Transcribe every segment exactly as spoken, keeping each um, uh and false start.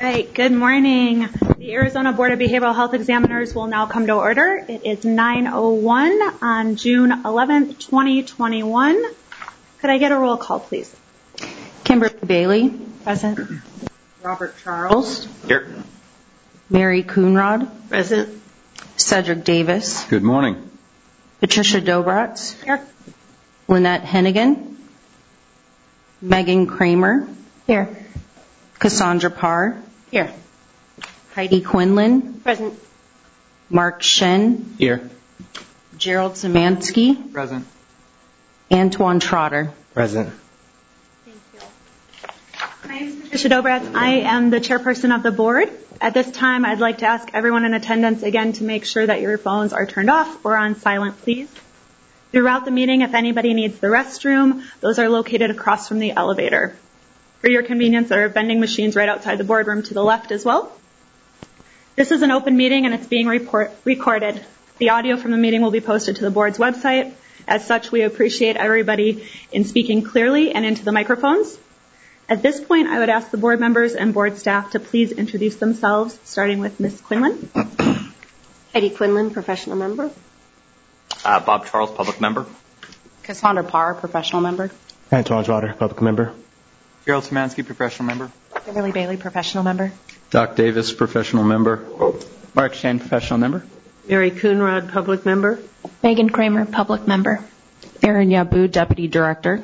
right, good morning. The Arizona Board of Behavioral Health Examiners will now come to order. It is nine oh one on June eleventh, twenty twenty-one. Could I get a roll call, please? Kimberly Bailey. Present. Robert Charles. Here. Mary Coonrod. Present. Cedric Davis. Good morning. Patricia Dobratz. Here. Lynette Hennigan. Megan Kramer. Here. Cassandra Parr. Here. Heidi Quinlan. Present. Mark Shen. Here. Gerald Zemansky. Present. Antoine Trotter. Present. Thank you. My name is Patricia Dobratz. I am the chairperson of the board. At this time, I'd like to ask everyone in attendance again to make sure that your phones are turned off or on silent, please. Throughout the meeting, if anybody needs the restroom, those are located across from the elevator. For your convenience, there are vending machines right outside the boardroom to the left as well. This is an open meeting and it's being report- recorded. The audio from the meeting will be posted to the board's website. As such, we appreciate everybody in speaking clearly and into the microphones. At this point, I would ask the board members and board staff to please introduce themselves, starting with Miz Quinlan. Heidi Quinlan, professional member. Uh, Bob Charles, public member. Cassandra Parr, professional member. Antoine Trotter, public member. Gerald Szymanski, professional member. Kimberly Bailey, professional member. Doc Davis, professional member. Mark Shen, professional member. Mary Coonrod, public member. Megan Kramer, public member. Erin Yabu, deputy director.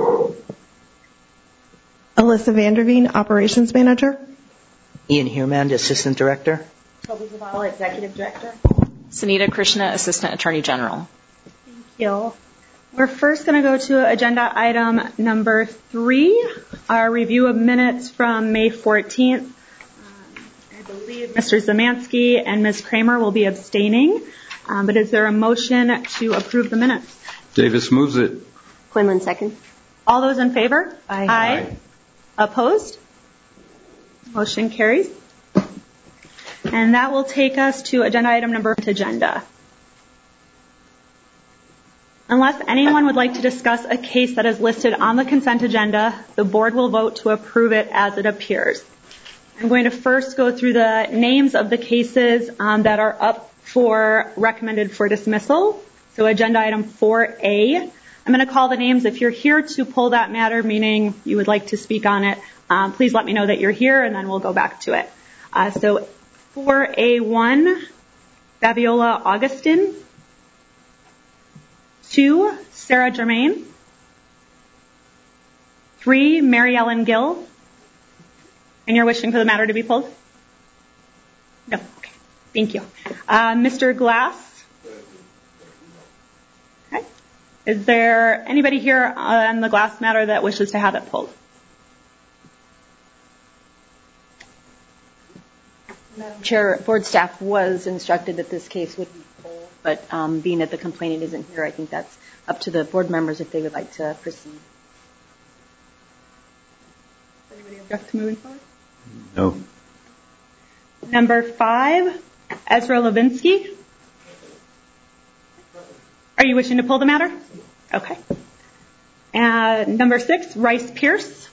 Alyssa Vanderveen, operations manager. Ian Human, assistant director. Toby Zavala, executive director. Sunita Krishna, assistant attorney general. Thank you. We're first going to go to agenda item number three, our review of minutes from May fourteenth. Um, I believe Mister Zemansky and Miz Kramer will be abstaining, um, but is there a motion to approve the minutes? Davis moves it. Quinlan, second. All those in favor? Aye. Aye. Opposed? Motion carries. And that will take us to agenda item number agenda. Unless anyone would like to discuss a case that is listed on the consent agenda, the board will vote to approve it as it appears. I'm going to first go through the names of the cases um, that are up for recommended for dismissal. So agenda item four A. I'm going to call the names. If you're here to pull that matter, meaning you would like to speak on it, um, please let me know that you're here and then we'll go back to it. Uh, so four A one, Fabiola Augustin. Two, Sarah Germain. Three, Mary Ellen Gill. And you're wishing for the matter to be pulled? No. Okay. Thank you. Uh, Mister Glass. Okay. Is there anybody here on the Glass matter that wishes to have it pulled? Madam Chair, board staff was instructed that this case would be pulled, but um, being that the complainant isn't here, I think that's up to the board members if they would like to proceed. Does anybody object to moving forward? No. Number five, Ezra Levinsky. Are you wishing to pull the matter? Okay. And number six, Rice Pierce.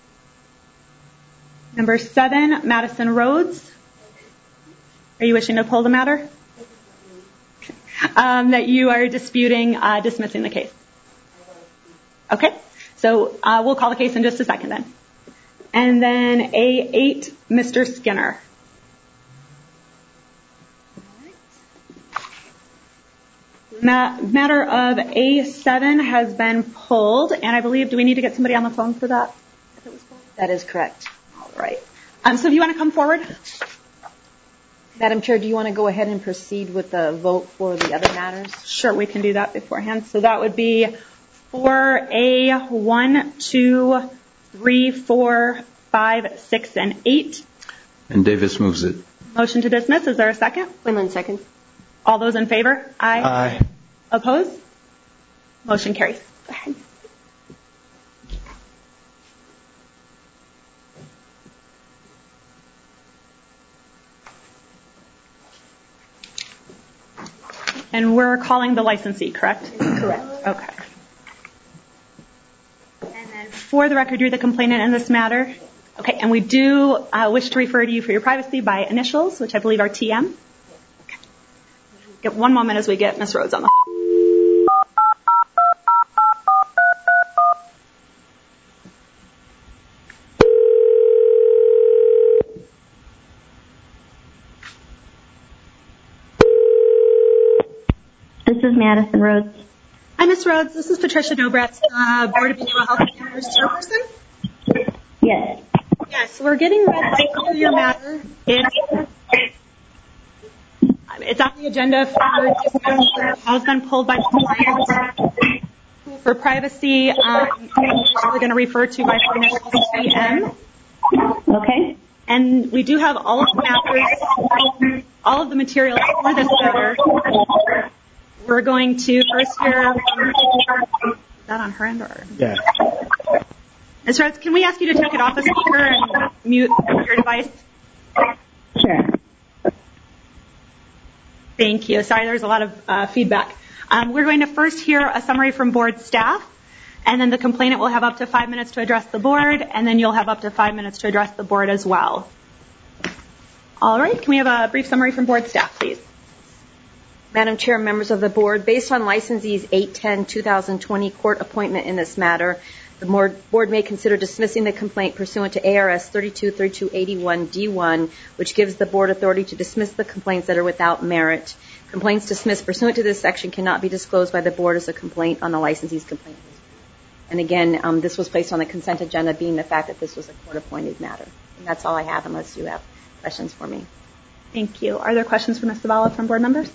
Number seven, Madison Rhodes. Are you wishing to pull the matter? Um, that you are disputing uh, dismissing the case. Okay. So uh, we'll call the case in just a second then. And then A eight, Mister Skinner. Ma- matter of A seven has been pulled, and I believe, do we need to get somebody on the phone for that? If it was pulled? That is correct. All right. Um, so if you want to come forward. Madam Chair, do you want to go ahead and proceed with the vote for the other matters? Sure, we can do that beforehand. So that would be four A one, two, three, four, five, six, and eight. And Davis moves it. Motion to dismiss. Is there a second? Quinlan, second. All those in favor? Aye. Aye. Opposed? Motion carries. Go ahead. And we're calling the licensee, correct? Correct. Okay. And then for the record, you're the complainant in this matter? Okay, and we do uh, wish to refer to you for your privacy by initials, which I believe are T M. Okay. Get one moment as we get Miz Rhodes on the phone. This is Madison Rhodes. Hi, Miz Rhodes. This is Patricia Dobratz, uh, Board of Behavioral Health and Caregivers Chairperson. Yes. Yes, we're getting ready to call your matter. It's, it's on the agenda for discussion. It has been pulled by compliance. For privacy, um, we're going to refer to by initials T M. Okay. And we do have all of the matters, all of the materials for this matter. We're going to first hear from, is that on her end or? Yeah. Miz Rhodes, can we ask you to take it off the speaker and mute your device? Sure. Thank you. Sorry, there's a lot of uh, feedback. Um, we're going to first hear a summary from board staff, and then the complainant will have up to five minutes to address the board, and then you'll have up to five minutes to address the board as well. All right, can we have a brief summary from board staff, please? Madam Chair, members of the board, based on licensee's eight ten twenty twenty court appointment in this matter, the board may consider dismissing the complaint pursuant to A R S thirty-two thirty-two eighty-one D one, which gives the board authority to dismiss the complaints that are without merit. Complaints dismissed pursuant to this section cannot be disclosed by the board as a complaint on the licensee's complaint. And again, um, this was placed on the consent agenda, being the fact that this was a court-appointed matter. And that's all I have, unless you have questions for me. Thank you. Are there questions for Miz Zavala from board members?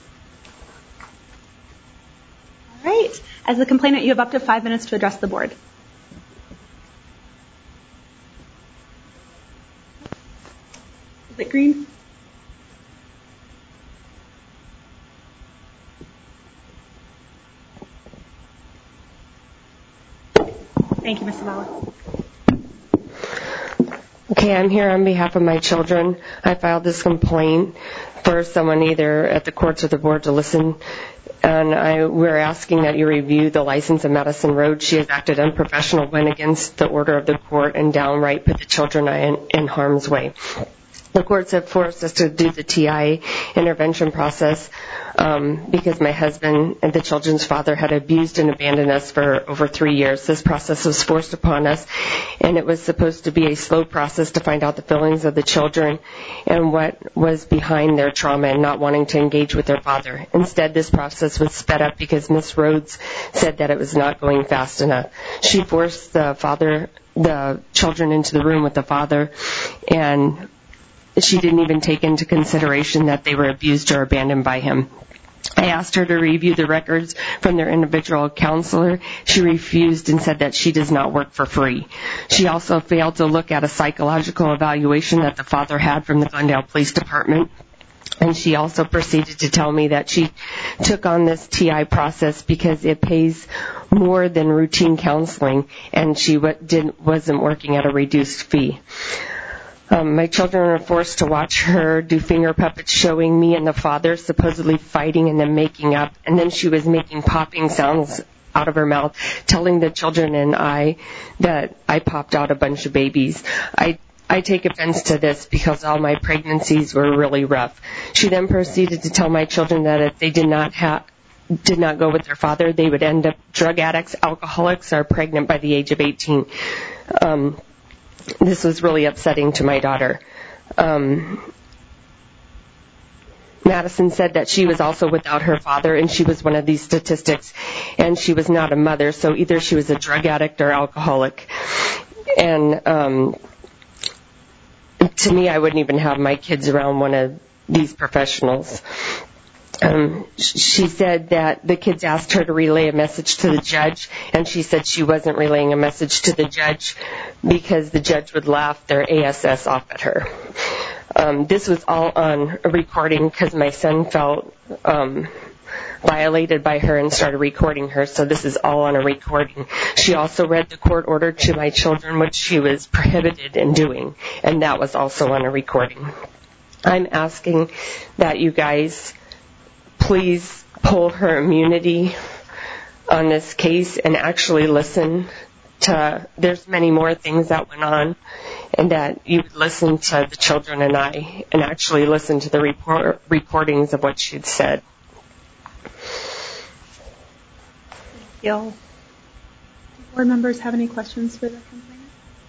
All right. As the complainant, you have up to five minutes to address the board. Is it green? Thank you, Miz Zavala. Okay, I'm here on behalf of my children. I filed this complaint for someone either at the courts or the board to listen, and I, we're asking that you review the license of Madison Rhodes. She has acted unprofessional, went against the order of the court, and downright put the children in, in harm's way. The courts have forced us to do the T I intervention process um, because my husband and the children's father had abused and abandoned us for over three years. This process was forced upon us, and it was supposed to be a slow process to find out the feelings of the children and what was behind their trauma and not wanting to engage with their father. Instead, this process was sped up because Miz Rhodes said that it was not going fast enough. She forced the father, the children into the room with the father, and she didn't even take into consideration that they were abused or abandoned by him. I asked her to review the records from their individual counselor. She refused and said that she does not work for free. She also failed to look at a psychological evaluation that the father had from the Glendale Police Department. And she also proceeded to tell me that she took on this T I process because it pays more than routine counseling, and she didn't, wasn't working at a reduced fee. Um, my children were forced to watch her do finger puppets showing me and the father supposedly fighting and then making up. And then she was making popping sounds out of her mouth, telling the children and I that I popped out a bunch of babies. I I take offense to this because all my pregnancies were really rough. She then proceeded to tell my children that if they did not have did not go with their father, they would end up drug addicts, alcoholics, or pregnant by the age of eighteen. Um, This was really upsetting to my daughter. Um, Madison said that she was also without her father, and she was one of these statistics, and she was not a mother, so either she was a drug addict or alcoholic. And um, to me, I wouldn't even have my kids around one of these professionals. Um, she said that the kids asked her to relay a message to the judge, and she said she wasn't relaying a message to the judge because the judge would laugh their ass off at her. Um, this was all on a recording because my son felt um, violated by her and started recording her, so this is all on a recording. She also read the court order to my children, which she was prohibited in doing, and that was also on a recording. I'm asking that you guys please pull her immunity on this case and actually listen to, there's many more things that went on, and that you would listen to the children and I and actually listen to the report, recordings of what she'd said. Thank you. Do board members have any questions for the complainant?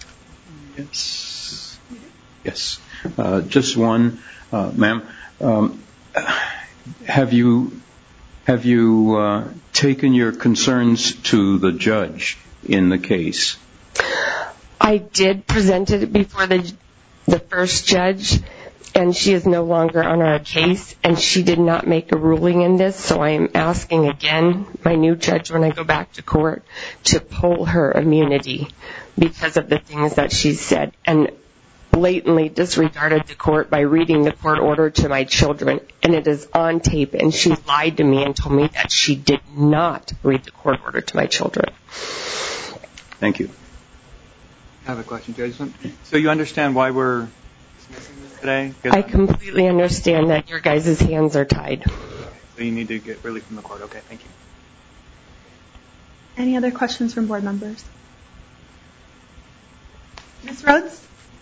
Yes. Yes. Uh, just one, uh, ma'am. Um, have you have you uh, taken your concerns to the judge in the case? I did present it before the the first judge, and she is no longer on our case, and she did not make a ruling in this, so I am asking again, my new judge, when I go back to court, to pull her immunity because of the things that she said, and blatantly disregarded the court by reading the court order to my children, and it is on tape, and she lied to me and told me that she did not read the court order to my children. Thank you. I have a question, Judge. So you understand why we're dismissing this today? I completely understand that your guys' hands are tied. So you need to get relief from the court. Okay, thank you. Any other questions from board members? Miz Rhodes?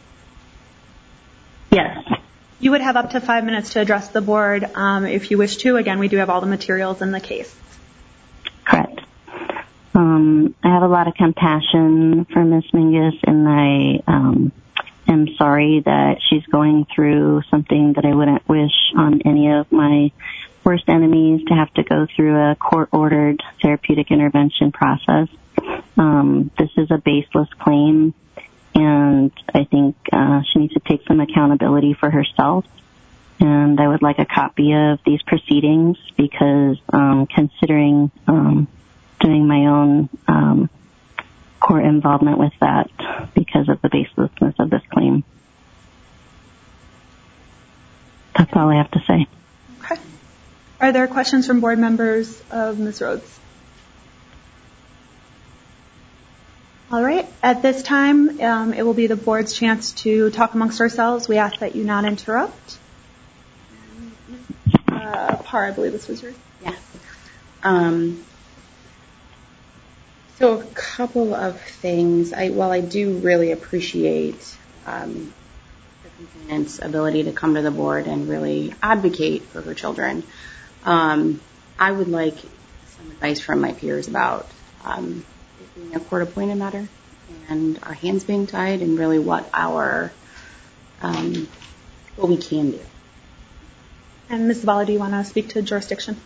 Yes. You would have up to five minutes to address the board um, if you wish to. Again, we do have all the materials in the case. Correct. Um, I have a lot of compassion for Miz Mingus, and I um, am sorry that she's going through something that I wouldn't wish on any of my worst enemies, to have to go through a court-ordered therapeutic intervention process. Um, this is a baseless claim, and I think uh, she needs to take some accountability for herself. And I would like a copy of these proceedings because um, considering um, doing my own um, court involvement with that because of the baselessness of this claim. That's all I have to say. Okay. Are there questions from board members of Miz Rhodes? All right. At this time, um, it will be the board's chance to talk amongst ourselves. We ask that you not interrupt. Uh, Par, I believe this was yours. Yes. Um, so a couple of things. I, while I do really appreciate um, the complainant's ability to come to the board and really advocate for her children, um, I would like some advice from my peers about um, it being a court-appointed matter and our hands being tied, and really what our um, what we can do. And Miz Zavala, do you want to speak to jurisdiction?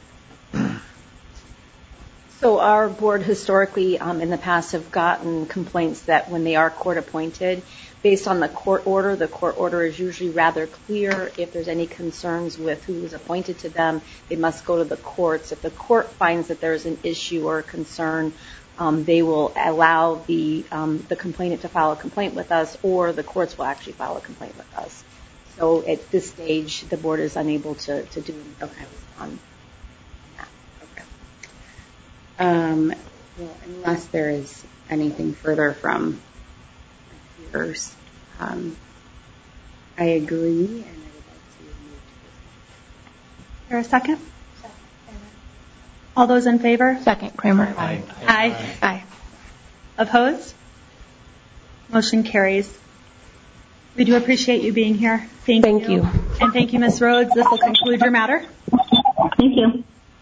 So our board historically um, in the past have gotten complaints that when they are court appointed, based on the court order, the court order is usually rather clear. If there's any concerns with who is appointed to them, they must go to the courts. If the court finds that there's an issue or a concern, um, they will allow the um, the complainant to file a complaint with us, or the courts will actually file a complaint with us. So at this stage, the board is unable to, to do anything Okay. on that. Okay. Um, well, unless there is anything further from my peers, um, I agree, and I would like to move Is there a second? All those in favor? Second, Kramer. Aye. Aye. Aye. Opposed? Motion carries. We do appreciate you being here. Thank, Thank you. And thank you, Miz Rhodes. This will conclude your matter. Thank you.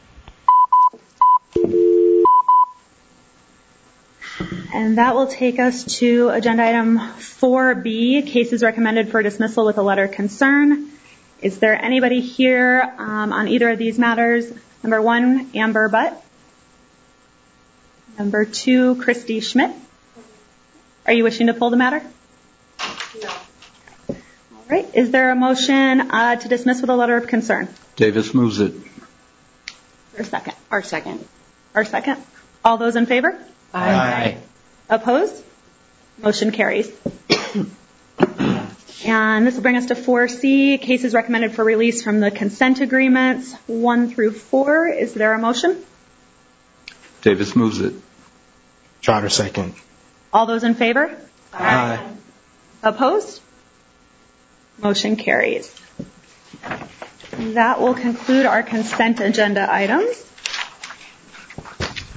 And that will take us to agenda item four B, cases recommended for dismissal with a letter of concern. Is there anybody here um, on either of these matters? Number one, Amber Butt. Number two, Christy Schmidt. Are you wishing to pull the matter? No. All right. Is there a motion uh, to dismiss with a letter of concern? Davis moves it. Or second? Our second. Our second. All those in favor? Aye. Aye. Opposed? Motion carries. And this will bring us to four C, cases recommended for release from the consent agreements one through four. Is there a motion? Davis moves it. Trotter second. All those in favor? Aye. Opposed? Motion carries. That will conclude our consent agenda items.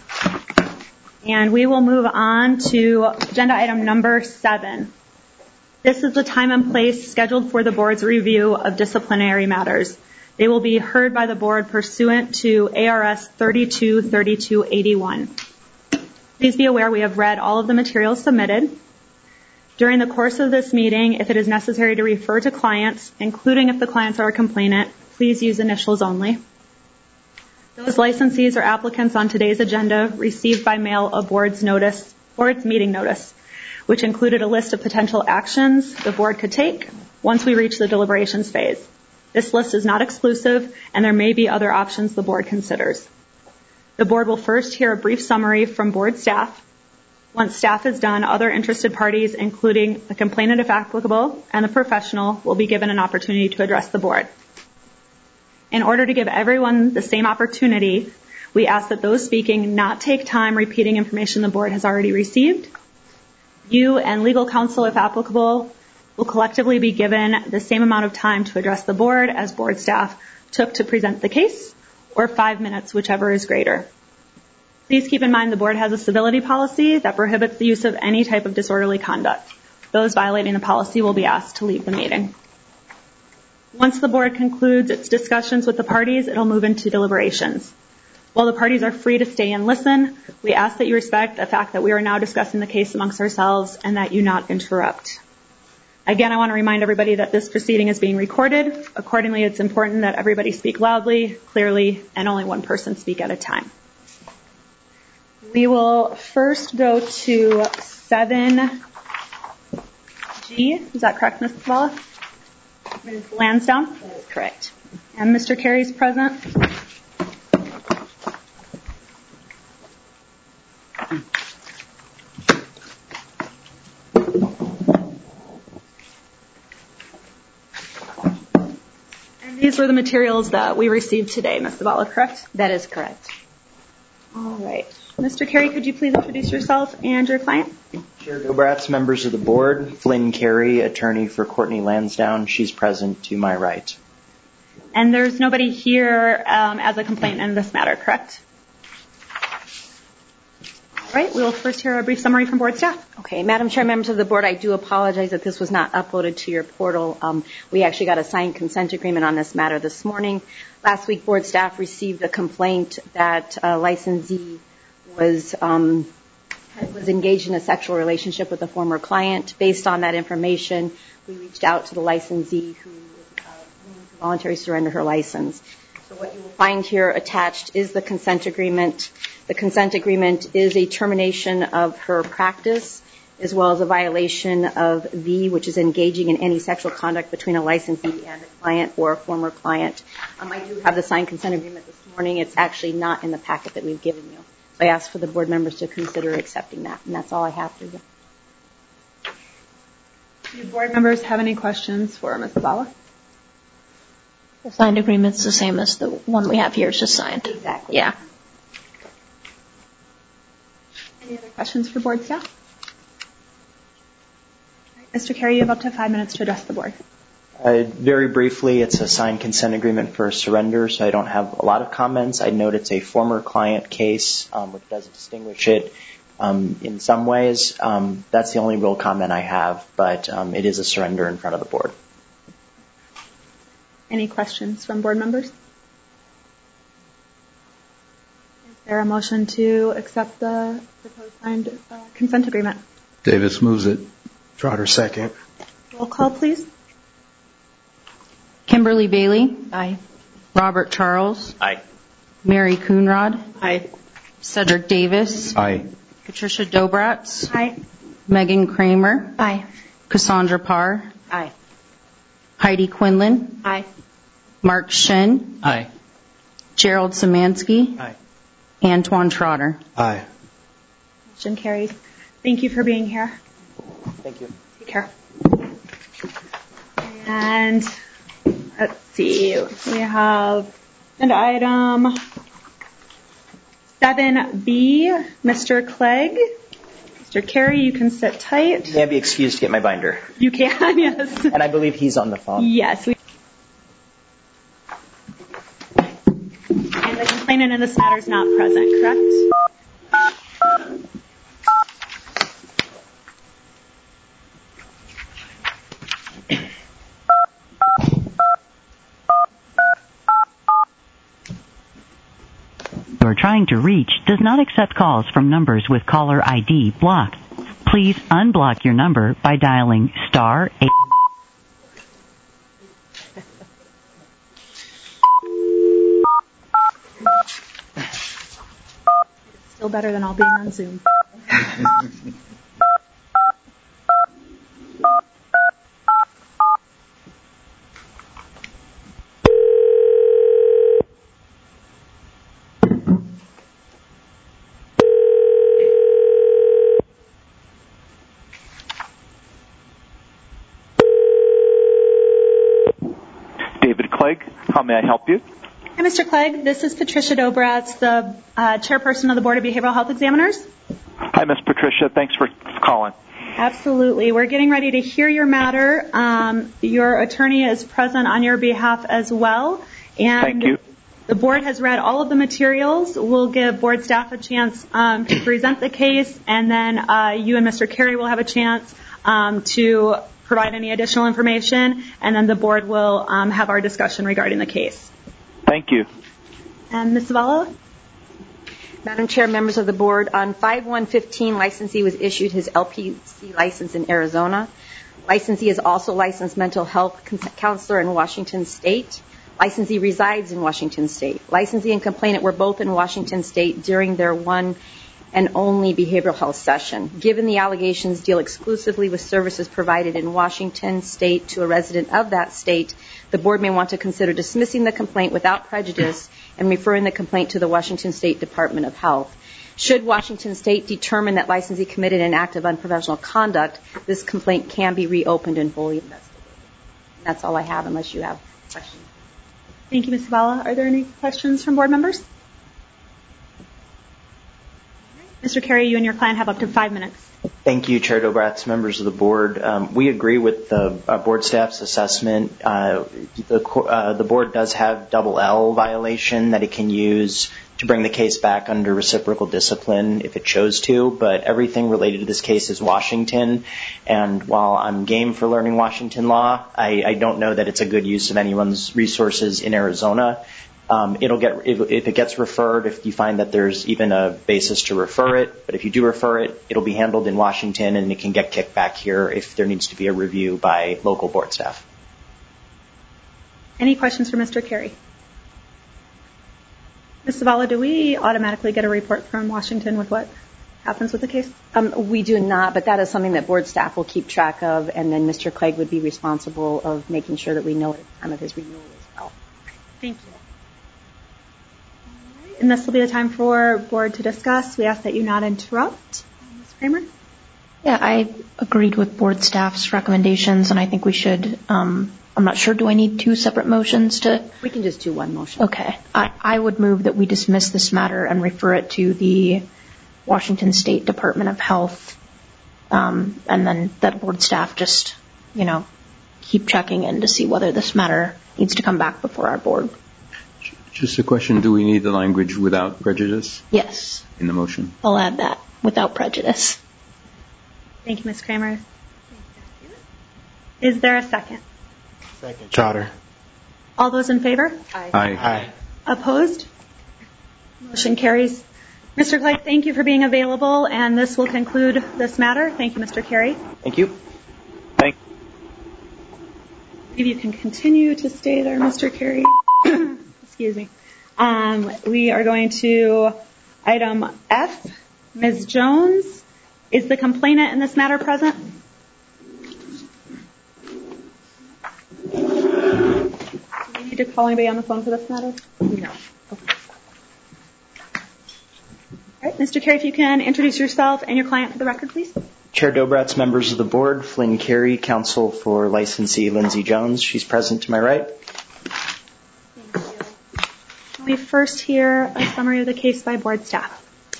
And we will move on to agenda item number seven. This is the time and place scheduled for the board's review of disciplinary matters. They will be heard by the board pursuant to A R S thirty-two thirty-two eighty-one. Please be aware we have read all of the materials submitted. During the course of this meeting, if it is necessary to refer to clients, including if the clients are a complainant, please use initials only. Those licensees or applicants on today's agenda received by mail a board's notice, board's meeting notice, which included a list of potential actions the board could take once we reach the deliberations phase. This list is not exclusive, and there may be other options the board considers. The board will first hear a brief summary from board staff. Once staff is done, other interested parties, including the complainant if applicable and the professional, will be given an opportunity to address the board. In order to give everyone the same opportunity, we ask that those speaking not take time repeating information the board has already received. You and legal counsel, if applicable, will collectively be given the same amount of time to address the board as board staff took to present the case, or five minutes, whichever is greater. Please keep in mind the board has a civility policy that prohibits the use of any type of disorderly conduct. Those violating the policy will be asked to leave the meeting. Once the board concludes its discussions with the parties, it will move into deliberations. While the parties are free to stay and listen, we ask that you respect the fact that we are now discussing the case amongst ourselves and that you not interrupt. Again, I want to remind everybody that this proceeding is being recorded. Accordingly, it's important that everybody speak loudly, clearly, and only one person speak at a time. We will first go to seven G. Is that correct, Miz Zavala? Miz Lansdowne? That is correct. And Mister Carey is present. And these were the materials that we received today, Miz Zavala, correct? That is correct. All right. Mister Carey, could you please introduce yourself and your client? Chair Dobratz, members of the board, Flynn Carey, attorney for Courtney Lansdowne. She's present to my right. And there's nobody here um, as a complainant in this matter, correct? All right. We will first hear a brief summary from board staff. Okay. Madam Chair, members of the board, I do apologize that this was not uploaded to your portal. Um, we actually got a signed consent agreement on this matter this morning. Last week, board staff received a complaint that a licensee was um, was engaged in a sexual relationship with a former client. Based on that information, we reached out to the licensee who was uh, willing to voluntarily surrender her license. So what you will find here attached is the consent agreement. The consent agreement is a termination of her practice as well as a violation of V, which is engaging in any sexual conduct between a licensee and a client or a former client. Um, I do have the signed consent agreement this morning. It's actually not in the packet that we've given you. So I ask for the board members to consider accepting that, and that's all I have for you. Do board members have any questions for Miz Zavala? The signed agreement's the same as the one we have here. It's just signed. Exactly. Yeah. Any other questions for board staff? Mister Carey, you have up to five minutes to address the board. Uh, very briefly, it's a signed consent agreement for surrender, so I don't have a lot of comments. I note it's a former client case, um, which does distinguish it um, in some ways. Um, that's the only real comment I have, but um, it is a surrender in front of the board. Any questions from board members? Is there a motion to accept the proposed signed uh, consent agreement? Davis moves it. Trotter second. Roll call, please. Kimberly Bailey. Aye. Robert Charles. Aye. Mary Coonrod. Aye. Cedric Davis. Aye. Patricia Dobratz. Aye. Megan Kramer. Aye. Cassandra Parr. Aye. Heidi Quinlan. Aye. Mark Shin. Aye. Gerald Szymanski. Aye. Antoine Trotter. Aye. Motion carries. Thank you for being here. Thank you. Take care. And let's see, we have agenda item seven B, Mister Clegg. Mister Carey, you can sit tight. May I be excused to get my binder? You can, yes. And I believe he's on the phone. Yes. We- and the complainant in this matter is not present, correct? trying to reach does not accept calls from numbers with caller I D blocked. Please unblock your number by dialing star eight. Still better than all being on Zoom. David Clegg, how may I help you? Hi, Mister Clegg. This is Patricia Dobratz, the uh, chairperson of the Board of Behavioral Health Examiners. Hi, Miss Patricia. Thanks for calling. Absolutely. We're getting ready to hear your matter. Um, your attorney is present on your behalf as well. And Thank you. The board has read all of the materials. We'll give board staff a chance um, to present the case, and then uh, you and Mister Carey will have a chance um, to provide any additional information, and then the board will um, have our discussion regarding the case. Thank you. And Miz Zavala? Madam Chair, members of the board, on five one fifteen, licensee was issued his L P C license in Arizona. Licensee is also licensed mental health counselor in Washington State. Licensee resides in Washington State. Licensee and complainant were both in Washington State during their one and only behavioral health session. Given the allegations deal exclusively with services provided in Washington State to a resident of that state, the board may want to consider dismissing the complaint without prejudice and referring the complaint to the Washington State Department of Health. Should Washington State determine that licensee committed an act of unprofessional conduct, this complaint can be reopened and fully investigated. And that's all I have, unless you have questions. Thank you, Miz Zavala. Are there any questions from board members? Mister Carey, you and your client have up to five minutes. Thank you, Chair Dobratz, members of the board. Um, we agree with the uh, board staff's assessment. Uh, the, uh, the board does have double L violation that it can use to bring the case back under reciprocal discipline if it chose to, but everything related to this case is Washington, and while I'm game for learning Washington law, I, I don't know that it's a good use of anyone's resources in Arizona. Um, it'll get if, if it gets referred, if you find that there's even a basis to refer it, but if you do refer it, it'll be handled in Washington and it can get kicked back here if there needs to be a review by local board staff. Any questions for Mister Carey? Miz Zavala, do we automatically get a report from Washington with what happens with the case? Um, we do not, but that is something that board staff will keep track of, and then Mister Clegg would be responsible of making sure that we know at the time of his renewal as well. Thank you. And this will be the time for board to discuss. We ask that you not interrupt. Miz Kramer? Yeah, I agreed with board staff's recommendations, and I think we should, um, I'm not sure, do I need two separate motions to? We can just do one motion. Okay. I, I would move that we dismiss this matter and refer it to the Washington State Department of Health, um, and then that board staff just, you know, keep checking in to see whether this matter needs to come back before our board. Just a question, do we need the language without prejudice? Yes. In the motion? I'll add that, without prejudice. Thank you, Miz Kramer. Is there a second? Second. Trotter. All those in favor? Aye. Aye. Aye. Opposed? Motion carries. Mister Clegg, thank you for being available, and this will conclude this matter. Thank you, Mister Carey. Thank you. Thank Maybe you can continue to stay there, Mister Carey. Excuse me. Um, we are going to item F. Miz Jones, is the complainant in this matter present? Do we need to call anybody on the phone for this matter? No. Okay. All right, Mister Carey, if you can introduce yourself and your client for the record, please. Chair Dobratz, members of the board, Flynn Carey, counsel for licensee Lindsay Jones. She's present to my right. We first hear a summary of the case by board staff.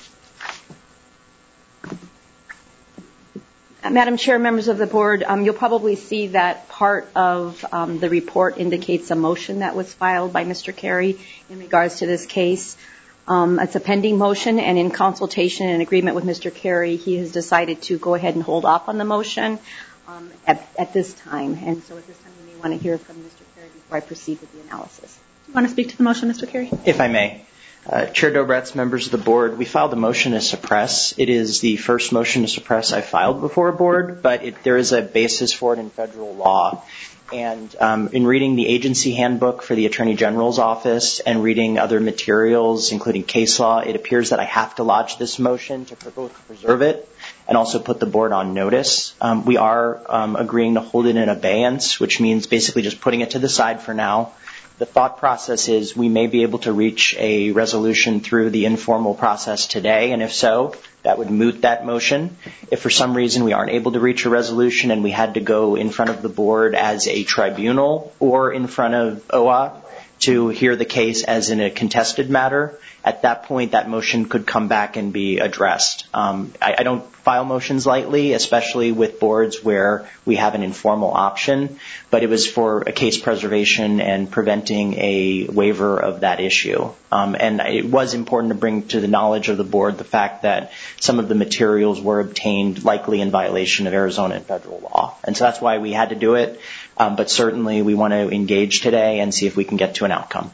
Madam Chair, members of the board, um, you'll probably see that part of um, the report indicates a motion that was filed by Mister Carey in regards to this case. Um, it's a pending motion, and in consultation and agreement with Mister Carey, he has decided to go ahead and hold off on the motion um, at, at this time. And so at this time, we may want to hear from Mister Carey before I proceed with the analysis. Do you want to speak to the motion, Mister Carey? If I may. Uh, Chair Dobratz, members of the board, we filed a motion to suppress. It is the first motion to suppress I filed before a board, but it, there is a basis for it in federal law. And um, in reading the agency handbook for the Attorney General's office and reading other materials, including case law, it appears that I have to lodge this motion to both preserve it and also put the board on notice. Um, we are um, agreeing to hold it in abeyance, which means basically just putting it to the side for now. The thought process is we may be able to reach a resolution through the informal process today, and if so, that would moot that motion. If for some reason we aren't able to reach a resolution and we had to go in front of the board as a tribunal or in front of O A to hear the case as in a contested matter, at that point that motion could come back and be addressed. Um, I, I don't file motions lightly, especially with boards where we have an informal option, but it was for a case preservation and preventing a waiver of that issue. Um, and it was important to bring to the knowledge of the board the fact that some of the materials were obtained likely in violation of Arizona and federal law. And so that's why we had to do it. Um, but certainly we want to engage today and see if we can get to an outcome.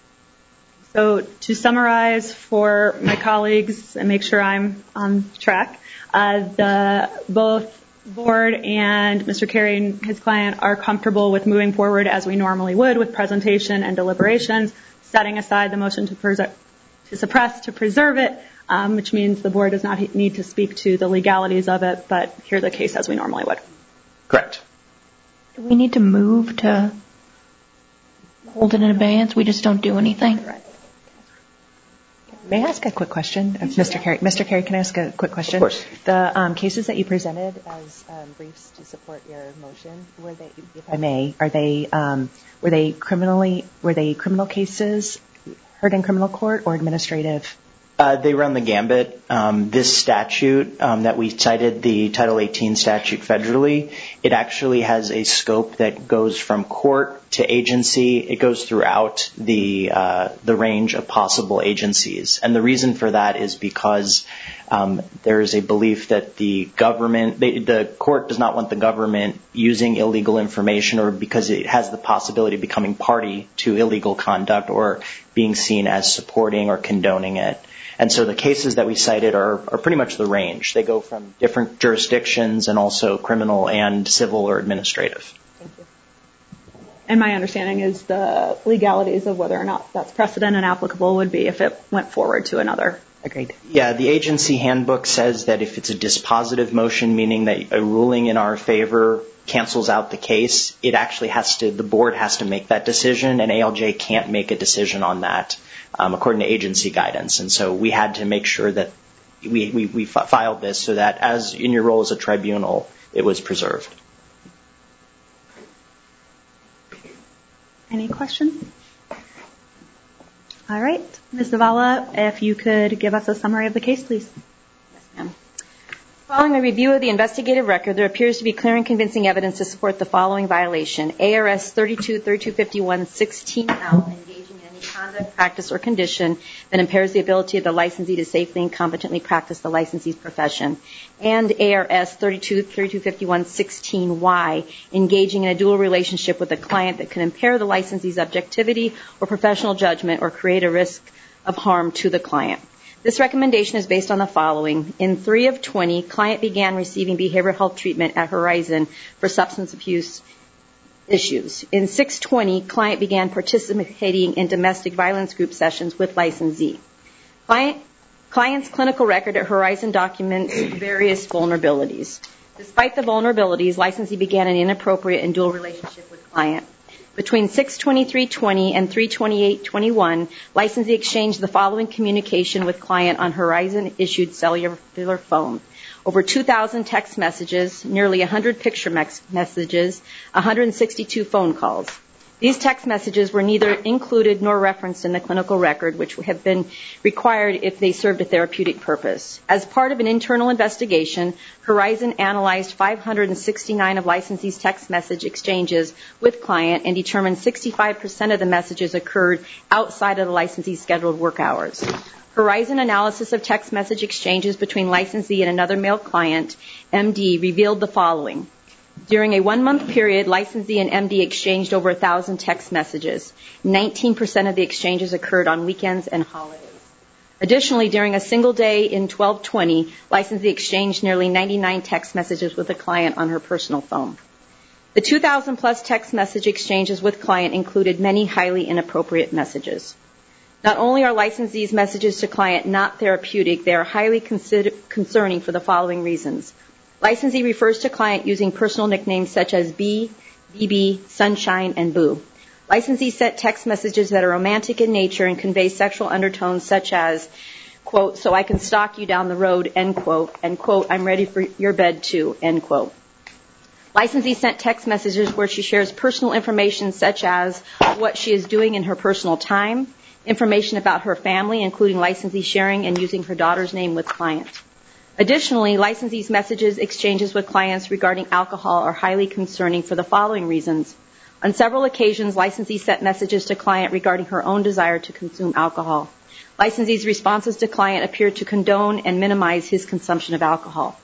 So to summarize for my colleagues and make sure I'm on track, uh, the both board and Mister Carey and his client are comfortable with moving forward as we normally would with presentation and deliberations, setting aside the motion to, pres- to suppress to preserve it, um, which means the board does not need to speak to the legalities of it, but hear the case as we normally would. Correct. Do we need to move to hold it in abeyance? We just don't do anything? Right. May I ask a quick question of Mister Carey? Mister Carey, can I ask a quick question? Of course. The um, cases that you presented as um, briefs to support your motion, were they, if I may, are they um, were they criminally were they criminal cases heard in criminal court or administrative? Uh, they run the gambit. Um, this statute um, that we cited, the Title eighteen statute federally, it actually has a scope that goes from court to agency. It goes throughout the uh, the range of possible agencies. And the reason for that is because um, there is a belief that the government, the, the court does not want the government using illegal information, or because it has the possibility of becoming party to illegal conduct or being seen as supporting or condoning it. And so the cases that we cited are, are pretty much the range. They go from different jurisdictions and also criminal and civil or administrative. Thank you. And my understanding is the legalities of whether or not that's precedent and applicable would be if it went forward to another. Agreed. Yeah, the agency handbook says that if it's a dispositive motion, meaning that a ruling in our favor cancels out the case, it actually has to, the board has to make that decision, and A L J can't make a decision on that, um, according to agency guidance. And so we had to make sure that we, we, we filed this so that as in your role as a tribunal, it was preserved. Any questions? All right. Miz Zavala, if you could give us a summary of the case, please. Yes, ma'am. Following a review of the investigative record, there appears to be clear and convincing evidence to support the following violation. A R S thirty-two thirty-two fifty-one sixteen L, engaging in any conduct, practice, or condition that impairs the ability of the licensee to safely and competently practice the licensee's profession. And A R S thirty-two thirty-two fifty-one sixteen Y, engaging in a dual relationship with a client that can impair the licensee's objectivity or professional judgment or create a risk of harm to the client. This recommendation is based on the following. In three of twenty, client began receiving behavioral health treatment at Horizon for substance abuse issues. In six twenty, client began participating in domestic violence group sessions with licensee. Client, client's clinical record at Horizon documents various vulnerabilities. Despite the vulnerabilities, licensee began an inappropriate and dual relationship with client. Between six twenty-three twenty and three twenty-eight twenty-one, licensee exchanged the following communication with client on Horizon-issued cellular phone. Over two thousand text messages, nearly one hundred picture messages, one hundred sixty-two phone calls. These text messages were neither included nor referenced in the clinical record, which have been required if they served a therapeutic purpose. As part of an internal investigation, Horizon analyzed five hundred sixty-nine of licensee's text message exchanges with client and determined sixty-five percent of the messages occurred outside of the licensee's scheduled work hours. Horizon analysis of text message exchanges between licensee and another male client, M D, revealed the following. During a one-month period, licensee and M D exchanged over one thousand text messages. nineteen percent of the exchanges occurred on weekends and holidays. Additionally, during a single day in twelve twenty, licensee exchanged nearly ninety-nine text messages with the client on her personal phone. The two thousand plus text message exchanges with client included many highly inappropriate messages. Not only are licensee's messages to client not therapeutic, they are highly consider- concerning for the following reasons. Licensee refers to client using personal nicknames such as B, B B, Sunshine, and Boo. Licensee sent text messages that are romantic in nature and convey sexual undertones such as, quote, so I can stalk you down the road, end quote, and quote, I'm ready for your bed too, end quote. Licensee sent text messages where she shares personal information such as what she is doing in her personal time, information about her family, including licensee sharing and using her daughter's name with client. Additionally, licensee's messages exchanges with clients regarding alcohol are highly concerning for the following reasons. On several occasions, licensee sent messages to client regarding her own desire to consume alcohol. Licensee's responses to client appear to condone and minimize his consumption of alcohol.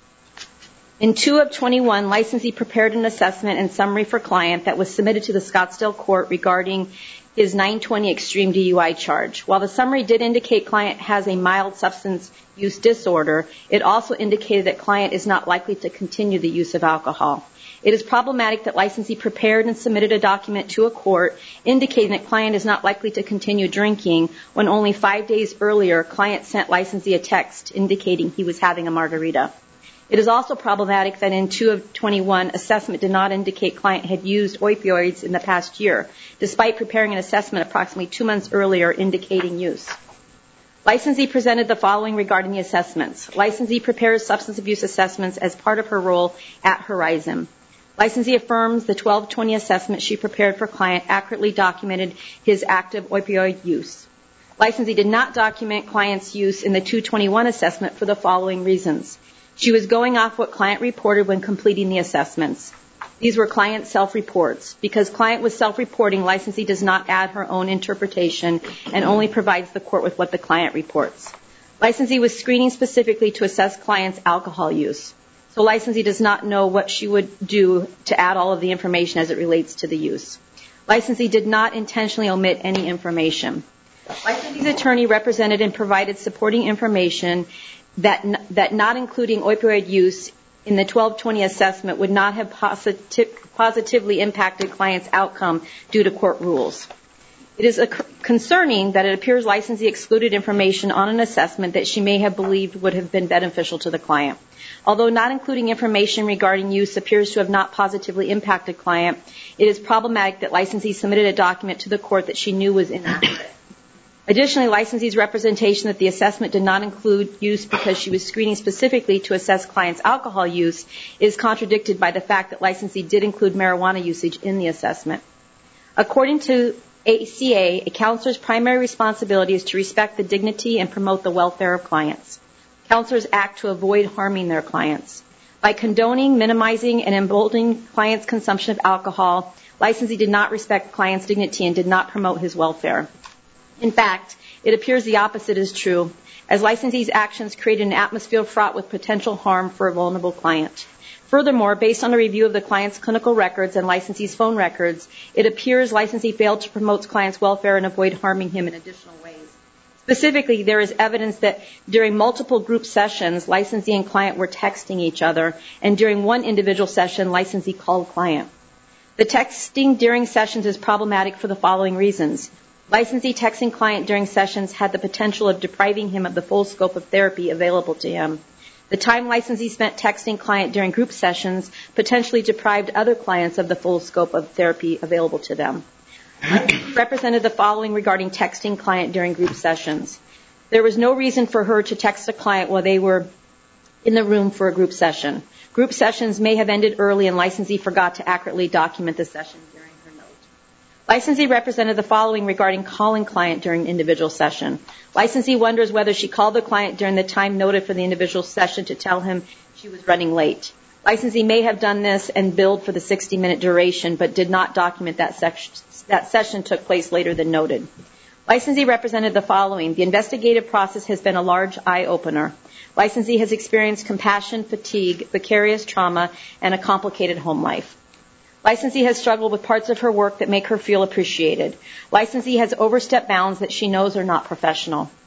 In two of twenty-one, licensee prepared an assessment and summary for client that was submitted to the Scottsdale court regarding his nine twenty extreme D U I charge. While the summary did indicate client has a mild substance use disorder, it also indicated that client is not likely to continue the use of alcohol. It is problematic that licensee prepared and submitted a document to a court indicating that client is not likely to continue drinking when only five days earlier client sent licensee a text indicating he was having a margarita. It is also problematic that in two of twenty-one, assessment did not indicate client had used opioids in the past year, despite preparing an assessment approximately two months earlier indicating use. Licensee presented the following regarding the assessments. Licensee prepares substance abuse assessments as part of her role at Horizon. Licensee affirms the twelve twenty assessment she prepared for client accurately documented his active opioid use. Licensee did not document client's use in the two twenty-one assessment for the following reasons. She was going off what client reported when completing the assessments. These were client self-reports. Because client was self-reporting, licensee does not add her own interpretation and only provides the court with what the client reports. Licensee was screening specifically to assess client's alcohol use. So licensee does not know what she would do to add all of the information as it relates to the use. Licensee did not intentionally omit any information. Licensee's attorney represented and provided supporting information that n- that not including opioid use in the twelve twenty assessment would not have posit- positively impacted client's outcome due to court rules. It is a c- concerning that it appears licensee excluded information on an assessment that she may have believed would have been beneficial to the client. Although not including information regarding use appears to have not positively impacted client, it is problematic that licensee submitted a document to the court that she knew was inaccurate. Additionally, licensee's representation that the assessment did not include use because she was screening specifically to assess client's alcohol use is contradicted by the fact that licensee did include marijuana usage in the assessment. According to A C A, a counselor's primary responsibility is to respect the dignity and promote the welfare of clients. Counselors act to avoid harming their clients. By condoning, minimizing, and emboldening clients' consumption of alcohol, licensee did not respect client's dignity and did not promote his welfare. In fact, it appears the opposite is true, as licensee's actions created an atmosphere fraught with potential harm for a vulnerable client. Furthermore, based on a review of the client's clinical records and licensee's phone records, it appears licensee failed to promote client's welfare and avoid harming him in additional ways. Specifically, there is evidence that during multiple group sessions, licensee and client were texting each other, and during one individual session, licensee called client. The texting during sessions is problematic for the following reasons. Licensee texting client during sessions had the potential of depriving him of the full scope of therapy available to him. The time licensee spent texting client during group sessions potentially deprived other clients of the full scope of therapy available to them. Represented the following regarding texting client during group sessions. There was no reason for her to text a client while they were in the room for a group session. Group sessions may have ended early and licensee forgot to accurately document the session during her note. Licensee represented the following regarding calling client during individual session. Licensee wonders whether she called the client during the time noted for the individual session to tell him she was running late. Licensee may have done this and billed for the sixty minute duration, but did not document that, section, that session took place later than noted. Licensee represented the following. The investigative process has been a large eye-opener. Licensee has experienced compassion, fatigue, vicarious trauma, and a complicated home life. Licensee has struggled with parts of her work that make her feel appreciated. Licensee has overstepped bounds that she knows are not professional.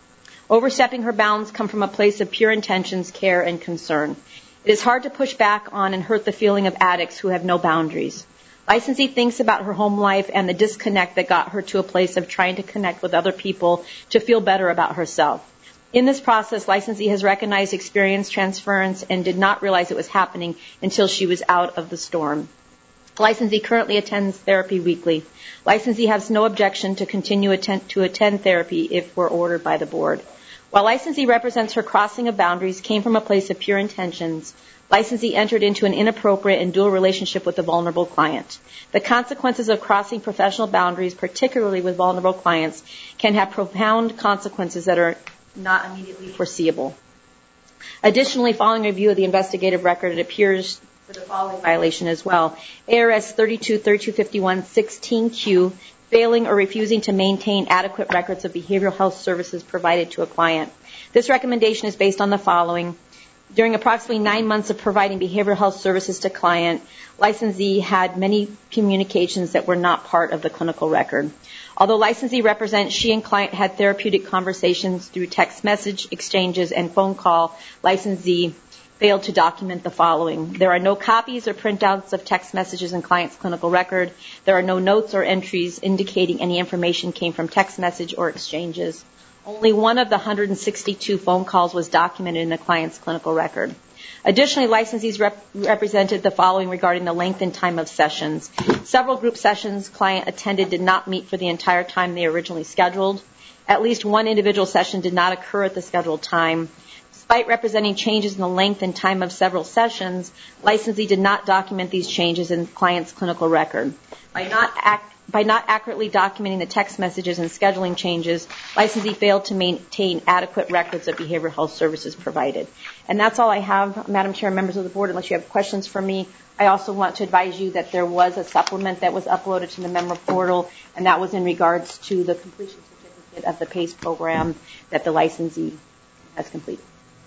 Overstepping her bounds come from a place of pure intentions, care, and concern. It is hard to push back on and hurt the feeling of addicts who have no boundaries. Licensee thinks about her home life and the disconnect that got her to a place of trying to connect with other people to feel better about herself. In this process, licensee has recognized experience transference and did not realize it was happening until she was out of the storm. Licensee currently attends therapy weekly. Licensee has no objection to continue attend, to attend therapy if we're ordered by the board. While licensee represents her crossing of boundaries came from a place of pure intentions, licensee entered into an inappropriate and dual relationship with a vulnerable client. The consequences of crossing professional boundaries, particularly with vulnerable clients, can have profound consequences that are not immediately foreseeable. Additionally, following review of the investigative record, it appears for the following violation as well. A R S thirty-two thirty-two fifty-one sixteen Q, failing or refusing to maintain adequate records of behavioral health services provided to a client. This recommendation is based on the following. During approximately nine months of providing behavioral health services to client, licensee had many communications that were not part of the clinical record. Although licensee represents she and client had therapeutic conversations through text message exchanges and phone call, licensee failed to document the following. There are no copies or printouts of text messages in client's clinical record. There are no notes or entries indicating any information came from text message or exchanges. Only one of the one hundred sixty-two phone calls was documented in the client's clinical record. Additionally, licensees rep- represented the following regarding the length and time of sessions. Several group sessions client attended did not meet for the entire time they originally scheduled. At least one individual session did not occur at the scheduled time. Despite representing changes in the length and time of several sessions, licensee did not document these changes in client's clinical record. By not act By not accurately documenting the text messages and scheduling changes, licensee failed to maintain adequate records of behavioral health services provided. And that's all I have, Madam Chair and members of the board, unless you have questions for me. I also want to advise you that there was a supplement that was uploaded to the member portal, and that was in regards to the completion certificate of the PACE program that the licensee has completed.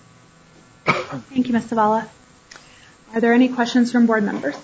Thank you, Miz Zavala. Are there any questions from board members?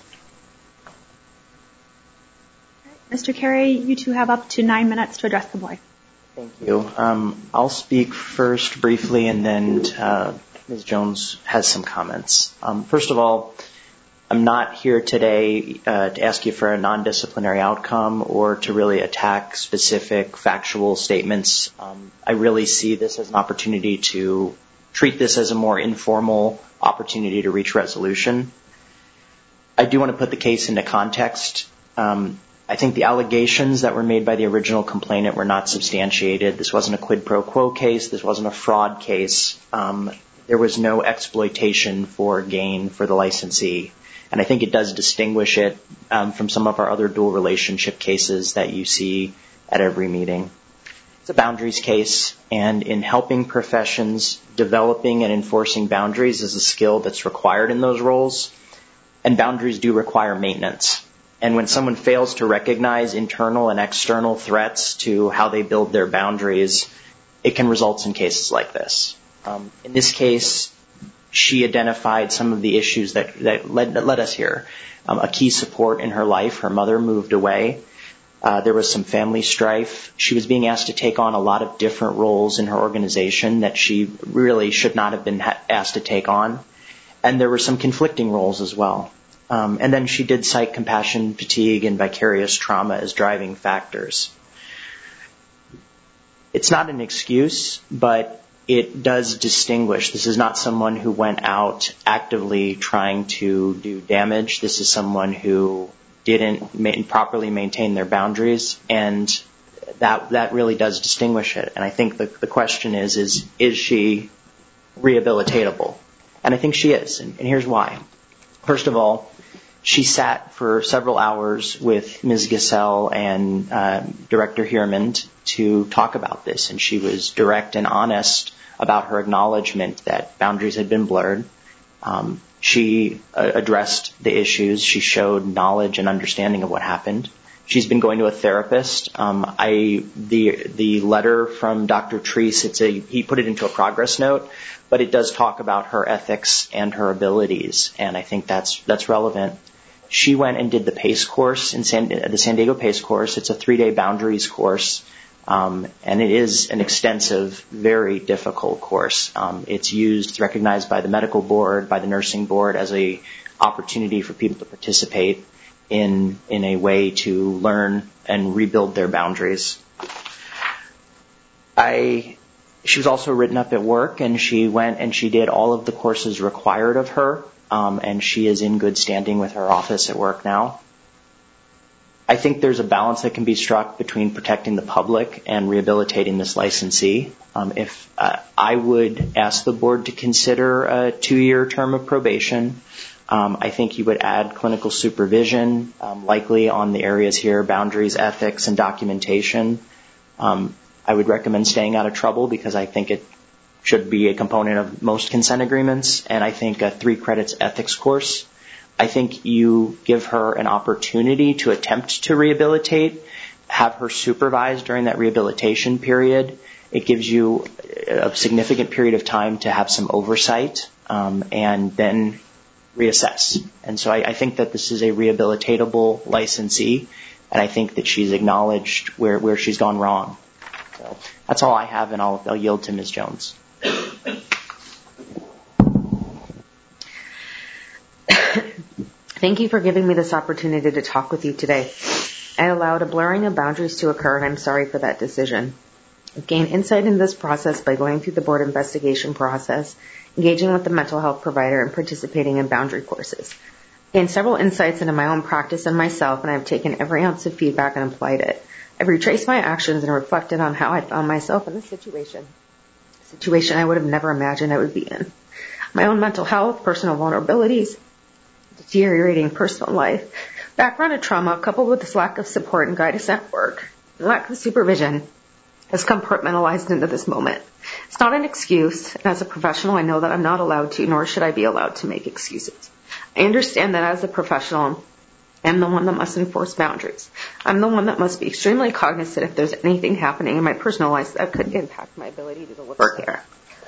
Mister Carey, you two have up to nine minutes to address the board. Thank you. Um, I'll speak first briefly, and then uh, Miz Jones has some comments. Um, first of all, I'm not here today uh, to ask you for a non-disciplinary outcome or to really attack specific factual statements. Um, I really see this as an opportunity to treat this as a more informal opportunity to reach resolution. I do want to put the case into context. Um, I think the allegations that were made by the original complainant were not substantiated. This wasn't a quid pro quo case. This wasn't a fraud case. Um, there was no exploitation for gain for the licensee. And I think it does distinguish it um, from some of our other dual relationship cases that you see at every meeting. It's a boundaries case, and in helping professions, developing and enforcing boundaries is a skill that's required in those roles, and boundaries do require maintenance. And when someone fails to recognize internal and external threats to how they build their boundaries, it can result in cases like this. Um, in this case, she identified some of the issues that, that, led, that led us here. Um, a key support in her life, her mother moved away. Uh, there was some family strife. She was being asked to take on a lot of different roles in her organization that she really should not have been ha- asked to take on. And there were some conflicting roles as well. Um, and then she did cite compassion, fatigue, and vicarious trauma as driving factors. It's not an excuse, but it does distinguish. This is not someone who went out actively trying to do damage. This is someone who didn't ma- properly maintain their boundaries, and that that really does distinguish it. And I think the, the question is, is, is she rehabilitatable? And I think she is, and, and here's why. First of all, she sat for several hours with Miz Gassell and uh, Director Hiermond to talk about this, and she was direct and honest about her acknowledgement that boundaries had been blurred. Um, she uh, addressed the issues. She showed knowledge and understanding of what happened. She's been going to a therapist. Um, I the the letter from Doctor Treese, it's a he put it into a progress note, but it does talk about her ethics and her abilities, and I think that's that's relevant. She went and did the PACE course in San, the San Diego PACE course. It's a three-day boundaries course Um, and it is an extensive, very difficult course. Um, it's used, recognized by the medical board, by the nursing board as a opportunity for people to participate in in a way to learn and rebuild their boundaries. I she was also written up at work, and she went and she did all of the courses required of her, um, and she is in good standing with her office at work now. I think there's a balance that can be struck between protecting the public and rehabilitating this licensee. Um, if uh, I would ask the board to consider a two-year term of probation, um, I think you would add clinical supervision, um, likely on the areas here, boundaries, ethics, and documentation. Um, I would recommend staying out of trouble because I think it should be a component of most consent agreements, and I think a three credits ethics course. I think you give her an opportunity to attempt to rehabilitate, have her supervised during that rehabilitation period. It gives you a significant period of time to have some oversight, um, and then reassess. And so I, I think that this is a rehabilitatable licensee, and I think that she's acknowledged where, where she's gone wrong. So that's all I have, and I'll, I'll yield to Miz Jones. Thank you for giving me this opportunity to talk with you today. I allowed a blurring of boundaries to occur, and I'm sorry for that decision. I've gained insight into this process by going through the board investigation process, engaging with the mental health provider, and participating in boundary courses. I've gained several insights into my own practice and myself, and I've taken every ounce of feedback and applied it. I've retraced my actions and reflected on how I found myself in this situation, a situation I would have never imagined I would be in. My own mental health, personal vulnerabilities, deteriorating personal life, background of trauma coupled with this lack of support and guidance at work, and lack of supervision has compartmentalized into this moment. It's not an excuse, and as a professional I know that I'm not allowed to, nor should I be allowed to make excuses. I understand that as a professional, I'm the one that must enforce boundaries. I'm the one that must be extremely cognizant if there's anything happening in my personal life that could impact my ability to deliver care.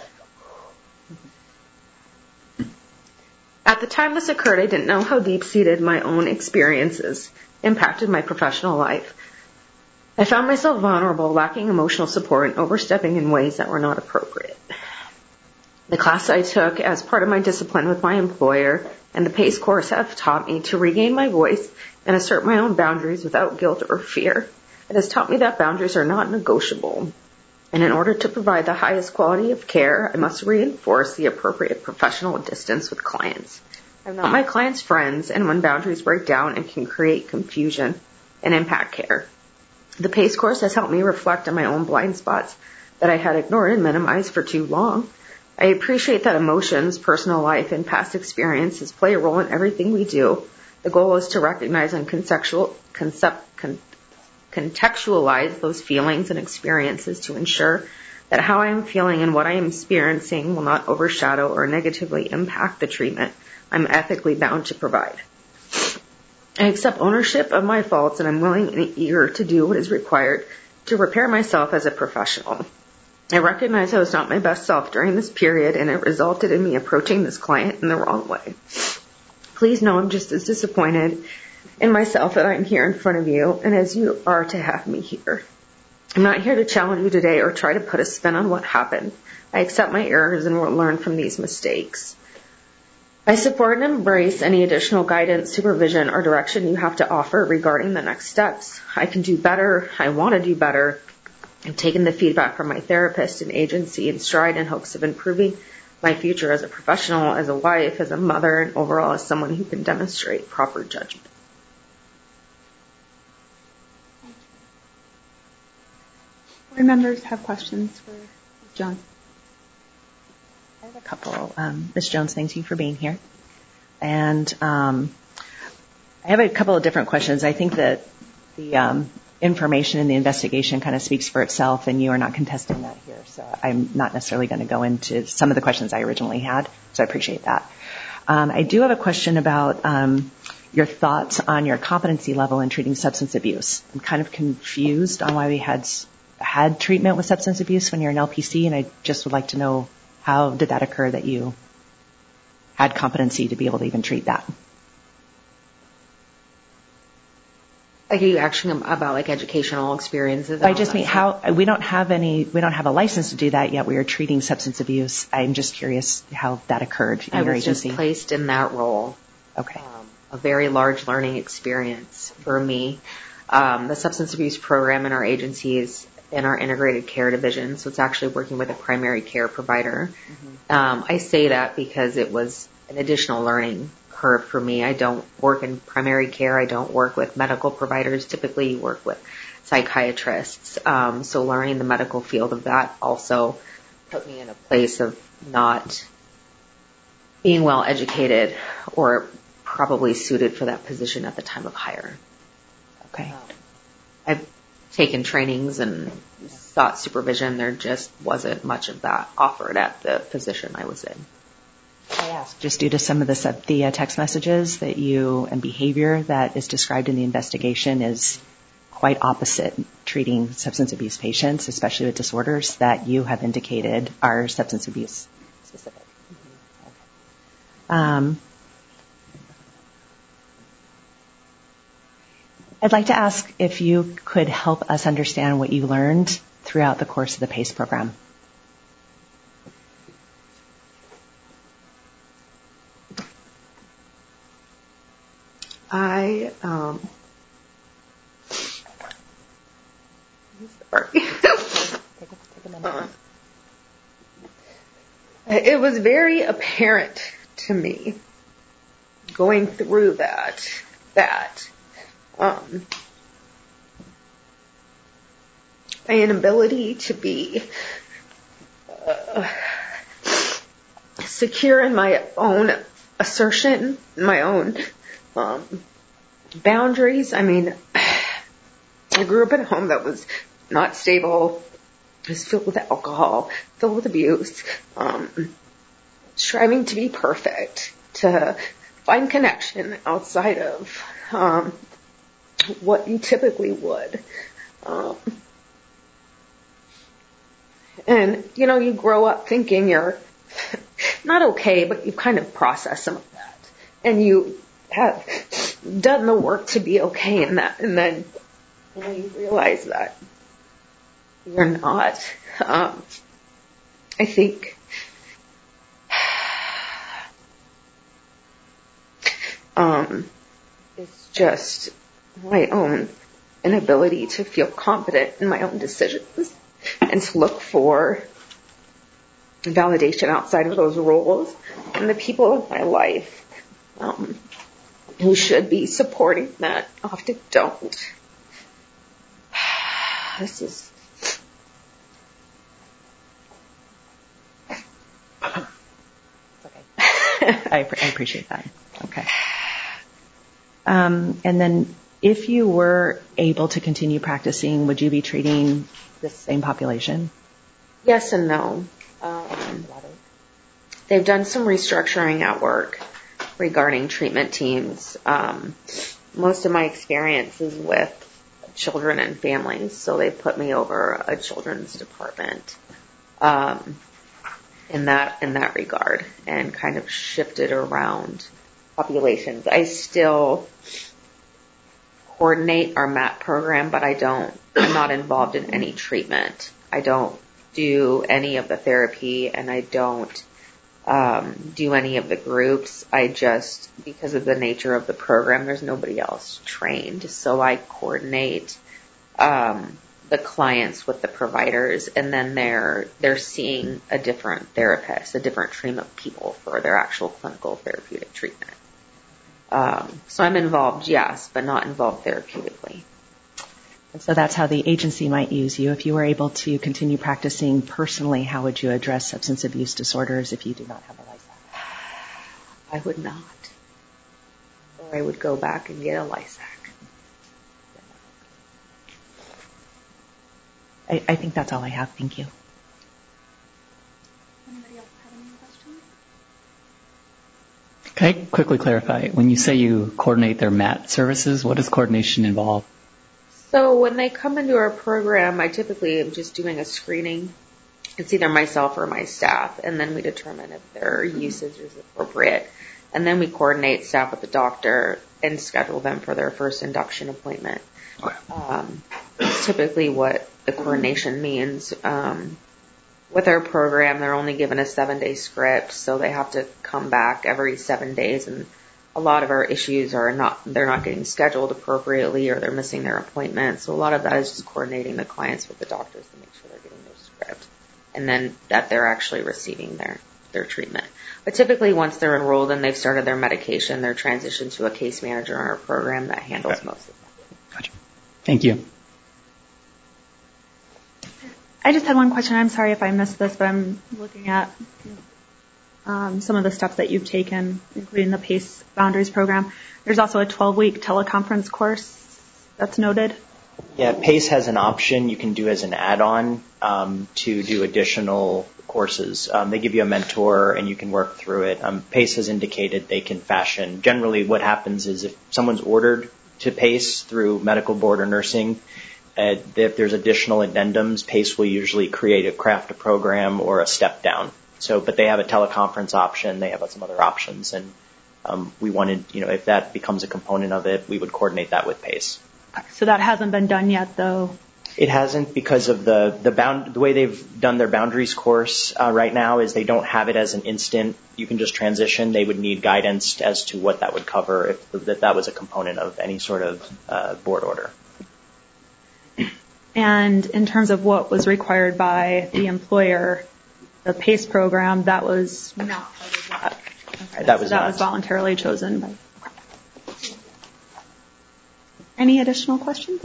At the time this occurred, I didn't know how deep-seated my own experiences impacted my professional life. I found myself vulnerable, lacking emotional support, and overstepping in ways that were not appropriate. The class I took as part of my discipline with my employer and the PACE course have taught me to regain my voice and assert my own boundaries without guilt or fear. It has taught me that boundaries are not negotiable. And in order to provide the highest quality of care, I must reinforce the appropriate professional distance with clients. I'm not my clients' friends, and when boundaries break down, it can create confusion and impact care. The PACE course has helped me reflect on my own blind spots that I had ignored and minimized for too long. I appreciate that emotions, personal life, and past experiences play a role in everything we do. The goal is to recognize and conceptual, concept, con, contextualize those feelings and experiences to ensure that how I am feeling and what I am experiencing will not overshadow or negatively impact the treatment I'm ethically bound to provide. I accept ownership of my faults, and I'm willing and eager to do what is required to repair myself as a professional. I recognize I was not my best self during this period, and it resulted in me approaching this client in the wrong way. Please know I'm just as disappointed in myself that I'm here in front of you, and as you are to have me here. I'm not here to challenge you today or try to put a spin on what happened. I accept my errors and will learn from these mistakes. I support and embrace any additional guidance, supervision, or direction you have to offer regarding the next steps. I can do better. I want to do better. I've taken the feedback from my therapist and agency in stride in hopes of improving my future as a professional, as a wife, as a mother, and overall as someone who can demonstrate proper judgment. Board members have questions for John. I have a couple. Um, Miz Jones, thank you for being here. And um, I have a couple of different questions. I think that the um, information in the investigation kind of speaks for itself, and you are not contesting that here. So I'm not necessarily going to go into some of the questions I originally had, so I appreciate that. Um, I do have a question about um, your thoughts on your competency level in treating substance abuse. I'm kind of confused on why we had had treatment with substance abuse when you're an L P C, and I just would like to know, how did that occur that you had competency to be able to even treat that? Like, are you asking about like educational experiences? I just mean how we don't have any. We don't have a license to do that yet. We are treating substance abuse. I'm just curious how that occurred in I your was agency. just placed in that role. Okay. Um, a very large learning experience for me. Um, the substance abuse program in our agency is in our integrated care division, so it's actually working with a primary care provider. Mm-hmm. Um, I say that because it was an additional learning curve for me. I don't work in primary care. I don't work with medical providers. Typically, you work with psychiatrists. Um, so learning the medical field of that also put me in a place of not being well educated or probably suited for that position at the time of hire. Okay. Um, I've taken trainings and sought supervision. There just wasn't much of that offered at the position I was in. I asked just due to some of the, sub, the uh, text messages that you and behavior that is described in the investigation is quite opposite treating substance abuse patients, especially with disorders that you have indicated are substance abuse specific. Mm-hmm. Okay. Um, I'd like to ask if you could help us understand what you learned throughout the course of the PACE program. I, um, sorry. uh, it was very apparent to me going through that, that, um, my inability to be uh, secure in my own assertion, my own um, boundaries. I mean, I grew up in a home that was not stable. It was filled with alcohol, filled with abuse, um, striving to be perfect, to find connection outside of um, what you typically would. Um, and, you know, you grow up thinking you're not okay, but you kind of process some of that. And you have done the work to be okay in that. And then, you know, you realize that you're not. Um, I think um, it's just my own inability to feel confident in my own decisions and to look for validation outside of those roles and the people in my life um, who should be supporting that often don't. This is okay. I, I appreciate that. Okay. Um, and then if you were able to continue practicing, would you be treating the same population? Yes and no. Um, they've done some restructuring at work regarding treatment teams. Um, most of my experience is with children and families, so they put me over a children's department um, in that in that regard, and kind of shifted around populations. I still coordinate our M A T program, but I don't. I'm not involved in any treatment. I don't do any of the therapy, and I don't um, do any of the groups. I just, because of the nature of the program, there's nobody else trained, so I coordinate um, the clients with the providers, and then they're they're seeing a different therapist, a different team of people for their actual clinical therapeutic treatment. Um, so I'm involved, yes, but not involved therapeutically. And so that's how the agency might use you. If you were able to continue practicing personally, how would you address substance abuse disorders if you do not have a license? I would not. Or I would go back and get a license. I, I think that's all I have. Thank you. Anybody else have any questions? Can I quickly clarify? When you say you coordinate their M A T services, what does coordination involve? So when they come into our program, I typically am just doing a screening. It's either myself or my staff, and then we determine if their usage is appropriate. And then we coordinate staff with the doctor and schedule them for their first induction appointment. Um, that's typically what the coordination means. Um, with our program, they're only given a seven-day script, so they have to come back every seven days, and a lot of our issues are not, they're not getting scheduled appropriately, or they're missing their appointments. So a lot of that is just coordinating the clients with the doctors to make sure they're getting their script, and then that they're actually receiving their, their treatment. But typically, once they're enrolled and they've started their medication, they're transitioned to a case manager on our program that handles okay. most of that. Gotcha. Thank you. I just had one question. I'm sorry if I missed this, but I'm looking at um, some of the steps that you've taken, including the PACE Boundaries program. There's also a twelve-week teleconference course that's noted. Yeah, PACE has an option you can do as an add-on um, to do additional courses. Um, they give you a mentor and you can work through it. Um, PACE has indicated they can fashion. Generally what happens is if someone's ordered to PACE through medical board or nursing, uh, if there's additional addendums, PACE will usually create a craft a program or a step down. So, but they have a teleconference option. They have some other options, and um, we wanted, you know, if that becomes a component of it, we would coordinate that with PACE. So that hasn't been done yet, though. It hasn't because of the the bound the way they've done their boundaries course uh, right now is they don't have it as an instant. You can just transition. They would need guidance as to what that would cover if that that was a component of any sort of uh, board order. And in terms of what was required by the employer, the PACE program, that was not part of that. Okay, that was so that not. was voluntarily chosen by. Any additional questions?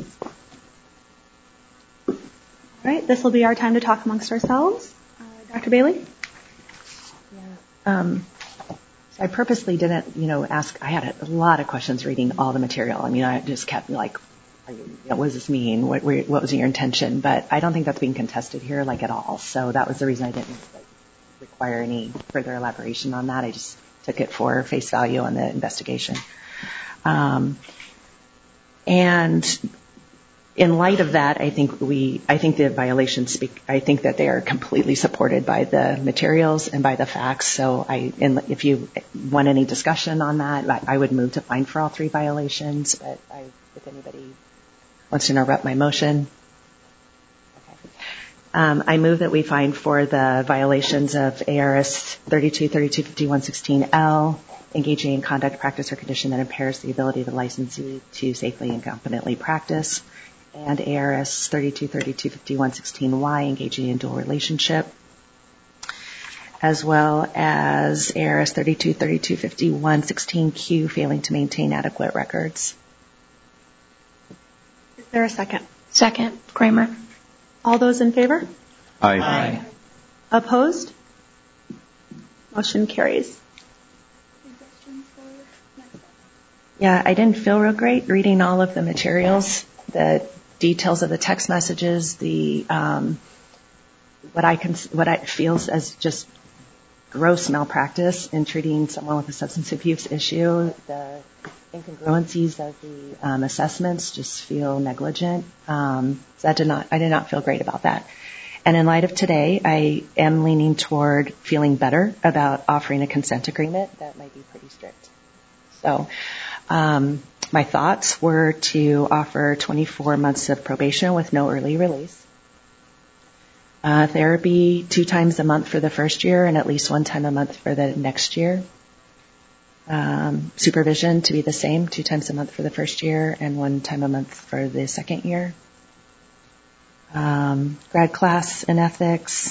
All right, this will be our time to talk amongst ourselves. Uh, Doctor Bailey? Yeah. Um, so I purposely didn't, you know, ask. I had a lot of questions reading all the material. I mean, I just kept like, are you, you know, what does this mean? What, what was your intention? But I don't think that's being contested here, like at all. So that was the reason I didn't like, require any further elaboration on that. I just took it for face value on the investigation. Um, and in light of that, I think we, I think the violations speak, I think that they are completely supported by the materials and by the facts. So I, and if you want any discussion on that, I, I would move to fine for all three violations. But I, if anybody wants to interrupt my motion. Okay. Um, I move that we fine for the violations of A R S thirty-two, thirty-two fifty-one, sixteen L, engaging in conduct, practice, or condition that impairs the ability of the licensee to safely and competently practice, and A R S thirty-two, thirty-two fifty-one, sixteen Y, engaging in dual relationship, as well as A R S thirty-two, thirty-two fifty-one, sixteen Q, failing to maintain adequate records. Is there a second? Second, Kramer. All those in favor? Aye. Aye. Opposed? Motion carries. Yeah, I didn't feel real great reading all of the materials, the details of the text messages, the um, what I can what I feels as just gross malpractice in treating someone with a substance abuse issue. The incongruencies of the um, assessments just feel negligent. Um, so I did not I did not feel great about that. And in light of today, I am leaning toward feeling better about offering a consent agreement that might be pretty strict. So. Um, my thoughts were to offer twenty-four months of probation with no early release. Uh, therapy two times a month for the first year and at least one time a month for the next year. Um, supervision to be the same, two times a month for the first year and one time a month for the second year. Um, grad class in ethics.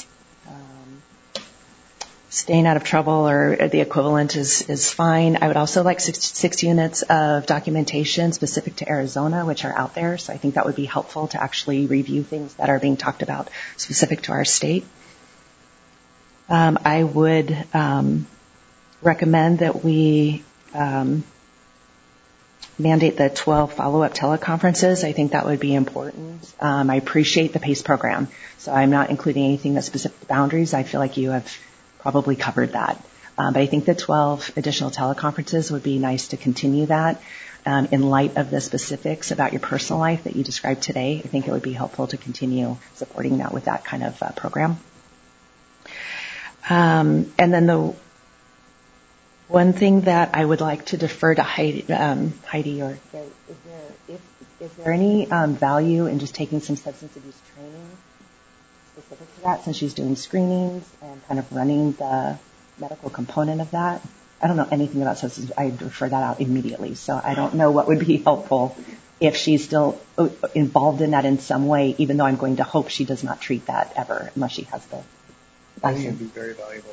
Staying out of trouble or the equivalent is, is fine. I would also like six, six units of documentation specific to Arizona, which are out there. So I think that would be helpful to actually review things that are being talked about specific to our state. Um, I would um, recommend that we um, mandate the twelve follow-up teleconferences. I think that would be important. Um, I appreciate the PACE program, so I'm not including anything that's specific to boundaries. I feel like you have probably covered that. Um, but I think the twelve additional teleconferences would be nice to continue that. Um, in light of the specifics about your personal life that you described today, I think it would be helpful to continue supporting that with that kind of uh, program. Um, and then the One thing that I would like to defer to Heidi, um, Heidi or is there, if, is there any um, value in just taking some substance abuse training specific to that, since she's doing screenings and kind of running the medical component of that? I don't know anything about substance. I'd refer that out immediately. So I don't know what would be helpful if she's still involved in that in some way, even though I'm going to hope she does not treat that ever unless she has the license. I think it would be very valuable.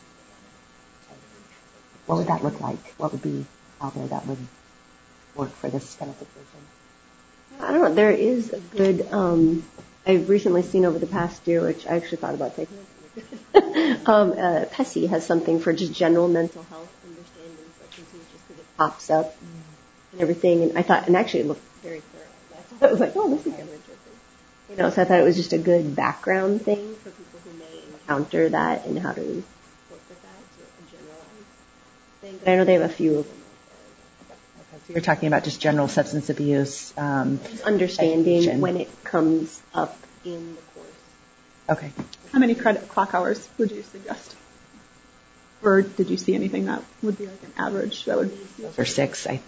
What would that look like? What would be out there that would work for this kind of situation? I don't know. There is a good, um, I've recently seen over the past year, which I actually thought about taking it. um, uh, P E S I has something for just general mental health, understanding substance use, just because it pops up and everything. And I thought, and actually it looked very thorough. I was like, oh, this is kind of interesting. You know, so I thought it was just a good background thing for people who may encounter that and how to work with that. So a generalized thing. But I know they have a few of them. So you're talking about just general substance abuse. Um, understanding education. When it comes up in the course. Okay. How many credit clock hours would you suggest? Or did you see anything that would be like an average that would be? For six, I think.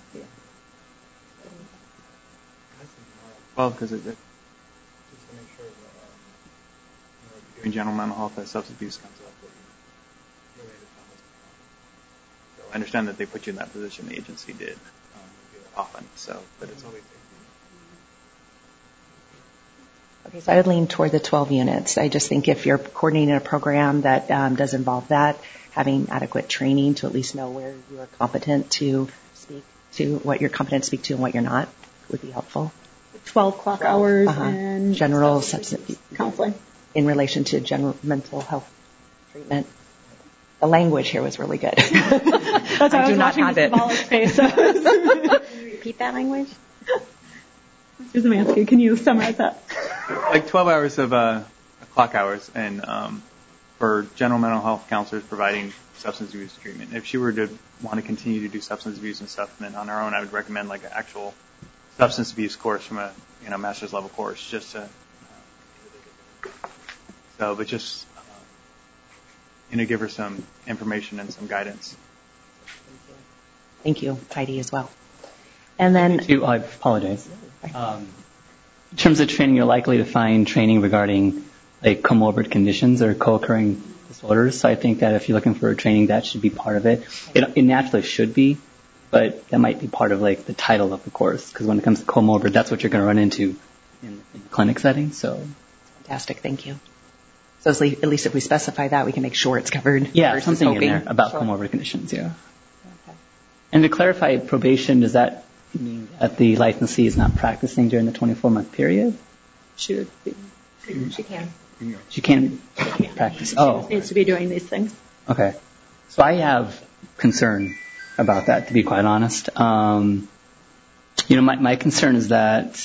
Well, because it, it, just to make sure that um, you know, if you're doing general mental health, that substance abuse comes up. Related to so I understand that they put you in that position. The agency did um, do that often. So, but it's always. Okay, so I would lean toward the twelve units. I just think if you're coordinating a program that um, does involve that, having adequate training to at least know where you are competent to speak to, what you're competent to speak to and what you're not, would be helpful. twelve clock hours uh-huh. and general substance counseling in relation to general mental health treatment. The language here was really good. That's why I, I was watching Mister Zavala's face. So. Can you repeat that language? Mister Zamansky, can you summarize that? Like twelve hours of uh, clock hours, and um, for general mental health counselors providing substance abuse treatment. If she were to want to continue to do substance abuse and stuff, then on her own, I would recommend like an actual substance abuse course from a you know master's level course, just to. Uh, so, but just uh, you know, give her some information and some guidance. Thank you, Heidi, as well. And then, too, I apologize. Um, in terms of training, you're likely to find training regarding like comorbid conditions or co-occurring disorders. So I think that if you're looking for a training, that should be part of it. It, it naturally should be, but that might be part of like the title of the course. Because when it comes to comorbid, that's what you're going to run into in, in the clinic setting. So fantastic, thank you. So at least if we specify that, we can make sure it's covered. Yeah, something hoping. in there about sure. comorbid conditions. Yeah. Okay. And to clarify, probation, does that mean that the licensee is not practicing during the twenty-four month period? She would be. She can. She can practice. Oh. She needs to be doing these things. Okay. So I have concern about that, to be quite honest. Um, you know, my, my concern is that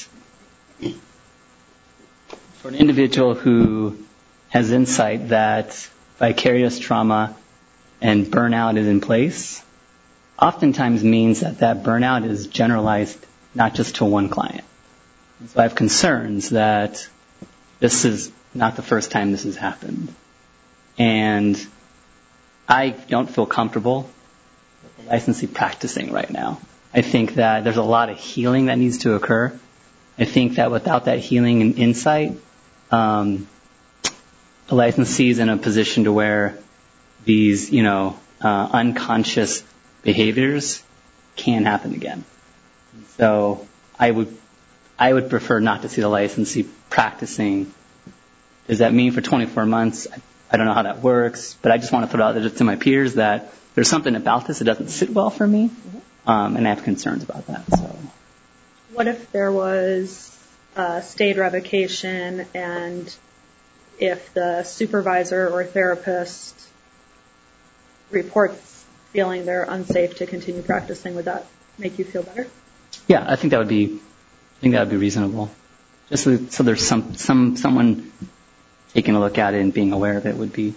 for an individual who has insight that vicarious trauma and burnout is in place, oftentimes means that that burnout is generalized not just to one client. And so I have concerns that this is not the first time this has happened. And I don't feel comfortable with the licensee practicing right now. I think that there's a lot of healing that needs to occur. I think that without that healing and insight, um, the licensee is in a position to where these, you know, uh, unconscious behaviors can happen again. So I would I would prefer not to see the licensee practicing. Does that mean for twenty-four months? I don't know how that works, but I just want to throw out there to my peers that there's something about this that doesn't sit well for me, um, and I have concerns about that. So, what if there was a state revocation, and if the supervisor or therapist reports feeling they're unsafe to continue practicing, would that make you feel better? Yeah, I think that would be, I think that would be reasonable. Just so, so there's some, some, someone taking a look at it and being aware of it would be.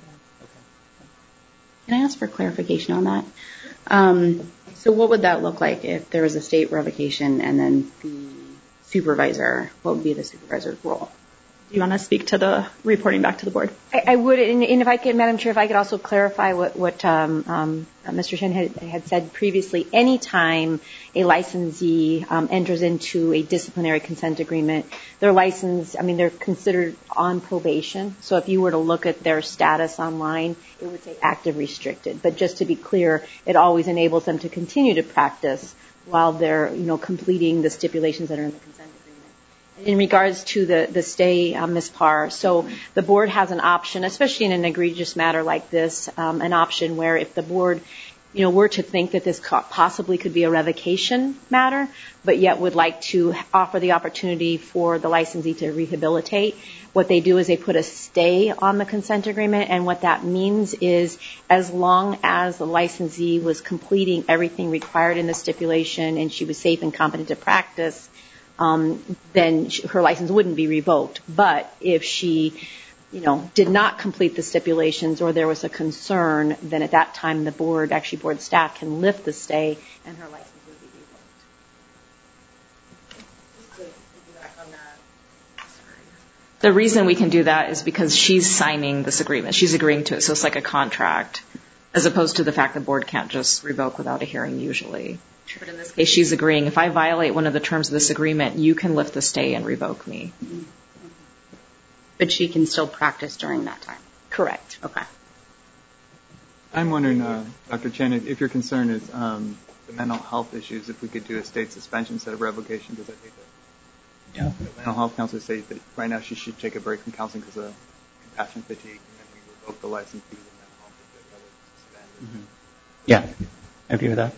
Can I ask for clarification on that? Um, so what would that look like if there was a state revocation and then the supervisor, what would be the supervisor's role? Do you want to speak to the reporting back to the board? I, I would, and, and if I could, Madam Chair, if I could also clarify what, what um, um, Mister Shen had, had said previously. Any time a licensee um, enters into a disciplinary consent agreement, their license, I mean, they're considered on probation. So if you were to look at their status online, it would say active restricted. But just to be clear, it always enables them to continue to practice while they're, you know, completing the stipulations that are in the consent agreement. In regards to the, the stay, um, Miz Parr, so the board has an option, especially in an egregious matter like this, um, an option where if the board, you know, were to think that this co- possibly could be a revocation matter, but yet would like to offer the opportunity for the licensee to rehabilitate, what they do is they put a stay on the consent agreement, and what that means is as long as the licensee was completing everything required in the stipulation and she was safe and competent to practice, Um, then her license wouldn't be revoked. But if she, you know, did not complete the stipulations or there was a concern, then at that time the board, actually board staff, can lift the stay and her license would be revoked. The reason we can do that is because she's signing this agreement. She's agreeing to it, so it's like a contract, as opposed to the fact the board can't just revoke without a hearing usually. But in this case, she's agreeing, if I violate one of the terms of this agreement, you can lift the stay and revoke me. But she can still practice during that time. Correct. Okay. I'm wondering, uh, Doctor Chen, if your concern is um, the mental health issues, if we could do a state suspension instead of revocation, because I think that yeah. the mental health counselors say that right now she should take a break from counseling because of compassion fatigue, and then we revoke the license because of mental health. Mm-hmm. Yeah, I agree with that.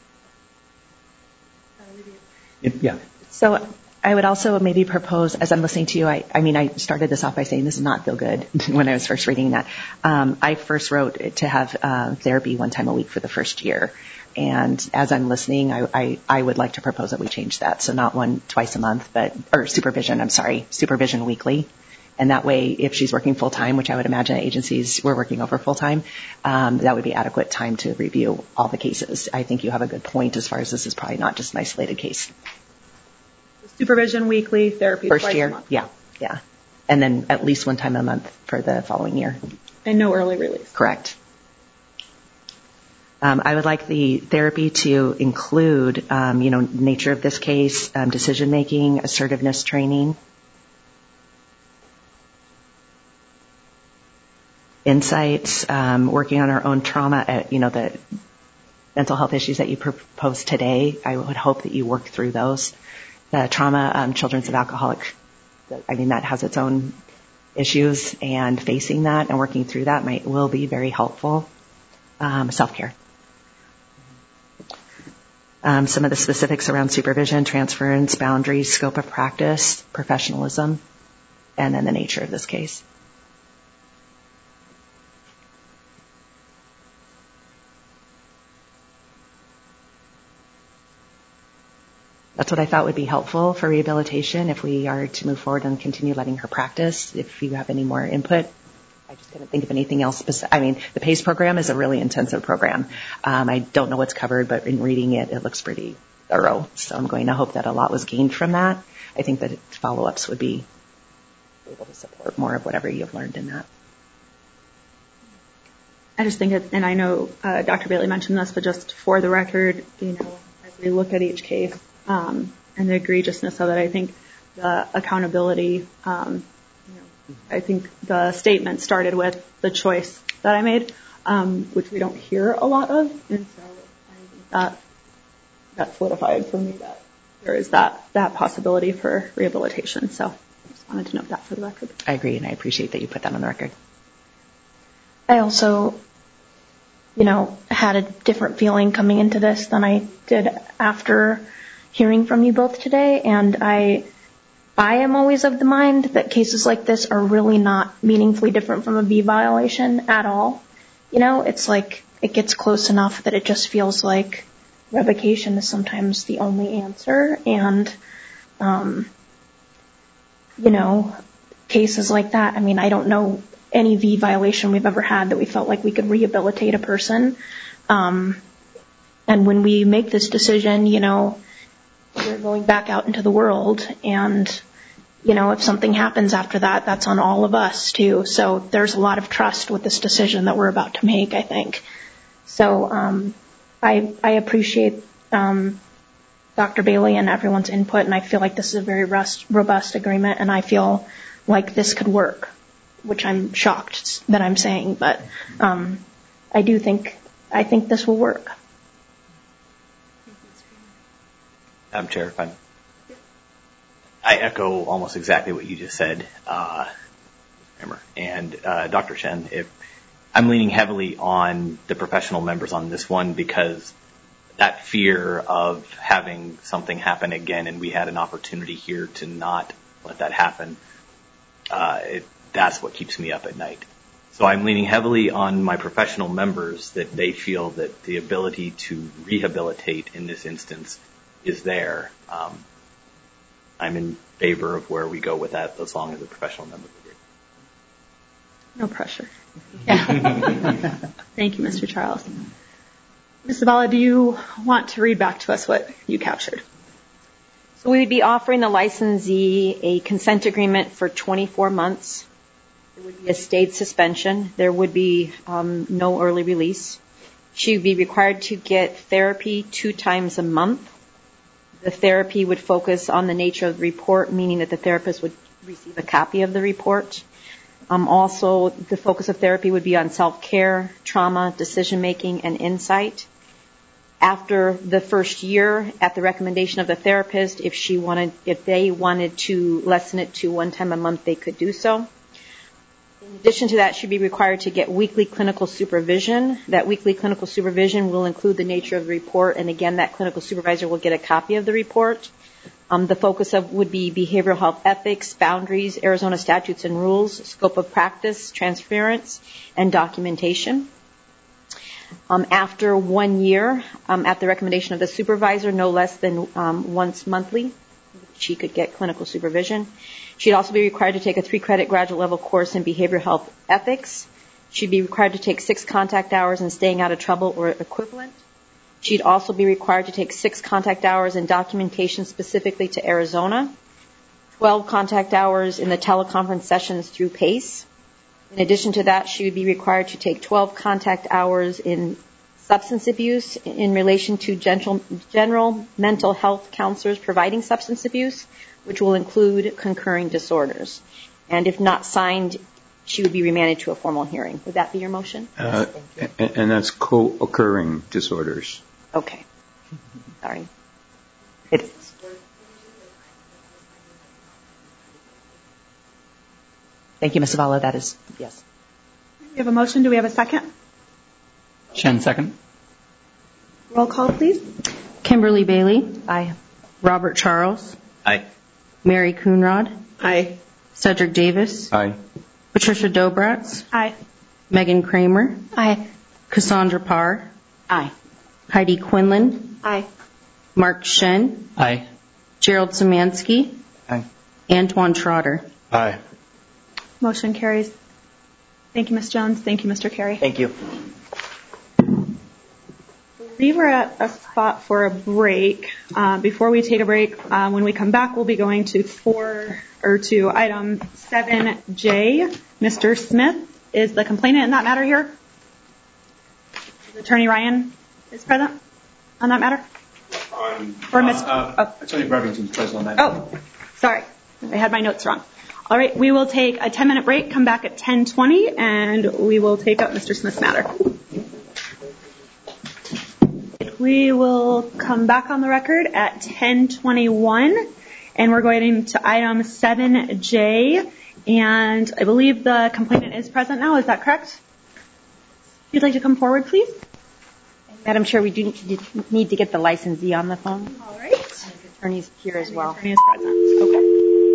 Yeah. So I would also maybe propose, as I'm listening to you, I, I mean, I started this off by saying this does not feel good when I was first reading that. Um, I first wrote to have uh, therapy one time a week for the first year. And as I'm listening, I, I, I would like to propose that we change that. So not one twice a month, but, or supervision, I'm sorry, supervision weekly. And that way, if she's working full time, which I would imagine agencies were working over full time, um, that would be adequate time to review all the cases. I think you have a good point as far as this is probably not just an isolated case. Supervision weekly, therapy First twice year, a month. yeah, yeah. And then at least one time a month for the following year. And no early release. Correct. Um, I would like the therapy to include, um, you know, nature of this case, um, decision making, assertiveness training, insights, um, working on our own trauma, at, you know, the mental health issues that you proposed today. I would hope that you work through those. The trauma, um, children's of alcoholic, I mean, that has its own issues, and facing that and working through that might will be very helpful. Um, self-care. Um, some of the specifics around supervision, transference, boundaries, scope of practice, professionalism, and then the nature of this case. That's what I thought would be helpful for rehabilitation if we are to move forward and continue letting her practice. If you have any more input, I just couldn't think of anything else. I mean, the PACE program is a really intensive program. Um, I don't know what's covered, but in reading it, it looks pretty thorough. So I'm going to hope that a lot was gained from that. I think that follow-ups would be able to support more of whatever you've learned in that. I just think, it, and I know uh, Doctor Bailey mentioned this, but just for the record, you know, as we look at each case, Um, and the egregiousness of it, I think the accountability, um, you know, I think the statement started with the choice that I made, um, which we don't hear a lot of, and so I think that that solidified for me that there is that, that possibility for rehabilitation. So I just wanted to note that for the record. I agree, and I appreciate that you put that on the record. I also, you know, had a different feeling coming into this than I did after hearing from you both today, and I I am always of the mind that cases like this are really not meaningfully different from a V violation at all. You know, it's like it gets close enough that it just feels like revocation is sometimes the only answer, and um, you know, cases like that, I mean, I don't know any V violation we've ever had that we felt like we could rehabilitate a person, um, and when we make this decision, you know, we're going back out into the world, and you know, if something happens after that, that's on all of us too. So there's a lot of trust with this decision that we're about to make, I think. So um, I, I appreciate um, Doctor Bailey and everyone's input, and I feel like this is a very rust, robust agreement, and I feel like this could work, which I'm shocked that I'm saying, but um, I do think, I think this will work. Madam Chair, if I'm, I echo almost exactly what you just said, uh, and uh, Doctor Shen. If I'm leaning heavily on the professional members on this one because that fear of having something happen again, and we had an opportunity here to not let that happen. Uh, it, that's what keeps me up at night. So I'm leaning heavily on my professional members that they feel that the ability to rehabilitate in this instance is there. Um, I'm in favor of where we go with that as long as the professional members agree. No pressure. Thank you, Mister Charles. Miz Zavala, do you want to read back to us what you captured? So we would be offering the licensee a consent agreement for twenty-four months. There would be a stayed suspension. There would be um, no early release. She would be required to get therapy two times a month. The therapy would focus on the nature of the report, meaning that the therapist would receive a copy of the report. Um, also, the focus of therapy would be on self-care, trauma, decision-making, and insight. After the first year, at the recommendation of the therapist, if she wanted, if they wanted to lessen it to one time a month, they could do so. In addition to that, she'd be required to get weekly clinical supervision. That weekly clinical supervision will include the nature of the report, and again, that clinical supervisor will get a copy of the report. Um, the focus of would be behavioral health ethics, boundaries, Arizona statutes and rules, scope of practice, transference, and documentation. Um, after one year, um, at the recommendation of the supervisor, no less than um, once monthly, she could get clinical supervision. She'd also be required to take a three-credit graduate level course in behavioral health ethics. She'd be required to take six contact hours in staying out of trouble or equivalent. She'd also be required to take six contact hours in documentation specifically to Arizona, twelve contact hours in the teleconference sessions through PACE. In addition to that, she would be required to take twelve contact hours in substance abuse in relation to general, general mental health counselors providing substance abuse, which will include concurring disorders. And if not signed, she would be remanded to a formal hearing. Would that be your motion? Uh, and, and that's co-occurring disorders. Okay. Sorry. It's Thank you, Miz Zavala. That is, yes. We have a motion. Do we have a second? Shen, second. Roll call, please. Kimberly Bailey. Aye. Robert Charles. Aye. Mary Coonrod. Aye. Cedric Davis. Aye. Patricia Dobratz. Aye. Megan Kramer. Aye. Cassandra Parr. Aye. Heidi Quinlan. Aye. Mark Shen. Aye. Gerald Szymanski. Aye. Antoine Trotter. Aye. Motion carries. Thank you, Miz Jones. Thank you, Mister Carey. Thank you. We were at a spot for a break. Uh, before we take a break, uh, when we come back, we'll be going to four or to item seven J. Mister Smith is the complainant in that matter here. Attorney Ryan is present on that matter. Um, Or Miz uh, uh, Attorney Brevington is present on that. Oh, sorry, I had my notes wrong. All right, we will take a ten minute break. Come back at ten twenty, and we will take up Mister Smith's matter. We will come back on the record at ten twenty-one, and we're going to item seven J, and I believe the complainant is present now. Is that correct? If you'd like to come forward, please. Madam Chair, we do need to get the licensee on the phone. All right. And the attorney's here as well. The attorney is present. Okay.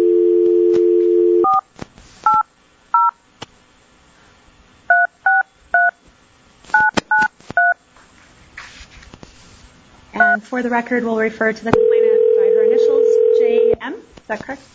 And for the record, we'll refer to the complainant by her initials, J M. Is that correct?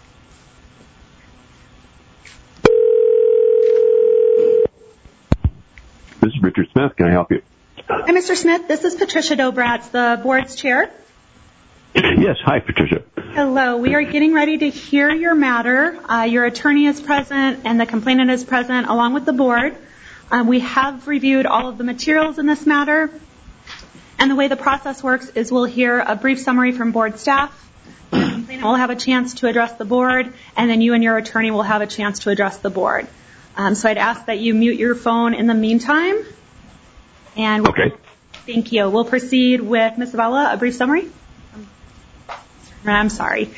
This is Richard Smith. Can I help you? Hi, Mister Smith. This is Patricia Dobratz, the board's chair. Yes. Hi, Patricia. Hello. We are getting ready to hear your matter. Uh, your attorney is present and the complainant is present along with the board. Um, we have reviewed all of the materials in this matter. And the way the process works is we'll hear a brief summary from board staff. The complainant will have a chance to address the board, and then you and your attorney will have a chance to address the board. Um, so I'd ask that you mute your phone in the meantime. And okay. Thank you. We'll proceed with Miz Zabala, a brief summary. I'm sorry.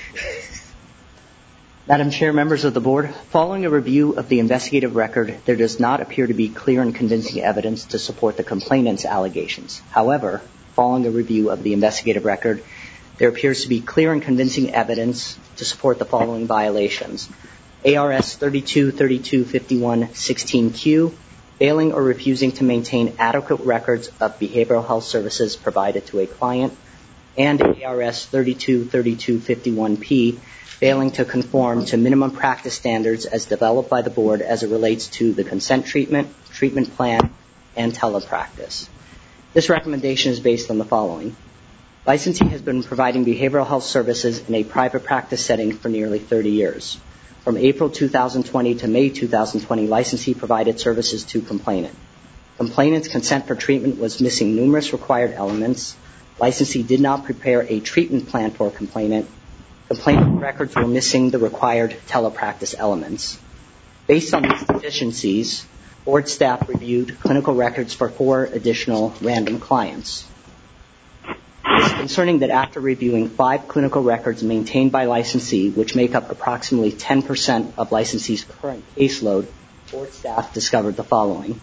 Madam Chair, members of the board, following a review of the investigative record, there does not appear to be clear and convincing evidence to support the complainant's allegations. However, following a review of the investigative record, there appears to be clear and convincing evidence to support the following violations. A R S thirty-two thirty-two fifty-one sixteen Q, failing or refusing to maintain adequate records of behavioral health services provided to a client, and A R S thirty-two thirty-two fifty-one P, failing to conform to minimum practice standards as developed by the board as it relates to the consent treatment, treatment plan, and telepractice. This recommendation is based on the following. Licensee has been providing behavioral health services in a private practice setting for nearly thirty years. From April two thousand twenty to May two thousand twenty, licensee provided services to complainant. Complainant's consent for treatment was missing numerous required elements. Licensee did not prepare a treatment plan for complainant. Complainant records were missing the required telepractice elements. Based on these deficiencies, board staff reviewed clinical records for four additional random clients. It is concerning that after reviewing five clinical records maintained by licensee, which make up approximately ten percent of licensee's current caseload, board staff discovered the following.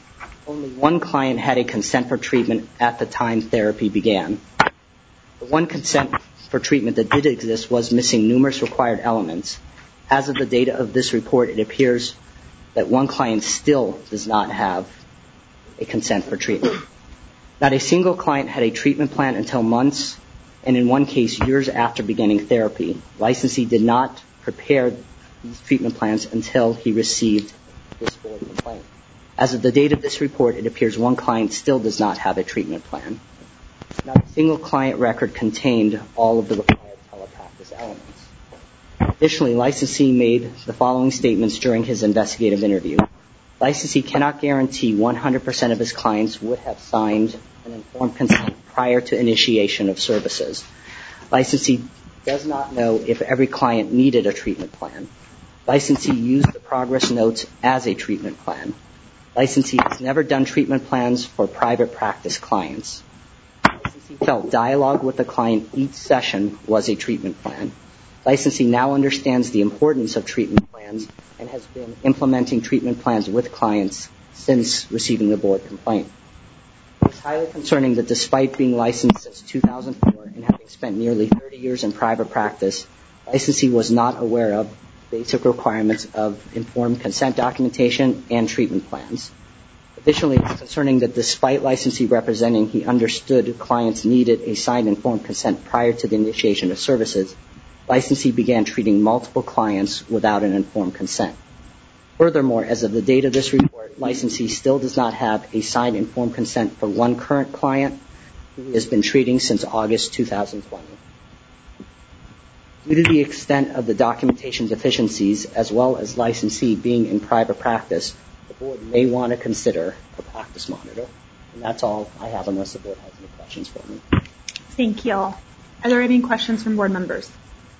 Only one client had a consent for treatment at the time therapy began. The one consent for treatment that did exist was missing numerous required elements. As of the date of this report, it appears that one client still does not have a consent for treatment. Not a single client had a treatment plan until months, and in one case, years after beginning therapy. Licensee did not prepare these treatment plans until he received this board complaint. As of the date of this report, it appears one client still does not have a treatment plan. Not a single client record contained all of the required telepractice elements. Additionally, licensee made the following statements during his investigative interview. Licensee cannot guarantee one hundred percent of his clients would have signed an informed consent prior to initiation of services. Licensee does not know if every client needed a treatment plan. Licensee used the progress notes as a treatment plan. Licensee has never done treatment plans for private practice clients. Licensee felt dialogue with the client each session was a treatment plan. Licensee now understands the importance of treatment plans and has been implementing treatment plans with clients since receiving the board complaint. It is highly concerning that despite being licensed since two thousand four and having spent nearly thirty years in private practice, licensee was not aware of basic requirements of informed consent documentation and treatment plans. Additionally, it is concerning that despite licensee representing he understood clients needed a signed informed consent prior to the initiation of services, licensee began treating multiple clients without an informed consent. Furthermore, as of the date of this report, licensee still does not have a signed informed consent for one current client who he has been treating since August two thousand twenty. Due to the extent of the documentation deficiencies, as well as licensee being in private practice, the board may want to consider a practice monitor. And that's all I have unless the board has any questions for me. Thank you. Are there any questions from board members?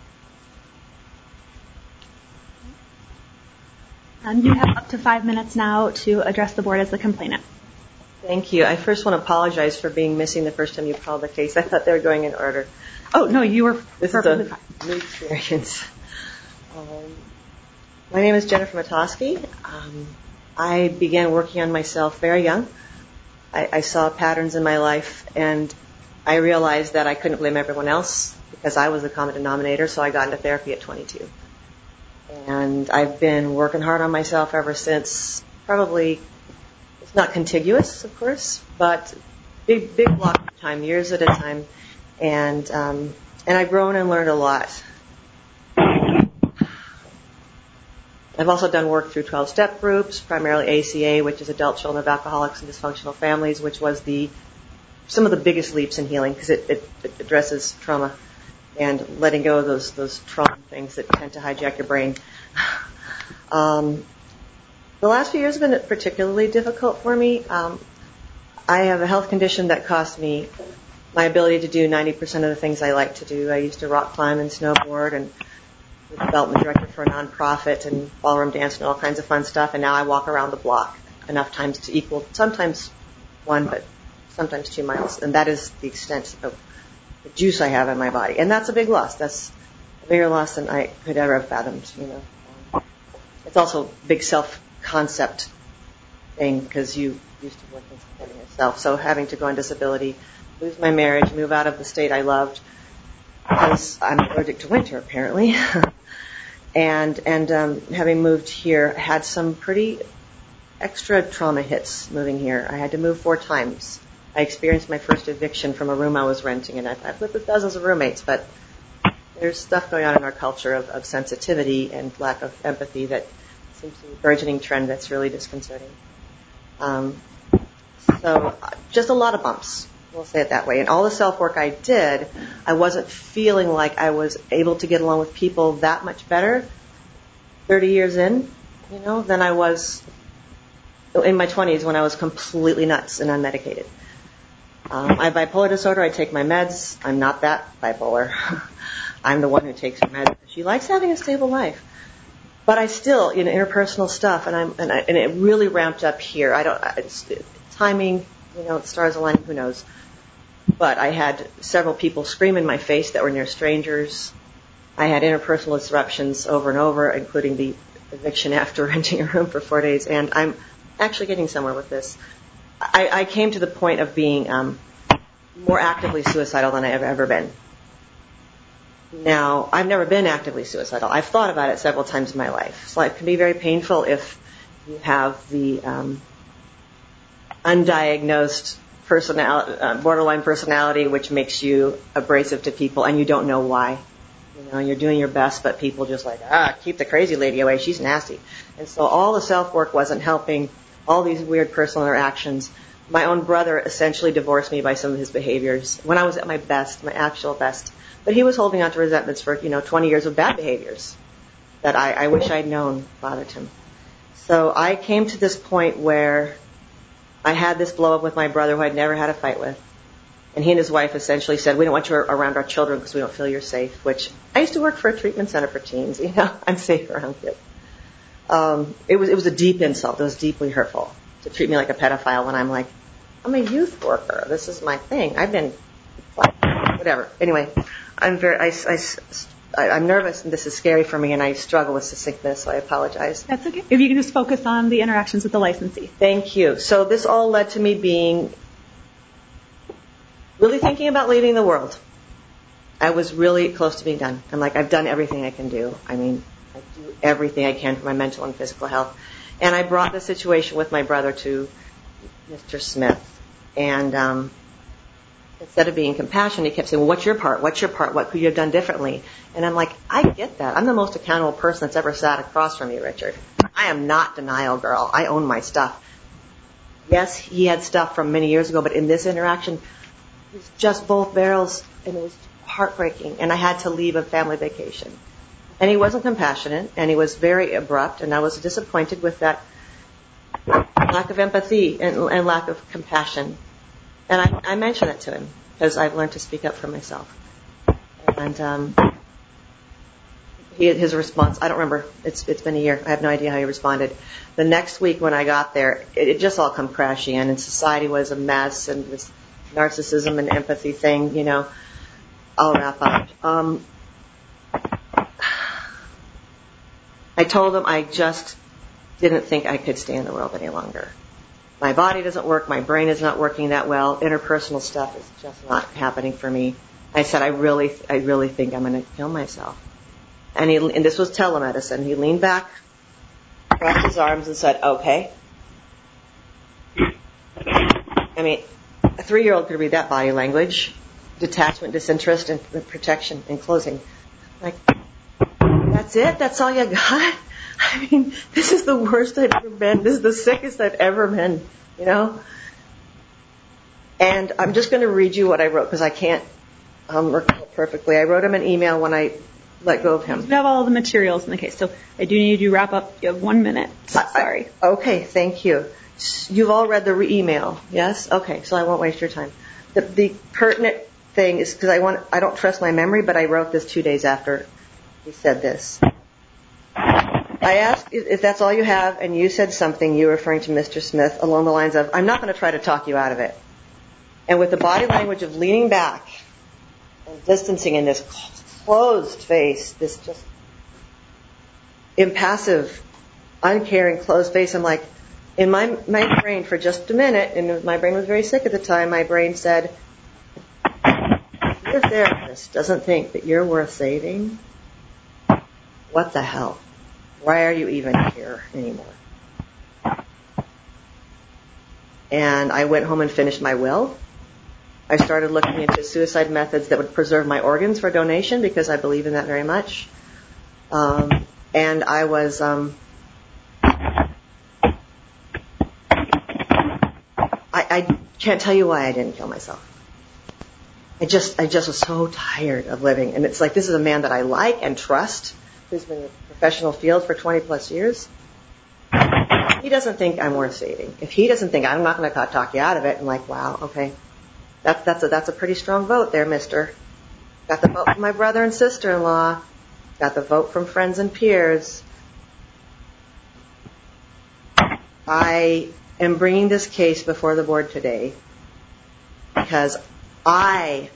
Um, you have up to five minutes now to address the board as the complainant. Thank you. I first want to apologize for being missing the first time you called the case. I thought they were going in order. Oh, no, you were This is a new experience. Um, my name is Jennifer Matoski. Um, I began working on myself very young. I, I saw patterns in my life, and I realized that I couldn't blame everyone else because I was the common denominator, so I got into therapy at twenty-two. And I've been working hard on myself ever since. Probably, it's not contiguous, of course, but big, big block of time, years at a time. And um, and I've grown and learned a lot. I've also done work through twelve-step groups, primarily A C A, which is Adult Children of Alcoholics and Dysfunctional Families, which was the some of the biggest leaps in healing because it, it, it addresses trauma and letting go of those those trauma things that tend to hijack your brain. Um, the last few years have been particularly difficult for me. Um, I have a health condition that cost me my ability to do ninety percent of the things I like to do. I used to rock climb and snowboard and was development director for a nonprofit and ballroom dance and all kinds of fun stuff. And now I walk around the block enough times to equal sometimes one, but sometimes two miles. And that is the extent of the juice I have in my body. And that's a big loss. That's a bigger loss than I could ever have fathomed, you know. Um, it's also a big self-concept thing because you used to work in supporting yourself. So having to go on disability, lose my marriage, move out of the state I loved because I'm allergic to winter apparently, and and um, having moved here, had some pretty extra trauma hits moving here. I had to move four times. I experienced my first eviction from a room I was renting, and I've, I've lived with dozens of roommates, but there's stuff going on in our culture of, of sensitivity and lack of empathy that seems to be a burgeoning trend that's really disconcerting. Um, so just a lot of bumps, we'll say it that way. And all the self-work I did, I wasn't feeling like I was able to get along with people that much better thirty years in, you know, than I was in my twenties when I was completely nuts and unmedicated. Um, I have bipolar disorder. I take my meds. I'm not that bipolar. I'm the one who takes her meds. She likes having a stable life. But I still, you know, interpersonal stuff, and I'm, and, I, and it really ramped up here. I don't, it's, it's timing, you know, stars aligning, who knows. But I had several people scream in my face that were near strangers. I had interpersonal disruptions over and over, including the eviction after renting a room for four days. And I'm actually getting somewhere with this. I, I came to the point of being um, more actively suicidal than I have ever been. Now, I've never been actively suicidal. I've thought about it several times in my life. So it can be very painful if you have the um, undiagnosed personality, uh, borderline personality, which makes you abrasive to people, and you don't know why. You know, you're doing your best, but people just like, ah, keep the crazy lady away. She's nasty. And so all the self-work wasn't helping. All these weird personal interactions. My own brother essentially divorced me by some of his behaviors when I was at my best, my actual best. But he was holding on to resentments for, you know, twenty years of bad behaviors that I, I wish I'd known bothered him. So I came to this point where I had this blow up with my brother who I'd never had a fight with. And he and his wife essentially said, we don't want you around our children because we don't feel you're safe, which I used to work for a treatment center for teens. You know, I'm safe around kids. Um, it was it was a deep insult. It was deeply hurtful to treat me like a pedophile when I'm like, I'm a youth worker. This is my thing. I've been, whatever. Anyway, I'm very, I, I, I'm nervous and this is scary for me and I struggle with succinctness, so I apologize. That's okay. If you can just focus on the interactions with the licensee. Thank you. So this all led to me being really thinking about leaving the world. I was really close to being done. I'm like, I've done everything I can do. I mean, I do everything I can for my mental and physical health. And I brought the situation with my brother to Mister Smith. And um, instead of being compassionate, he kept saying, well, what's your part? What's your part? What could you have done differently? And I'm like, I get that. I'm the most accountable person that's ever sat across from you, Richard. I am not denial girl. I own my stuff. Yes, he had stuff from many years ago, but in this interaction, it was just both barrels, and it was heartbreaking. And I had to leave a family vacation. And he wasn't compassionate, and he was very abrupt, and I was disappointed with that lack of empathy and, and lack of compassion. And I, I mentioned that to him, because I've learned to speak up for myself. And um, he, his response, I don't remember, it's it's been a year, I have no idea how he responded. The next week when I got there, it, it just all come crashing in, and society was a mess, and this narcissism and empathy thing, you know. I'll wrap up. Um, I told him I just didn't think I could stay in the world any longer. My body doesn't work. My brain is not working that well. Interpersonal stuff is just not happening for me. I said, I really, I really think I'm going to kill myself. And he, and this was telemedicine. He leaned back, crossed his arms, and said, okay. I mean, a three-year-old could read that body language. Detachment, disinterest, and protection and closing. Like, that's it? That's all you got? I mean, this is the worst I've ever been. This is the sickest I've ever been, you know? And I'm just going to read you what I wrote because I can't um, recall perfectly. I wrote him an email when I let go of him. You have all the materials in the case, so I do need you to wrap up. You have one minute. Sorry. I, okay, thank you. You've all read the re- email, yes? Okay, so I won't waste your time. The, the pertinent thing is because I want I don't trust my memory, but I wrote this two days after he said this. I asked if that's all you have, and you said something, you referring to Mister Smith, along the lines of, I'm not going to try to talk you out of it. And with the body language of leaning back and distancing in this closed face, this just impassive, uncaring, closed face, I'm like, in my, my brain for just a minute, and my brain was very sick at the time, my brain said, if your therapist doesn't think that you're worth saving, what the hell? Why are you even here anymore? And I went home and finished my will. I started looking into suicide methods that would preserve my organs for donation because I believe in that very much. Um, and I was, um, I, I can't tell you why I didn't kill myself. I just, I just was so tired of living. And it's like, this is a man that I like and trust, who's been in the professional field for twenty plus years. He doesn't think I'm worth saving. If he doesn't think I'm not going to talk you out of it, I'm like, wow, okay. That's, that's a, that's a pretty strong vote there, mister. Got the vote from my brother and sister-in-law. Got the vote from friends and peers. I am bringing this case before the board today because I,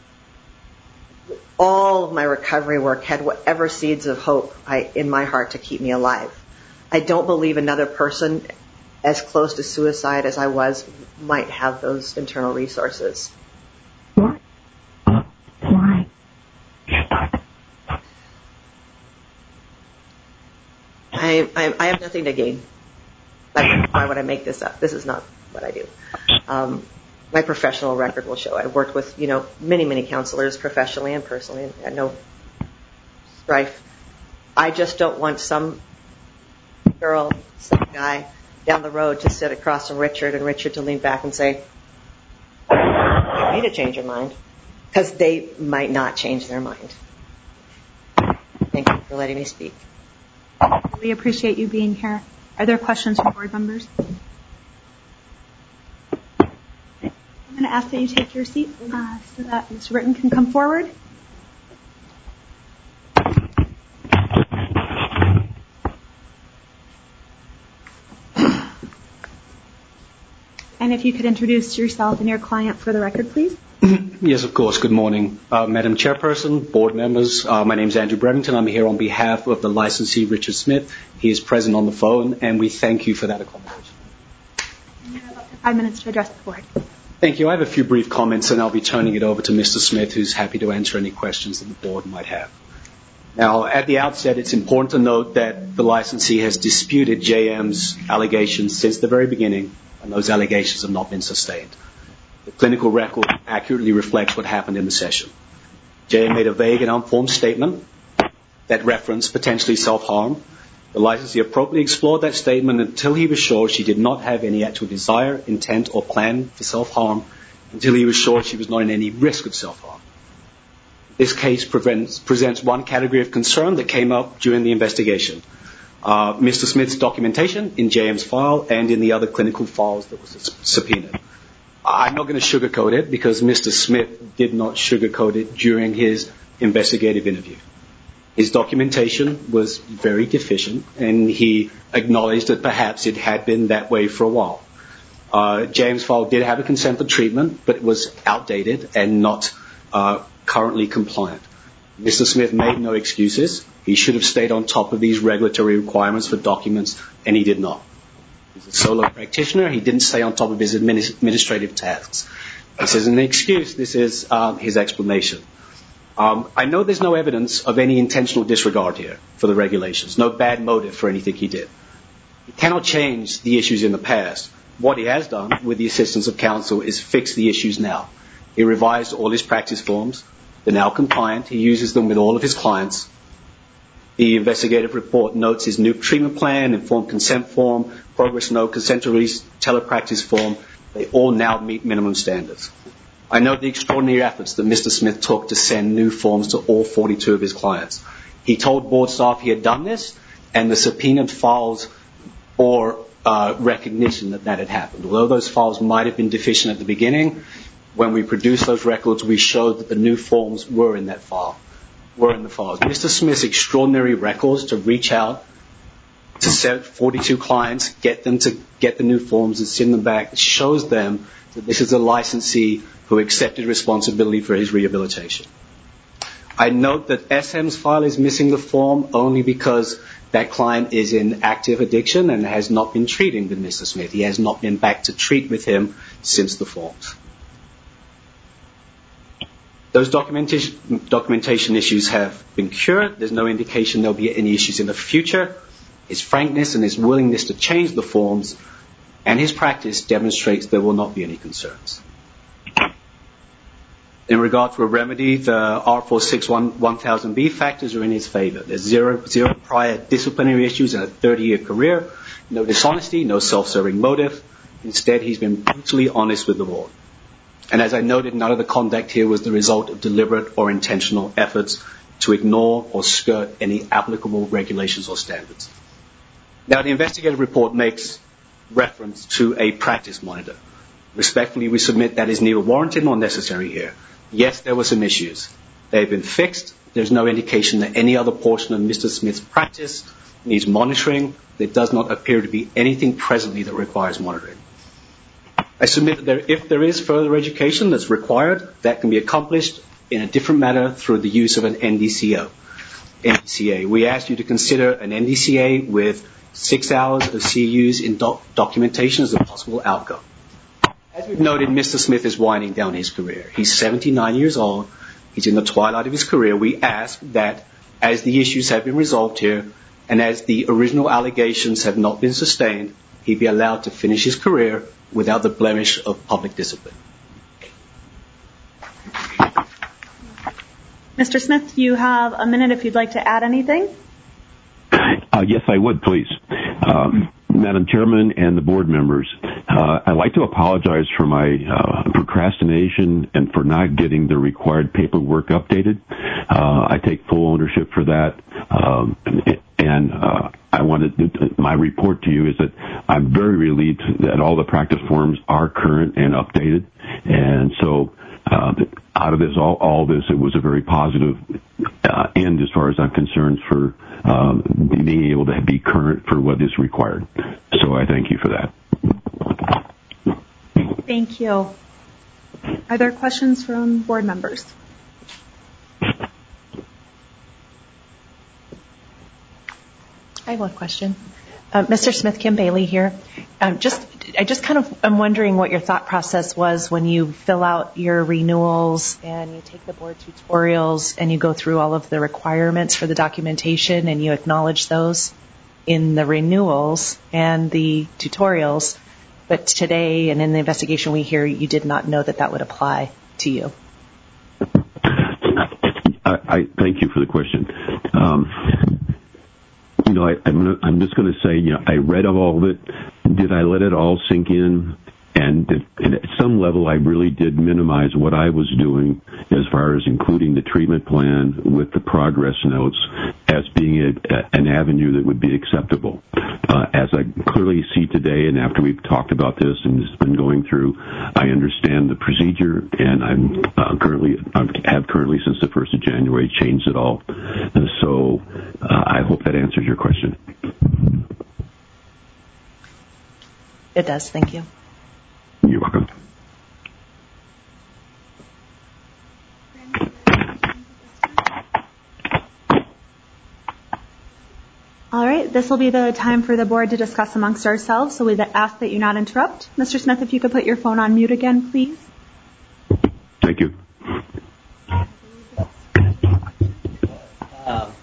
all of my recovery work had whatever seeds of hope I, in my heart to keep me alive. I don't believe another person as close to suicide as I was might have those internal resources. Why? Why? I, I, I have nothing to gain. Like, why would I make this up? This is not what I do. Um, my professional record will show. I've worked with, you know, many, many counselors professionally and personally, and had no strife. I just don't want some girl, some guy down the road to sit across from Richard and Richard to lean back and say, you need to change your mind. Because they might not change their mind. Thank you for letting me speak. We appreciate you being here. Are there questions from board members? I'm going to ask that you take your seat uh, so that Mister Britton can come forward. And if you could introduce yourself and your client for the record, please. Yes, of course. Good morning, uh, Madam Chairperson, board members. Uh, my name is Andrew Brevington. I'm here on behalf of the licensee, Richard Smith. He is present on the phone, and we thank you for that accommodation. You have up to five minutes to address the board. Thank you. I have a few brief comments, and I'll be turning it over to Mister Smith, who's happy to answer any questions that the board might have. Now, at the outset, it's important to note that the licensee has disputed J M's allegations since the very beginning, and those allegations have not been sustained. The clinical record accurately reflects what happened in the session. J M made a vague and unformed statement that referenced potentially self-harm. The licensee appropriately explored that statement until he was sure she did not have any actual desire, intent, or plan for self-harm, until he was sure she was not in any risk of self-harm. This case prevents, presents one category of concern that came up during the investigation. Uh, Mister Smith's documentation in J M's file and in the other clinical files that was subpoenaed. I'm not going to sugarcoat it because Mister Smith did not sugarcoat it during his investigative interview. His documentation was very deficient, and he acknowledged that perhaps it had been that way for a while. Uh, James' file did have a consent for treatment, but it was outdated and not uh, currently compliant. Mister Smith made no excuses. He should have stayed on top of these regulatory requirements for documents, and he did not. He's a solo practitioner. He didn't stay on top of his administrative tasks. This isn't an excuse. This is uh, his explanation. Um, I know there's no evidence of any intentional disregard here for the regulations, no bad motive for anything he did. He cannot change the issues in the past. What he has done, with the assistance of counsel, is fix the issues now. He revised all his practice forms. They're now compliant. He uses them with all of his clients. The investigative report notes his new treatment plan, informed consent form, progress note, consent release, telepractice form. They all now meet minimum standards. I know the extraordinary efforts that Mister Smith took to send new forms to all forty-two of his clients. He told board staff he had done this, and the subpoenaed files or uh, recognition that that had happened. Although those files might have been deficient at the beginning, when we produced those records, we showed that the new forms were in that file, were in the files. Mister Smith's extraordinary records to reach out to forty-two clients, get them to get the new forms and send them back, shows them that this is a licensee who accepted responsibility for his rehabilitation. I note that S M's file is missing the form only because that client is in active addiction and has not been treating with Mister Smith. He has not been back to treat with him since the forms. Those documentation, documentation issues have been cured. There's no indication there'll be any issues in the future. His frankness and his willingness to change the forms and his practice demonstrates there will not be any concerns. In regard to a remedy, the R four sixty-one one thousand B factors are in his favor. There's zero, zero prior disciplinary issues in a thirty-year career, no dishonesty, no self-serving motive. Instead, he's been brutally honest with the board. And as I noted, none of the conduct here was the result of deliberate or intentional efforts to ignore or skirt any applicable regulations or standards. Now, the investigative report makes reference to a practice monitor. Respectfully, we submit that is neither warranted nor necessary here. Yes, there were some issues. They've been fixed. There's no indication that any other portion of Mister Smith's practice needs monitoring. There does not appear to be anything presently that requires monitoring. I submit that there, if there is further education that's required, that can be accomplished in a different manner through the use of an N D C O. N D C A. We ask you to consider an N D C A with six hours of C E Us in doc- documentation as a possible outcome. As we've noted, Mister Smith is winding down his career. He's seventy-nine years old. He's in the twilight of his career. We ask that as the issues have been resolved here and as the original allegations have not been sustained, he be allowed to finish his career without the blemish of public discipline. Mister Smith, you have a minute if you'd like to add anything. Uh, yes, I would, please. Um, Madam Chairman and the board members, uh, I'd like to apologize for my uh, procrastination and for not getting the required paperwork updated. Uh, I take full ownership for that. Um, and uh, I wanted to, my report to you is that I'm very relieved that all the practice forms are current and updated. And so uh, out of this, all, all this, it was a very positive uh, end as far as I'm concerned for um, being able to be current for what is required. So I thank you for that. Thank you. Are there questions from board members? I have one question. Uh, Mister Smith, Kim Bailey here. Um, just, I just kind of am wondering what your thought process was when you fill out your renewals and you take the board tutorials and you go through all of the requirements for the documentation and you acknowledge those in the renewals and the tutorials. But today and in the investigation we hear, you did not know that that would apply to you. I, I thank you for the question. Um, You know, I, I'm, gonna, I'm just going to say, you know, I read all of it. Did I let it all sink in? And, and at some level, I really did minimize what I was doing as far as including the treatment plan with the progress notes as being a, a, an avenue that would be acceptable. Uh, as I clearly see today, and after we've talked about this and it's been going through, I understand the procedure, and I'm uh, currently, I have currently since the first of January changed it all. And so uh, I hope that answers your question. It does. Thank you. You're welcome. All right, this will be the time for the board to discuss amongst ourselves, so we ask that you not interrupt. Mister Smith, if you could put your phone on mute again, please. Thank you. Uh,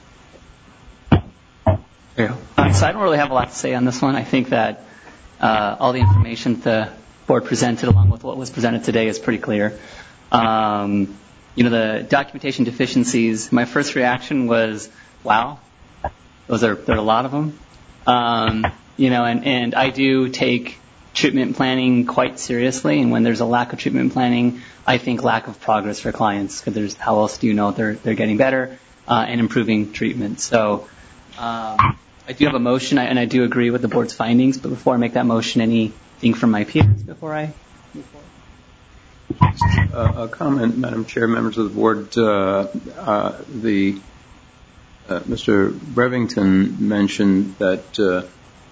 yeah. uh, so I don't really have a lot to say on this one. I think that uh, all the information the board presented along with what was presented today is pretty clear. Um, you know, the documentation deficiencies, my first reaction was, wow, those are, there are a lot of them. Um, you know, and, and I do take treatment planning quite seriously, and when there's a lack of treatment planning, I think lack of progress for clients, because there's how else do you know they're they're getting better uh, and improving treatment. So um, I do have a motion, and I do agree with the board's findings. But before I make that motion, anything from my peers before I move forward? Uh, a comment, Madam Chair, members of the board. Uh, uh, the uh, Mister Brevington mentioned that uh,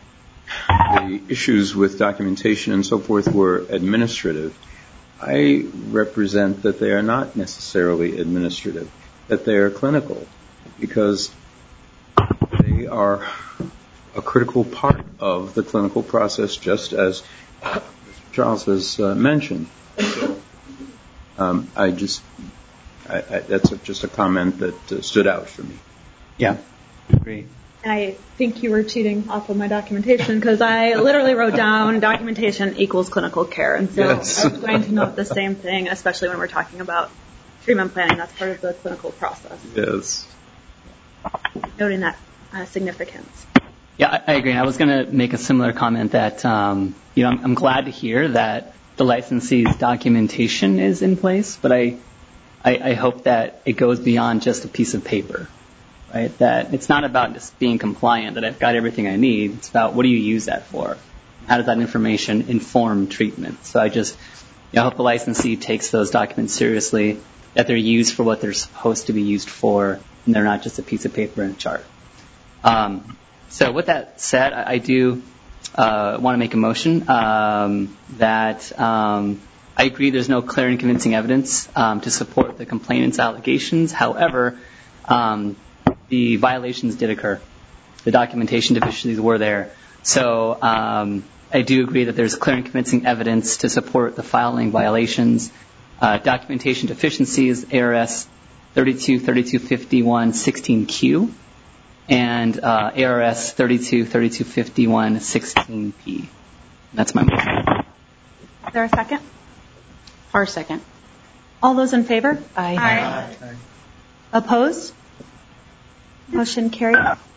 the issues with documentation and so forth were administrative. I represent that they are not necessarily administrative, that they are clinical, because they are a critical part of the clinical process, just as Mister Charles has uh, mentioned. So, um, I just, I, I, that's a, just a comment that uh, stood out for me. Yeah, agree. I think you were cheating off of my documentation, because I literally wrote down documentation equals clinical care. And so yes. I was going to note the same thing, especially when we're talking about treatment planning. That's part of the clinical process. Yes. Noting that uh, significance. Yeah, I, I agree. I was going to make a similar comment that, um, you know, I'm, I'm glad to hear that the licensee's documentation is in place, but I, I, I hope that it goes beyond just a piece of paper. Right? That it's not about just being compliant, that I've got everything I need. It's about what do you use that for? How does that information inform treatment? So I just you know, I hope the licensee takes those documents seriously, that they're used for what they're supposed to be used for, and they're not just a piece of paper and a chart. Um, so with that said, I, I do uh, want to make a motion um, that um, I agree there's no clear and convincing evidence um, to support the complainant's allegations. However, um, the violations did occur. The documentation deficiencies were there. So um, I do agree that there's clear and convincing evidence to support the filing violations. Uh, documentation deficiencies, A R S thirty-two thirty-two fifty-one sixteen Q, and uh, A R S thirty-two thirty-two fifty-one sixteen P. That's my motion. Is there a second? Our second. All those in favor? Aye. Aye. Aye. Opposed? Motion carried.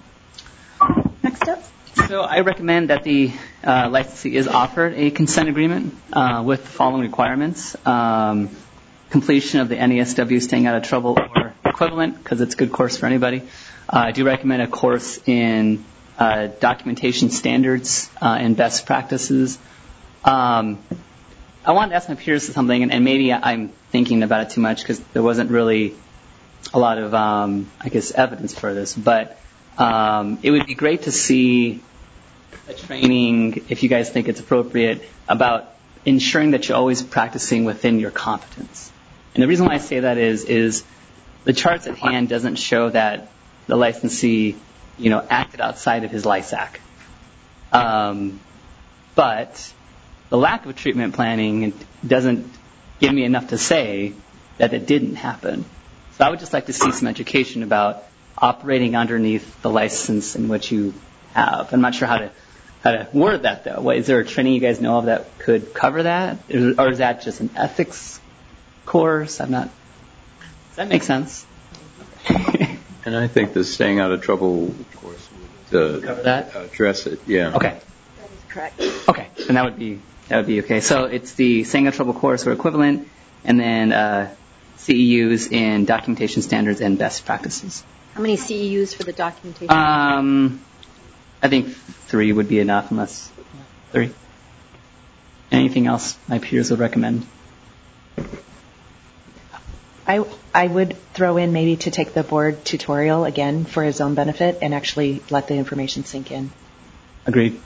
Next up. So I recommend that the uh, licensee is offered a consent agreement uh, with the following requirements. Um, completion of the N A S W staying out of trouble or equivalent, because it's a good course for anybody. Uh, I do recommend a course in uh, documentation standards uh, and best practices. Um, I wanted to ask my peers something, and, and maybe I'm thinking about it too much because there wasn't really a lot of, um, I guess, evidence for this, but um, it would be great to see a training, if you guys think it's appropriate, about ensuring that you're always practicing within your competence. And the reason why I say that is, is the charts at hand doesn't show that the licensee, you know, acted outside of his LISAC. Um, but the lack of treatment planning doesn't give me enough to say that it didn't happen. So I would just like to see some education about operating underneath the license in which you have. I'm not sure how to how to word that, though. What, is there a training you guys know of that could cover that? Or is that just an ethics course? I'm not... Does that make sense? And I think the staying out of trouble course would uh, cover that? Address it, yeah. Okay. That is correct. Okay, and that would be that would be okay. So it's the staying out of trouble course or equivalent, and then uh, C E Us in documentation standards and best practices. How many C E Us for the documentation? Um, I think three would be enough, unless three. Anything else my peers would recommend? I I would throw in maybe to take the board tutorial again for his own benefit and actually let the information sink in. Agreed.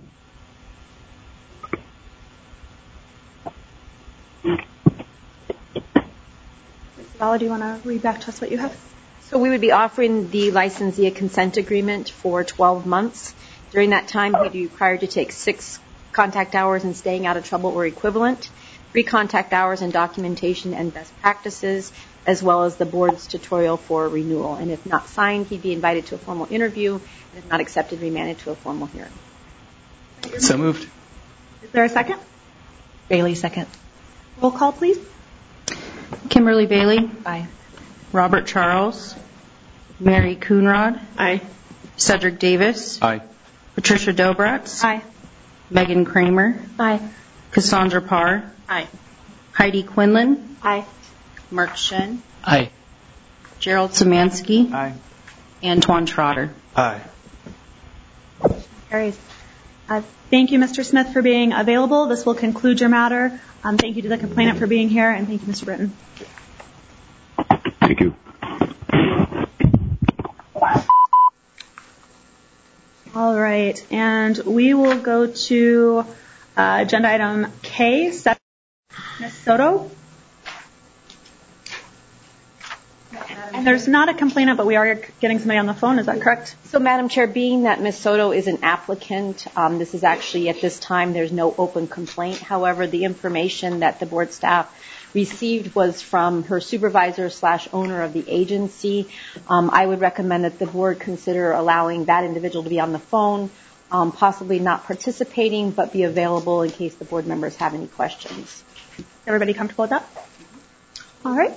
Vala, do you want to read back to us what you have? So we would be offering the licensee a consent agreement for twelve months. During that time, he'd be required to take six contact hours in staying out of trouble or equivalent, three contact hours in documentation and best practices, as well as the board's tutorial for renewal. And if not signed, he'd be invited to a formal interview, and if not accepted, remanded to a formal hearing. So moved. Is there a second? Bailey, second. Roll call, please. Kimberly Bailey. Aye. Robert Charles. Mary Coonrod. Aye. Cedric Davis. Aye. Patricia Dobratz. Aye. Megan Kramer. Aye. Cassandra Parr. Aye. Heidi Quinlan. Aye. Mark Shen. Aye. Gerald Samansky. Aye. Antoine Trotter. Aye. Carries. Uh, Thank you, Mister Smith, for being available. This will conclude your matter. Um, Thank you to the complainant for being here, and thank you, Mister Britton. Thank you. All right, and we will go to uh, agenda item K, seven. Miz Soto. And there's not a complainant, but we are getting somebody on the phone. Is that correct? So, Madam Chair, being that Miz Soto is an applicant, um, this is actually at this time there's no open complaint. However, the information that the board staff received was from her supervisor slash owner of the agency. Um, I would recommend that the board consider allowing that individual to be on the phone, um, possibly not participating, but be available in case the board members have any questions. Everybody comfortable with that? All right.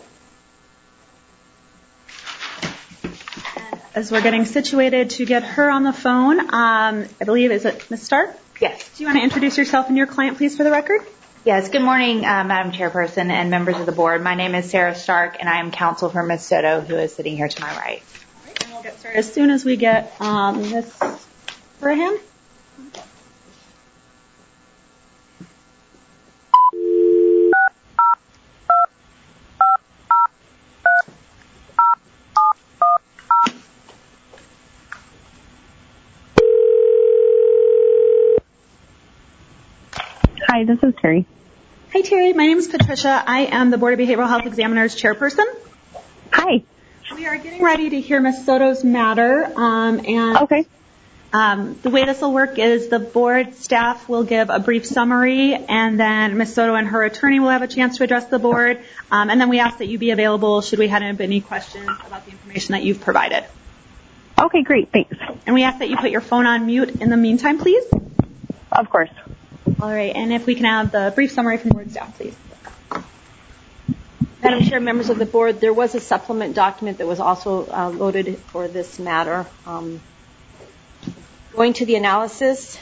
As we're getting situated to get her on the phone, um, I believe, is it Miz Stark? Yes. Do you want to introduce yourself and your client, please, for the record? Yes. Good morning, uh, Madam Chairperson and members of the board. My name is Sarah Stark, and I am counsel for Miz Soto, who is sitting here to my right. All right, and we'll get started as soon as we get um, Miz Burham. Hi, this is Terry. Hi, Terry. My name is Patricia. I am the Board of Behavioral Health Examiners chairperson. Hi. We are getting ready to hear Miz Soto's matter. Um, and okay. Um, the way this will work is the board staff will give a brief summary, and then Miz Soto and her attorney will have a chance to address the board. Um, and then we ask that you be available should we have any questions about the information that you've provided. Okay, great. Thanks. And we ask that you put your phone on mute in the meantime, please. Of course. All right, and if we can have the brief summary from board staff, please. Madam Chair, members of the board, there was a supplement document that was also uh, loaded for this matter. Um, going to the analysis,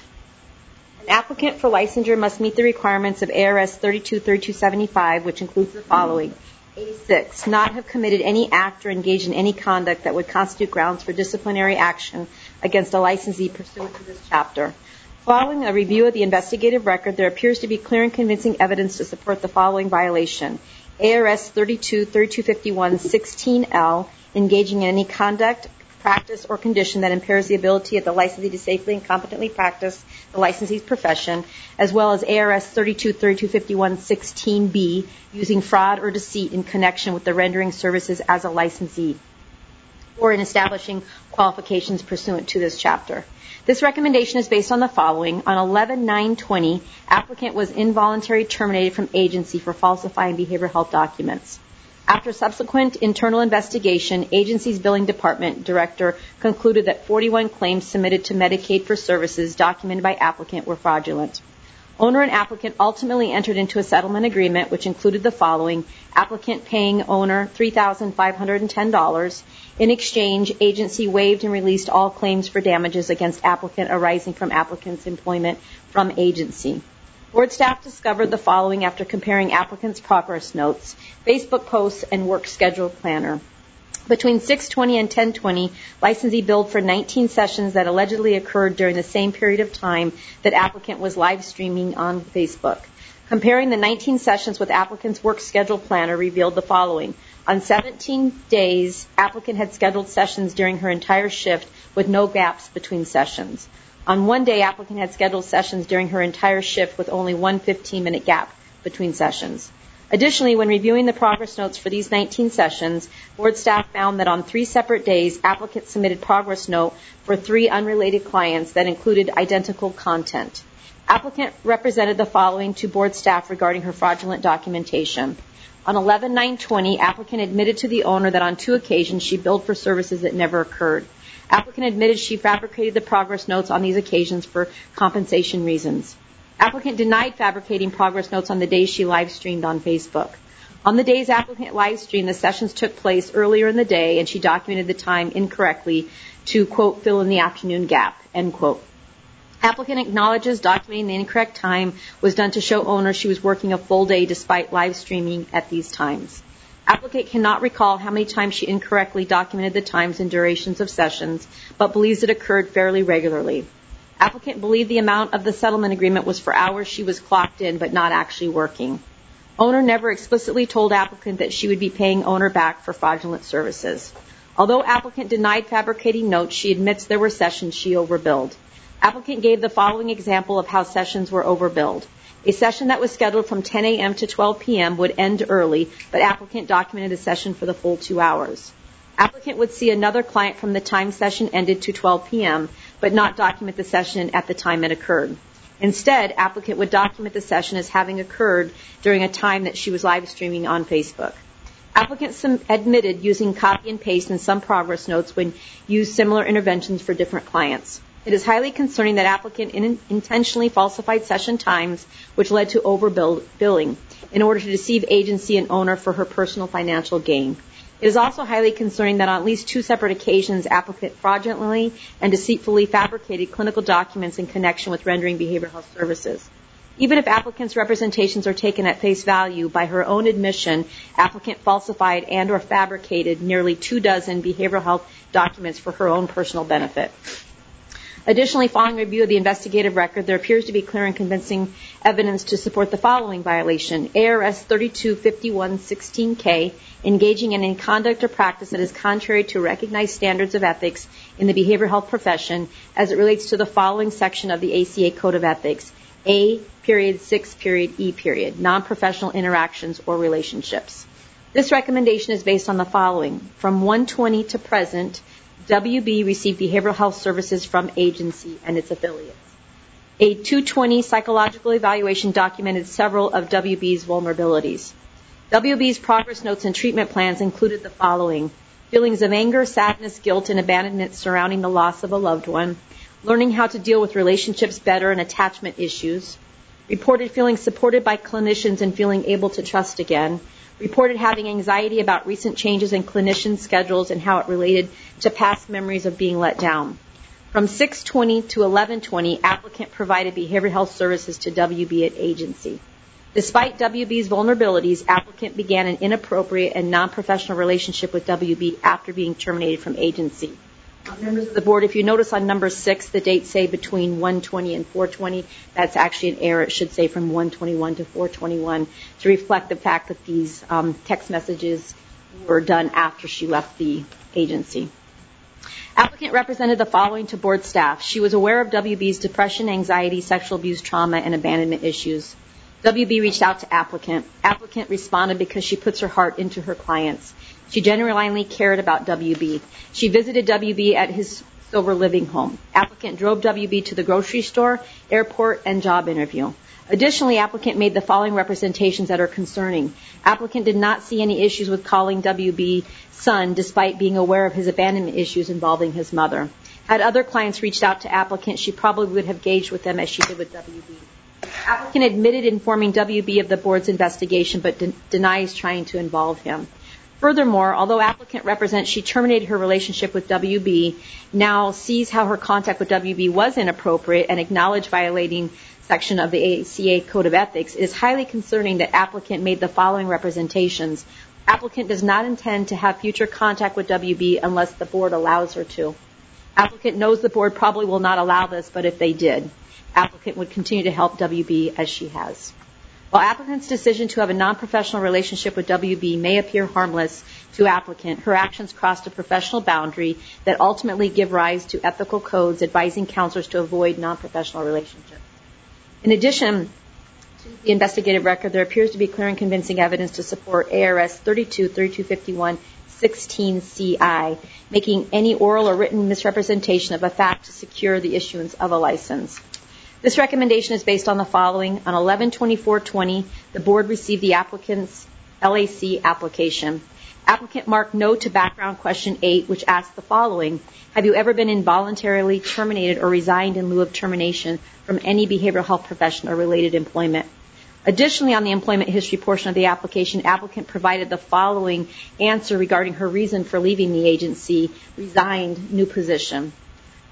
an applicant for licensure must meet the requirements of A R S thirty-two thirty-two seventy-five, which includes the following. A six, not have committed any act or engaged in any conduct that would constitute grounds for disciplinary action against a licensee pursuant to this chapter. Following a review of the investigative record, there appears to be clear and convincing evidence to support the following violation. A R S thirty-two thirty-two fifty-one sixteen L, engaging in any conduct, practice, or condition that impairs the ability of the licensee to safely and competently practice the licensee's profession, as well as A R S thirty-two thirty-two fifty-one sixteen B, using fraud or deceit in connection with the rendering services as a licensee, or in establishing qualifications pursuant to this chapter. This recommendation is based on the following. On eleven nine twenty, applicant was involuntarily terminated from agency for falsifying behavioral health documents. After subsequent internal investigation, agency's billing department director concluded that forty-one claims submitted to Medicaid for services documented by applicant were fraudulent. Owner and applicant ultimately entered into a settlement agreement which included the following. Applicant paying owner three thousand five hundred ten dollars. In exchange, agency waived and released all claims for damages against applicant arising from applicant's employment from agency. Board staff discovered the following after comparing applicant's progress notes, Facebook posts, and work schedule planner. Between six twenty and ten twenty, licensee billed for nineteen sessions that allegedly occurred during the same period of time that applicant was live streaming on Facebook. Comparing the nineteen sessions with applicant's work schedule planner revealed the following. On seventeen days, applicant had scheduled sessions during her entire shift with no gaps between sessions. On one day, applicant had scheduled sessions during her entire shift with only one fifteen-minute gap between sessions. Additionally, when reviewing the progress notes for these nineteen sessions, board staff found that on three separate days, applicant submitted progress note for three unrelated clients that included identical content. Applicant represented the following to board staff regarding her fraudulent documentation. On eleven nine twenty, applicant admitted to the owner that on two occasions she billed for services that never occurred. Applicant admitted she fabricated the progress notes on these occasions for compensation reasons. Applicant denied fabricating progress notes on the days she live streamed on Facebook. On the days applicant live streamed, the sessions took place earlier in the day, and she documented the time incorrectly to, quote, fill in the afternoon gap, end quote. Applicant acknowledges documenting the incorrect time was done to show owner she was working a full day despite live streaming at these times. Applicant cannot recall how many times she incorrectly documented the times and durations of sessions, but believes it occurred fairly regularly. Applicant believed the amount of the settlement agreement was for hours she was clocked in but not actually working. Owner never explicitly told applicant that she would be paying owner back for fraudulent services. Although applicant denied fabricating notes, she admits there were sessions she overbilled. Applicant gave the following example of how sessions were overbilled. A session that was scheduled from ten a.m. to twelve p.m. would end early, but applicant documented the session for the full two hours. Applicant would see another client from the time session ended to twelve p.m., but not document the session at the time it occurred. Instead, applicant would document the session as having occurred during a time that she was live streaming on Facebook. Applicant admitted using copy and paste in some progress notes when used similar interventions for different clients. It is highly concerning that applicant in- intentionally falsified session times, which led to overbilling, in order to deceive agency and owner for her personal financial gain. It is also highly concerning that on at least two separate occasions, applicant fraudulently and deceitfully fabricated clinical documents in connection with rendering behavioral health services. Even if applicant's representations are taken at face value, by her own admission, applicant falsified and or fabricated nearly two dozen behavioral health documents for her own personal benefit. Additionally, following review of the investigative record, there appears to be clear and convincing evidence to support the following violation. A R S thirty-two fifty-one sixteen K, engaging in any conduct or practice that is contrary to recognized standards of ethics in the behavioral health profession as it relates to the following section of the A C A Code of Ethics. A period six period E period, non-professional interactions or relationships. This recommendation is based on the following. From one twenty to present, W B received behavioral health services from agency and its affiliates. A two twenty psychological evaluation documented several of W B's vulnerabilities. W B's progress notes and treatment plans included the following. Feelings of anger, sadness, guilt, and abandonment surrounding the loss of a loved one. Learning how to deal with relationships better and attachment issues. Reported feeling supported by clinicians and feeling able to trust again. Reported having anxiety about recent changes in clinician schedules and how it related to past memories of being let down. From six twenty to eleven twenty, applicant provided behavioral health services to W B at agency. Despite W B's vulnerabilities, applicant began an inappropriate and non-professional relationship with W B after being terminated from agency. Members of the board, if you notice on number six, the dates say between one twenty and four twenty. That's actually an error. It should say from one twenty-one to four twenty-one to reflect the fact that these um, text messages were done after she left the agency. Applicant represented the following to board staff. She was aware of W B's depression, anxiety, sexual abuse, trauma, and abandonment issues. W B reached out to applicant. Applicant responded because she puts her heart into her clients. She genuinely cared about W B. She visited W B at his Silver Living home. Applicant drove W B to the grocery store, airport, and job interview. Additionally, applicant made the following representations that are concerning. Applicant did not see any issues with calling W B's son despite being aware of his abandonment issues involving his mother. Had other clients reached out to applicant, she probably would have gauged with them as she did with W B. Applicant admitted informing W B of the board's investigation but de- denies trying to involve him. Furthermore, although applicant represents she terminated her relationship with W B, now sees how her contact with W B was inappropriate and acknowledged violating section of the A C A Code of Ethics, it is highly concerning that applicant made the following representations. Applicant does not intend to have future contact with W B unless the board allows her to. Applicant knows the board probably will not allow this, but if they did, applicant would continue to help W B as she has. While applicant's decision to have a non-professional relationship with W B may appear harmless to applicant, her actions crossed a professional boundary that ultimately give rise to ethical codes advising counselors to avoid non-professional relationships. In addition to the investigative record, there appears to be clear and convincing evidence to support A R S thirty-two thirty-two fifty-one sixteen C I, making any oral or written misrepresentation of a fact to secure the issuance of a license. This recommendation is based on the following. On eleven twenty-four twenty, the board received the applicant's L A C application. Applicant marked no to background question eight, which asks the following. Have you ever been involuntarily terminated or resigned in lieu of termination from any behavioral health profession or related employment? Additionally, on the employment history portion of the application, applicant provided the following answer regarding her reason for leaving the agency, resigned, new position.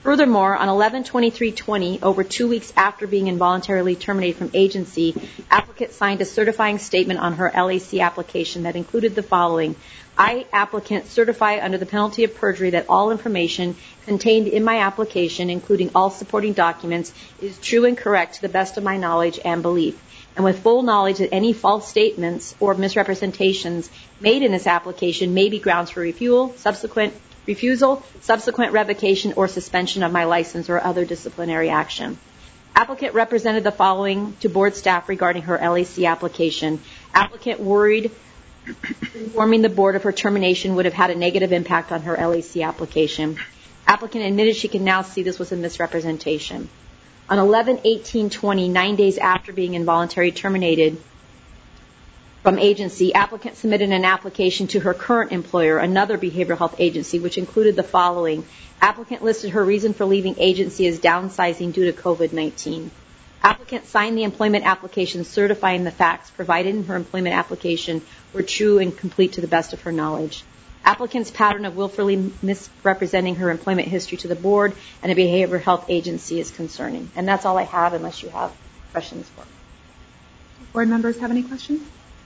Furthermore, on eleven twenty-three twenty, over two weeks after being involuntarily terminated from agency, applicant signed a certifying statement on her L A C application that included the following. I, applicant, certify under the penalty of perjury that all information contained in my application, including all supporting documents, is true and correct to the best of my knowledge and belief, and with full knowledge that any false statements or misrepresentations made in this application may be grounds for refusal, subsequent refusal, subsequent revocation, or suspension of my license or other disciplinary action. Applicant represented the following to board staff regarding her L A C application. Applicant worried informing the board of her termination would have had a negative impact on her L A C application. Applicant admitted she can now see this was a misrepresentation. On eleven eighteen twenty, nine days after being involuntarily terminated from agency, applicant submitted an application to her current employer, another behavioral health agency, which included the following. Applicant listed her reason for leaving agency as downsizing due to COVID nineteen. Applicant signed the employment application certifying the facts provided in her employment application were true and complete to the best of her knowledge. Applicant's pattern of willfully misrepresenting her employment history to the board and a behavioral health agency is concerning. And that's all I have unless you have questions for me. Board members have any questions?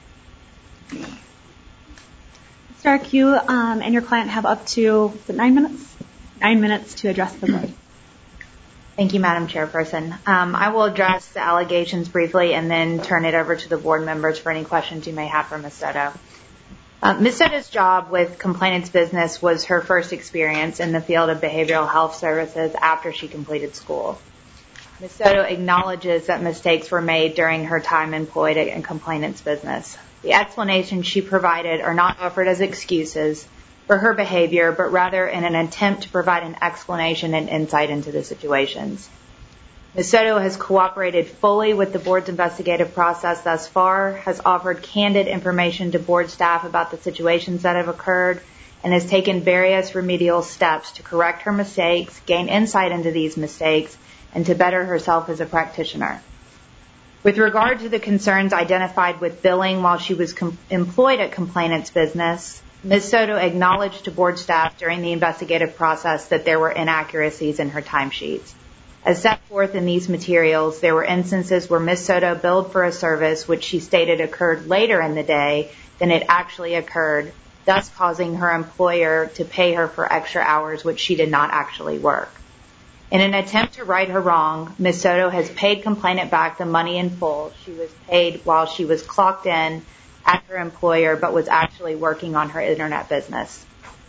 Stark, you um, and your client have up to is it nine minutes? Nine minutes to address the board. Thank you, Madam Chairperson. Um, I will address the allegations briefly and then turn it over to the board members for any questions you may have for Miz Soto. Uh, Miz Soto's job with Complainants Business was her first experience in the field of behavioral health services after she completed school. Miz Soto acknowledges that mistakes were made during her time employed in Complainants Business. The explanations she provided are not offered as excuses for her behavior, but rather in an attempt to provide an explanation and insight into the situations. Miz Soto has cooperated fully with the board's investigative process thus far, has offered candid information to board staff about the situations that have occurred, and has taken various remedial steps to correct her mistakes, gain insight into these mistakes, and to better herself as a practitioner. With regard to the concerns identified with billing while she was com- employed at Complainants Business, Miz Soto acknowledged to board staff during the investigative process that there were inaccuracies in her timesheets. As set forth in these materials, there were instances where Miz Soto billed for a service which she stated occurred later in the day than it actually occurred, thus causing her employer to pay her for extra hours which she did not actually work. In an attempt to right her wrong, Miz Soto has paid complainant back the money in full she was paid while she was clocked in at her employer but was actually working on her internet business.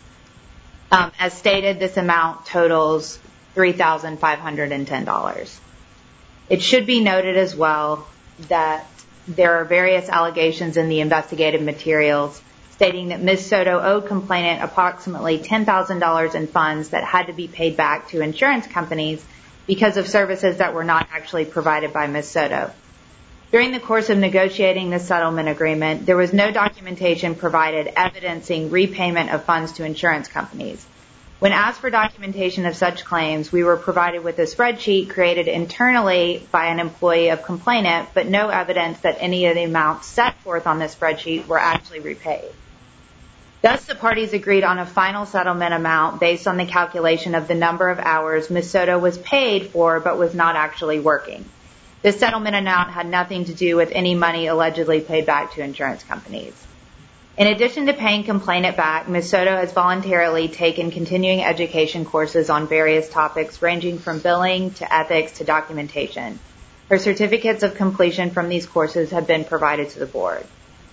Um, as stated, this amount totals three thousand five hundred ten dollars. It should be noted as well that there are various allegations in the investigative materials stating that Miz Soto owed complainant approximately ten thousand dollars in funds that had to be paid back to insurance companies because of services that were not actually provided by Miz Soto. During the course of negotiating the settlement agreement, there was no documentation provided evidencing repayment of funds to insurance companies. When asked for documentation of such claims, we were provided with a spreadsheet created internally by an employee of complainant, but no evidence that any of the amounts set forth on this spreadsheet were actually repaid. Thus, the parties agreed on a final settlement amount based on the calculation of the number of hours Miz Soto was paid for but was not actually working. This settlement amount had nothing to do with any money allegedly paid back to insurance companies. In addition to paying complainant back, Miz Soto has voluntarily taken continuing education courses on various topics ranging from billing to ethics to documentation. Her certificates of completion from these courses have been provided to the board.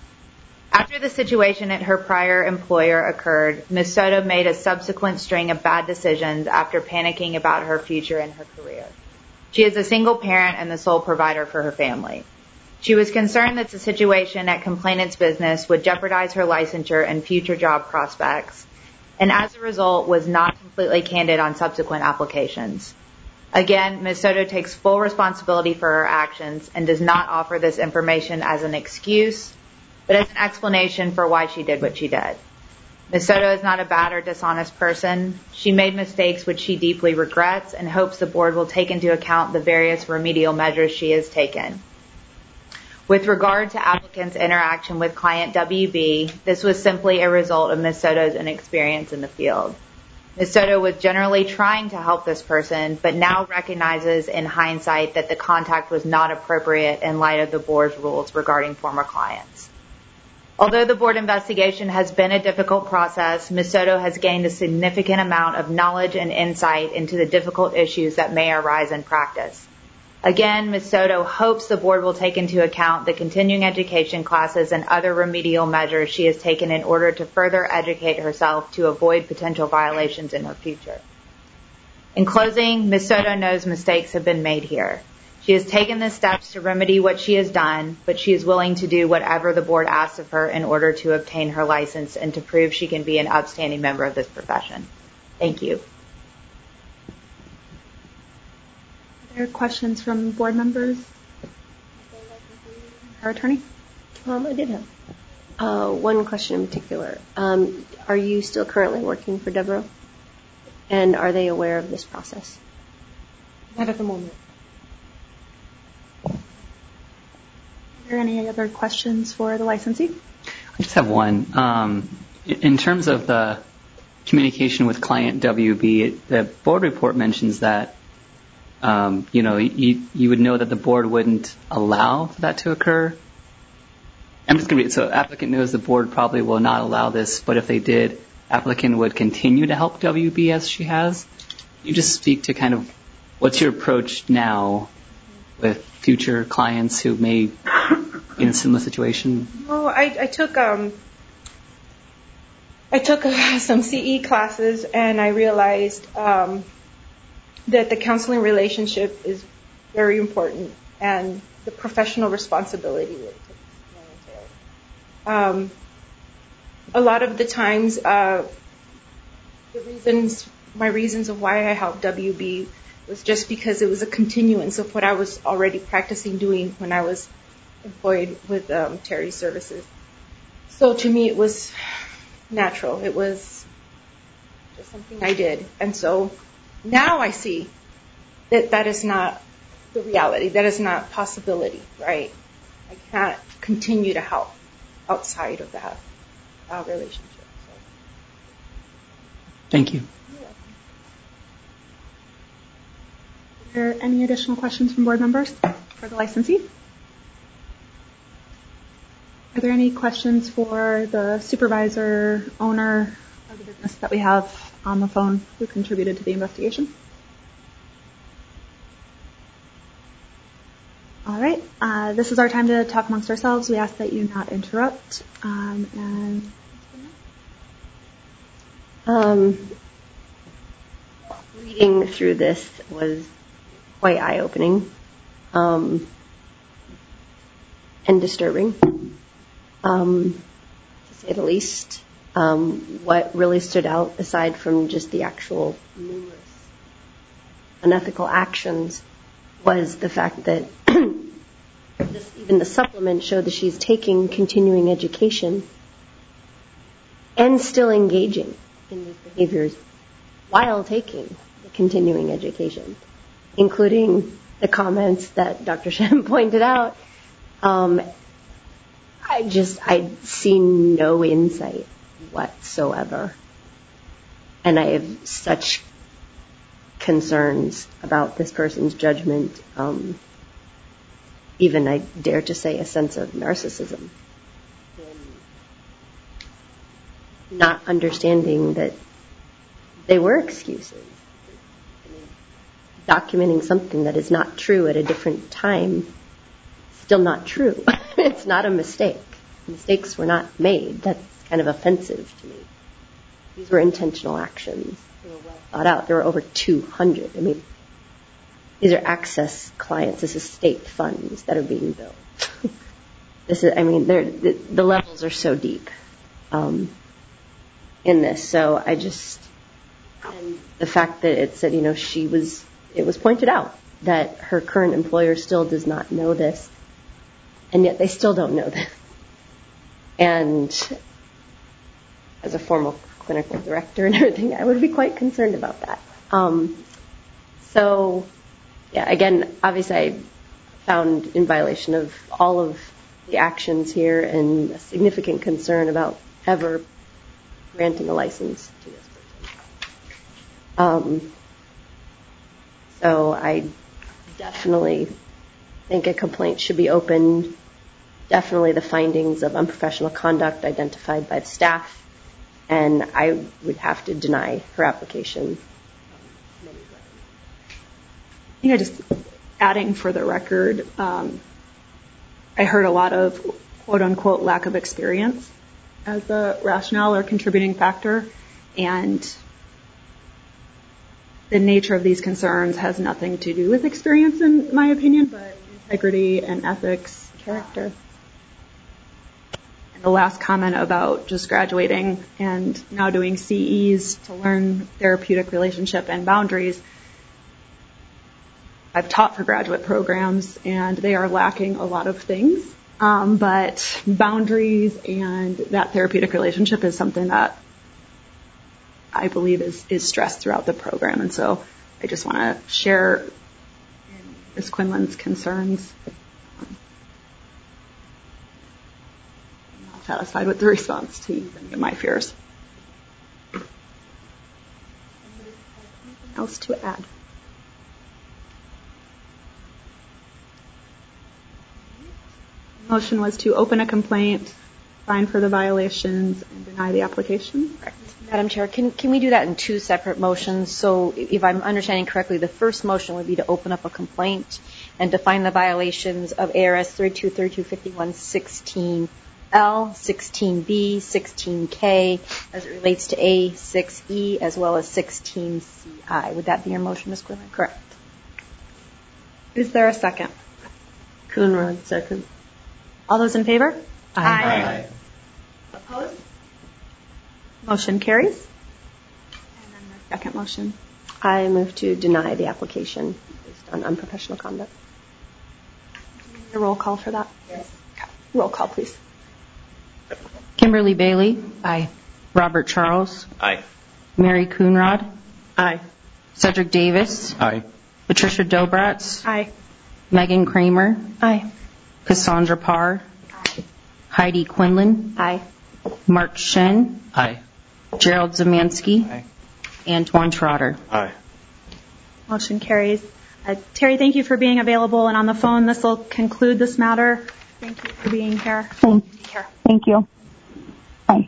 After the situation at her prior employer occurred, Miz Soto made a subsequent string of bad decisions after panicking about her future in her career. She is a single parent and the sole provider for her family. She was concerned that the situation at Complainants Business would jeopardize her licensure and future job prospects, and as a result was not completely candid on subsequent applications. Again, Miz Soto takes full responsibility for her actions and does not offer this information as an excuse, but as an explanation for why she did what she did. Miz Soto is not a bad or dishonest person. She made mistakes which she deeply regrets and hopes the board will take into account the various remedial measures she has taken. With regard to applicants' interaction with client W B, this was simply a result of Miz Soto's inexperience in the field. Miz Soto was generally trying to help this person, but now recognizes in hindsight that the contact was not appropriate in light of the board's rules regarding former clients. Although the board investigation has been a difficult process, Miz Soto has gained a significant amount of knowledge and insight into the difficult issues that may arise in practice. Again, Miz Soto hopes the board will take into account the continuing education classes and other remedial measures she has taken in order to further educate herself to avoid potential violations in her future. In closing, Miz Soto knows mistakes have been made here. She has taken the steps to remedy what she has done, but she is willing to do whatever the board asks of her in order to obtain her license and to prove she can be an upstanding member of this profession. Thank you. Are there questions from board members? Our attorney? Um, I did have uh, one question in particular. Um, are you still currently working for Devereaux? And are they aware of this process? Not at the moment. Are there any other questions for the licensee? I just have one. Um, in terms of the communication with client W B, the board report mentions that Um, you know, you, you would know that the board wouldn't allow for that to occur. I'm just going to read it. So applicant knows the board probably will not allow this, but if they did, applicant would continue to help W B as she has. You just speak to kind of what's your approach now with future clients who may be in a similar situation? Well, I, I took um, I took uh, some C E classes, and I realized um, that the counseling relationship is very important, and the professional responsibility that it entails. Um, a lot of the times, uh, the reasons, my reasons of why I helped W B was just because it was a continuance of what I was already practicing doing when I was employed with um, Terry Services. So to me, it was natural. It was just something I did, and so. Now I see that that is not the reality. That is not possibility, right? I can't continue to help outside of that uh, relationship. So. Thank you. Are there any additional questions from board members for the licensee? Are there any questions for the supervisor, owner of the business that we have on the phone who contributed to the investigation? All right. Uh, this is our time to talk amongst ourselves. We ask that you not interrupt. Um, and um, reading through this was quite eye-opening um, and disturbing, um, to say the least. Um, what really stood out, aside from just the actual numerous unethical actions, was the fact that this, even the supplement showed that she's taking continuing education and still engaging in these behaviors while taking the continuing education, including the comments that Doctor Shem pointed out. Um, I just, I see no insight whatsoever. And I have such concerns about this person's judgment, um, even I dare to say a sense of narcissism, in not understanding that they were excuses. I mean, documenting something that is not true at a different time, still not true. It's not a mistake. Mistakes were not made. That's kind of offensive to me. These were intentional actions. They were well thought out. There were over two hundred. I mean, these are access clients. This is state funds that are being billed. This is, I mean, the, the levels are so deep um, in this. So I just, and the fact that it said, you know, she was, it was pointed out that her current employer still does not know this, and yet they still don't know this. And as a former clinical director and everything, I would be quite concerned about that. Um, so, yeah, again, obviously I found in violation of all of the actions here and a significant concern about ever granting a license to this person. Um, so I definitely think a complaint should be opened. Definitely the findings of unprofessional conduct identified by the staff, and I would have to deny her application. I think I just adding for the record, um, I heard a lot of quote unquote lack of experience as a rationale or contributing factor, and the nature of these concerns has nothing to do with experience, in my opinion, but integrity and ethics, character. And the last comment about just graduating and now doing C Es to learn therapeutic relationship and boundaries. I've taught for graduate programs, and they are lacking a lot of things, um, but boundaries and that therapeutic relationship is something that I believe is, is stressed throughout the program. And so I just want to share Miz Quinlan's concerns. Um, I'm not satisfied with the response to any of my fears. Anything else to add? The motion was to open a complaint, fine for the violations, and deny the application. Correct. Madam Chair, can, can we do that in two separate motions? So if I'm understanding correctly, the first motion would be to open up a complaint and define the violations of A R S thirty-two, thirty-two fifty-one, sixteen L, sixteen B, sixteen K, as it relates to A six E, as well as sixteen C I. Would that be your motion, Miz Quinlan? Correct. Is there a second? Coonrod, second. All those in favor? Aye. Aye. Opposed? Motion carries. And then the second motion. I move to deny the application based on unprofessional conduct. Do you need a roll call for that? Yes. Okay. Roll call, please. Kimberly Bailey. Aye. Robert Charles. Aye. Mary Coonrod. Aye. Cedric Davis. Aye. Patricia Dobratz. Aye. Megan Kramer. Aye. Cassandra Parr. Aye. Heidi Quinlan. Aye. Mark Shen. Aye. Gerald Zamansky. Aye. Antoine Trotter. Aye. Motion carries. Uh, Terry, thank you for being available and on the phone. This will conclude this matter. Thank you for being here. Thank, Here. thank you. Bye.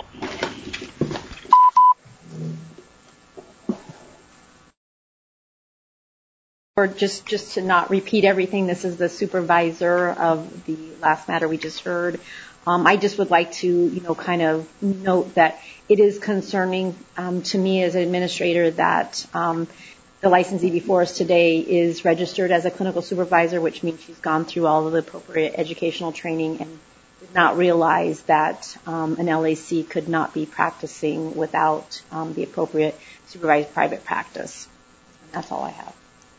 Or just, just to not repeat everything, this is the supervisor of the last matter we just heard. Um, I just would like to, you know, kind of note that it is concerning um, to me as an administrator that um, the licensee before us today is registered as a clinical supervisor, which means she's gone through all of the appropriate educational training and did not realize that um, an L A C could not be practicing without um, the appropriate supervised private practice. And that's all I have.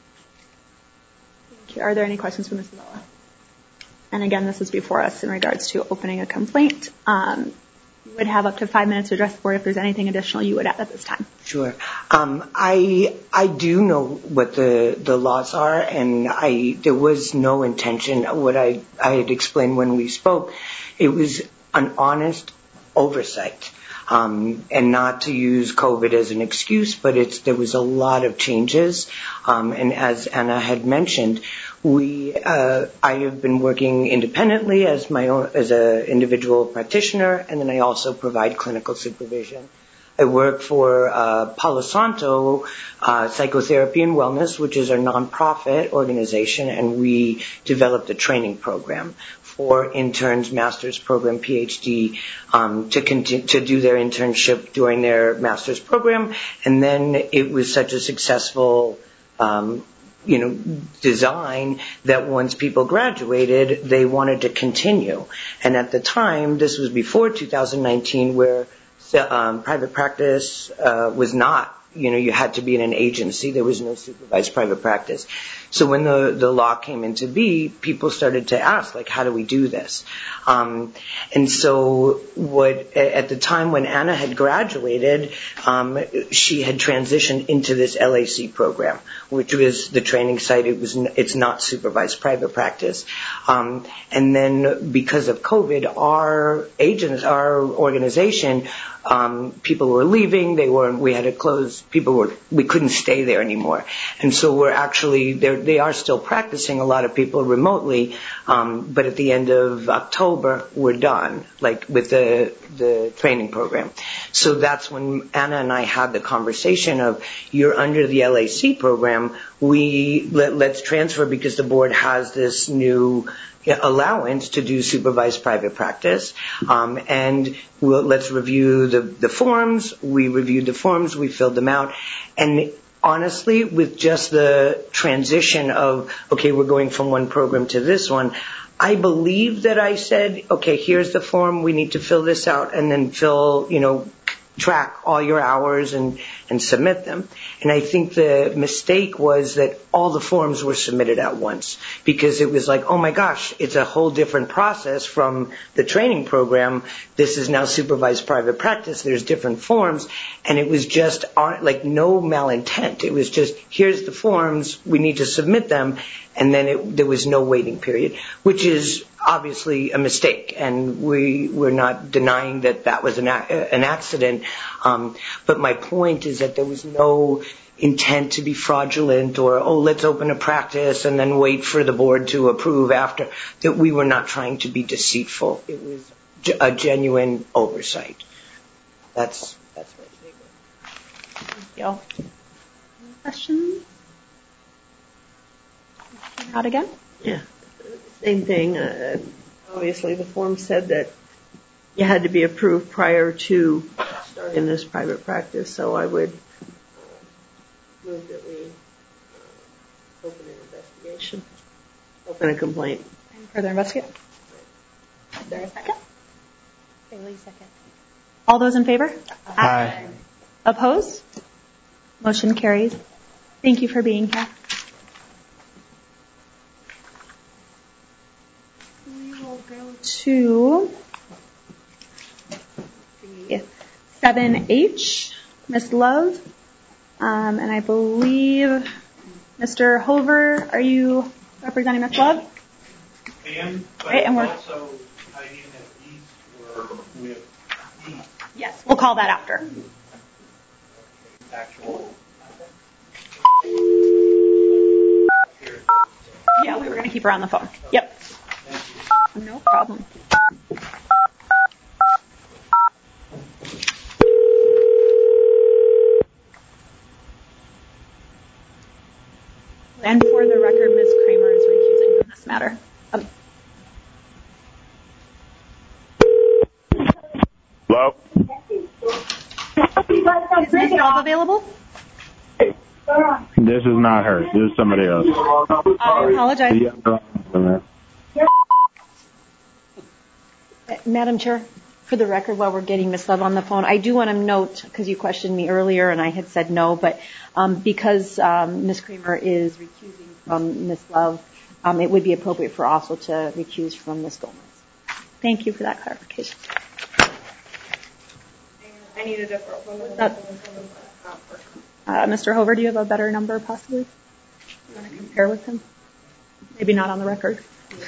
Thank you. Are there any questions for Miz Vela? And again, this is before us in regards to opening a complaint. Um, you would have up to five minutes to address the board if there's anything additional you would add at this time. Sure. Um, I I do know what the, the laws are, and I there was no intention. What I, I had explained when we spoke, it was an honest oversight. Um, and not to use COVID as an excuse, but it's there was a lot of changes. Um, and as Anna had mentioned, we uh, I have been working independently as my own as an individual practitioner, and then I also provide clinical supervision. I work for uh, Palo Santo uh, Psychotherapy and Wellness, which is a nonprofit organization, and we developed a training program for interns, master's program, P H D, um, to continue to do their internship during their master's program, and then it was such a successful um, you know, design that once people graduated, they wanted to continue. And at the time, this was before two thousand nineteen, where um, private practice uh, was not, you know, you had to be in an agency. There was no supervised private practice. So when the, the law came into be, people started to ask, like, how do we do this? Um, and so what, at the time when Anna had graduated, um, she had transitioned into this L A C program, which was the training site. It was, it's not supervised private practice. Um, and then because of COVID, our agents, our organization, um, people were leaving. They were, we had to close. People were, we couldn't stay there anymore. And so we're actually, they are still practicing, a lot of people remotely. Um, but at the end of October, we're done, like with the, the training program. So that's when Anna and I had the conversation of, you're under the L A C program. We let, let's transfer because the board has this new allowance to do supervised private practice, um, and we'll, let's review the, the forms. We reviewed the forms, we filled them out, and honestly, with just the transition of, okay, we're going from one program to this one, I believe that I said, okay, here's the form, we need to fill this out, and then fill, you know, track all your hours and, and submit them. And I think the mistake was that all the forms were submitted at once, because it was like, oh my gosh, it's a whole different process from the training program. This is now supervised private practice. There's different forms. And it was just like no malintent. It was just, here's the forms, we need to submit them. And then it, there was no waiting period, which is obviously a mistake, and we we're not denying that that was an, an accident. Um, but my point is that there was no intent to be fraudulent or, oh, let's open a practice and then wait for the board to approve after. That we were not trying to be deceitful. It was a genuine oversight. That's that's what it was. Thank you. Any questions? Out again? Yeah. Same thing. Uh, obviously, the form said that you had to be approved prior to starting this private practice, so I would uh, move that we uh, open an investigation, open a complaint. And further investigate. Is there a second? Bailey, second. All those in favor? Aye. Opposed? Motion carries. Thank you for being here. Go to seven H, Miz Love, um, and I believe Mister Hover, are you representing Miz Love? I am, but right, and we're also Heidi and these were with me. Yes, we'll call that after. Actual. Yeah, we were going to keep her on the phone. Yep. No problem. And for the record, Miz Kramer is recusing from this matter. Um, Hello? Is Miz Love available? This is not her. This is somebody else. I apologize. Yeah. Madam Chair, for the record, while we're getting Miz Love on the phone, I do want to note, because you questioned me earlier and I had said no, but um, because um, Miz Kramer is recusing from Miz Love, um, it would be appropriate for also to recuse from Miz Gomez. Thank you for that clarification. I need a different one. Uh, Mister Hover, do you have a better number possibly? You want to compare with him? Maybe not on the record.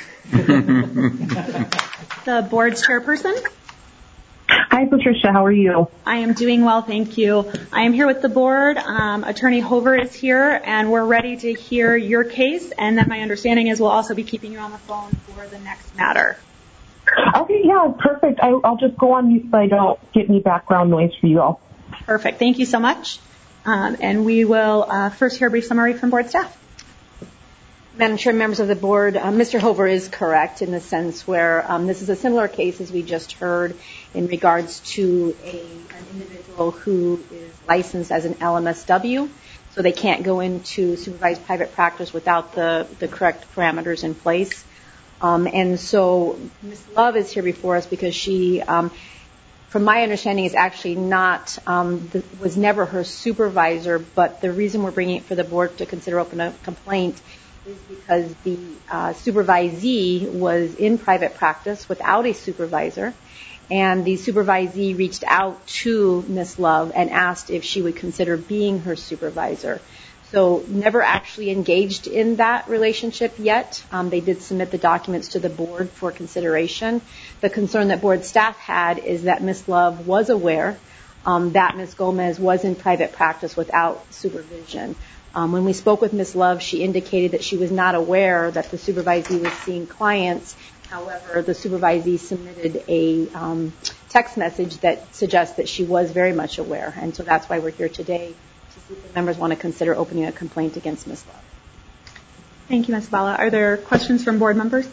The board's chairperson. Hi, Patricia. How are you? I am doing well, thank you. I am here with the board. Um, Attorney Hover is here, and we're ready to hear your case. And then my understanding is we'll also be keeping you on the phone for the next matter. Okay, yeah, perfect. I, I'll just go on mute so I don't get any background noise for you all. Perfect. Thank you so much. Um, and we will uh, first hear a brief summary from board staff. Madam Chair, members of the board, uh, Mister Hover is correct in the sense where um, this is a similar case as we just heard in regards to a, an individual who is licensed as an L M S W, so they can't go into supervised private practice without the, the correct parameters in place. Um, and so Miz Love is here before us because she, um, from my understanding, is actually not, um, the, was never her supervisor, but the reason we're bringing it for the board to consider open a complaint is because the uh, supervisee was in private practice without a supervisor, and the supervisee reached out to Miz Love and asked if she would consider being her supervisor. So never actually engaged in that relationship yet. Um, they did submit the documents to the board for consideration. The concern that board staff had is that Miz Love was aware um, that Miz Gomez was in private practice without supervision. Um, when we spoke with Miz Love, she indicated that she was not aware that the supervisee was seeing clients. However, the supervisee submitted a um, text message that suggests that she was very much aware. And so that's why we're here today, to see if the members want to consider opening a complaint against Miz Love. Thank you, Miz Bala. Are there questions from board members?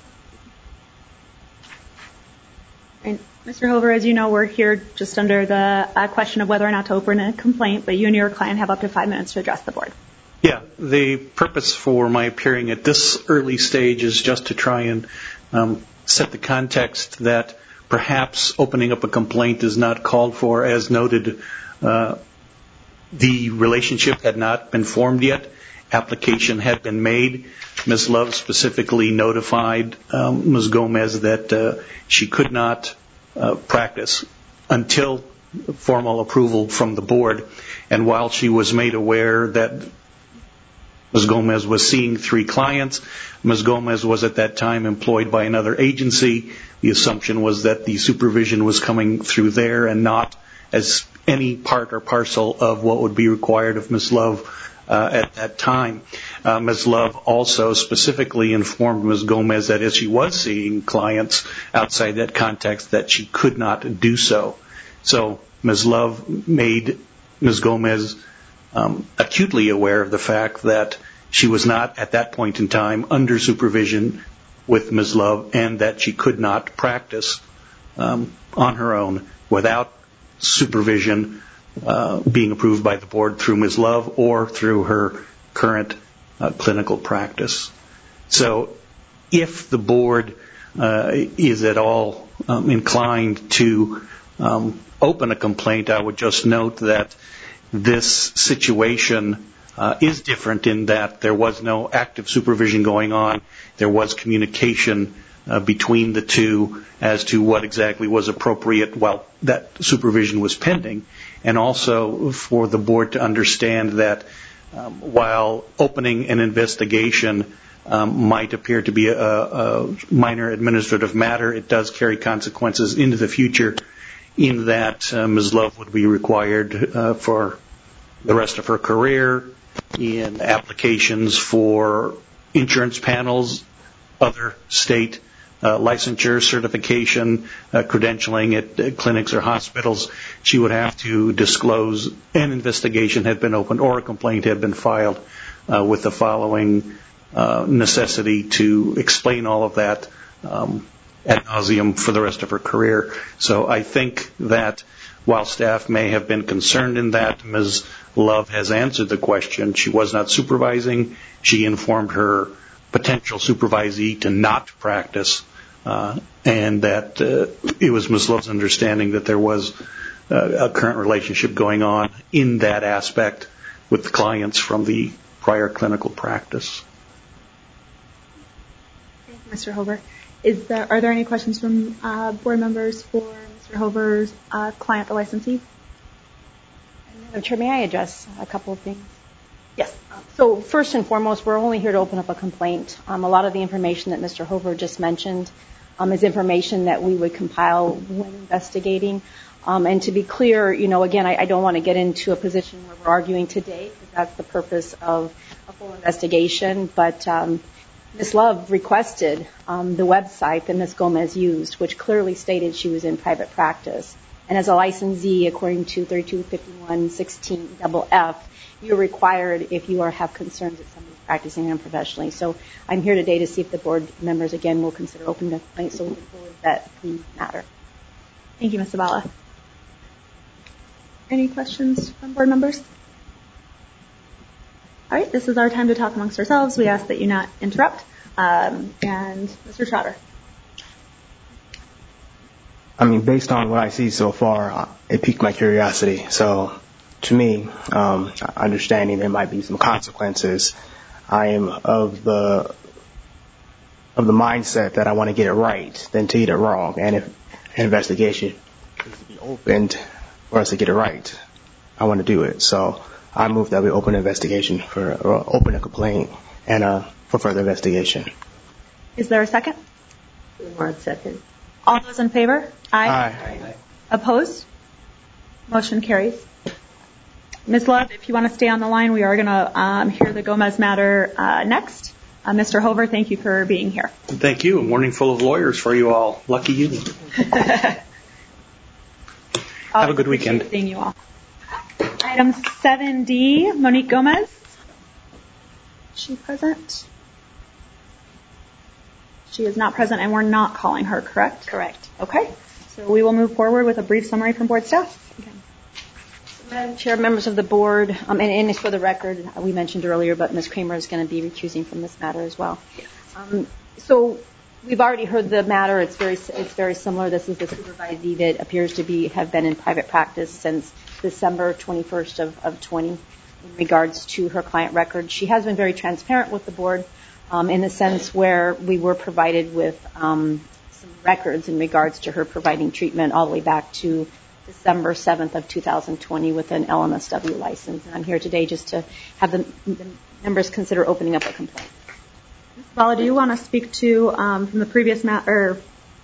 And Mister Hover, as you know, we're here just under the uh, question of whether or not to open a complaint, but you and your client have up to five minutes to address the board. Yeah, the purpose for my appearing at this early stage is just to try and um, set the context that perhaps opening up a complaint is not called for. As noted, uh, the relationship had not been formed yet. Application had been made. Miz Love specifically notified um, Miz Gomez that uh, she could not uh, practice until formal approval from the board. And while she was made aware that Miz Gomez was seeing three clients, Miz Gomez was at that time employed by another agency. The assumption was that the supervision was coming through there and not as any part or parcel of what would be required of Miz Love uh, at that time. Uh, Miz Love also specifically informed Miz Gomez that as she was seeing clients outside that context, that she could not do so. So Miz Love made Miz Gomez um, acutely aware of the fact that she was not at that point in time under supervision with Miz Love and that she could not practice um, on her own without supervision uh, being approved by the board through Miz Love or through her current uh, clinical practice. So if the board uh, is at all um, inclined to um, open a complaint, I would just note that this situation uh, is different in that there was no active supervision going on. There was communication uh, between the two as to what exactly was appropriate while that supervision was pending, and also for the board to understand that um, while opening an investigation um, might appear to be a, a minor administrative matter, it does carry consequences into the future in that uh, Miz Love would be required uh, for the rest of her career in applications for insurance panels, other state uh, licensure, certification, uh, credentialing at uh, clinics or hospitals. She would have to disclose an investigation had been opened or a complaint had been filed uh, with the following uh, necessity to explain all of that um, ad nauseum for the rest of her career. So I think that while staff may have been concerned in that, Miz Love has answered the question. She was not supervising. She informed her potential supervisee to not practice, uh, and that uh, it was Miz Love's understanding that there was uh, a current relationship going on in that aspect with the clients from the prior clinical practice. Thank you, Mister Hover. Is there, are there any questions from uh, board members for Mister Hover's uh, client, the licensee? Madam Chair, may I address a couple of things? Yes. So first and foremost, we're only here to open up a complaint. Um, a lot of the information that Mister Hover just mentioned um, is information that we would compile when investigating. Um, and to be clear, you know, again, I, I don't want to get into a position where we're arguing today, because that's the purpose of a full investigation. But um, Miz Love requested um, the website that Miz Gomez used, which clearly stated she was in private practice. And as a licensee, according to thirty-two fifty-one sixteen F F, you're required if you are have concerns that somebody's practicing unprofessionally. So I'm here today to see if the board members, again, will consider opening a complaint so we can fully vet the matter. Thank you, Miz Zavala. Any questions from board members? All right, this is our time to talk amongst ourselves. We ask that you not interrupt. Um, and Mister Trotter. I mean, based on what I see so far, it piqued my curiosity. So, to me, um, understanding there might be some consequences, I am of the of the mindset that I want to get it right than to get it wrong. And if an investigation needs to be opened for us to get it right, I want to do it. So, I move that we open an investigation for, or open a complaint and uh, for further investigation. Is there a second? One second. All those in favor? Aye. Aye. Opposed? Motion carries. Miz Love, if you want to stay on the line, we are going to um, hear the Gomez matter uh, next. Uh, Mister Hover, thank you for being here. Thank you. A morning full of lawyers for you all. Lucky you. Have a good weekend. Seeing you all. Item seven D, Monique Gomez. Is she present? She is not present, and we're not calling her, correct? Correct. Okay. So we will move forward with a brief summary from board staff. Okay. Madam Chair, members of the board, um, and, and for the record, we mentioned earlier, but Miz Kramer is going to be recusing from this matter as well. Um, so we've already heard the matter. It's very it's very similar. This is the supervisee that appears to be have been in private practice since December twenty-first of, of twenty in regards to her client record. She has been very transparent with the board um, in the sense where we were provided with um, some records in regards to her providing treatment all the way back to December seventh of two thousand twenty with an L M S W license. And I'm here today just to have the, the members consider opening up a complaint. Miz Zavala, do you want to speak to, um, from the previous matter,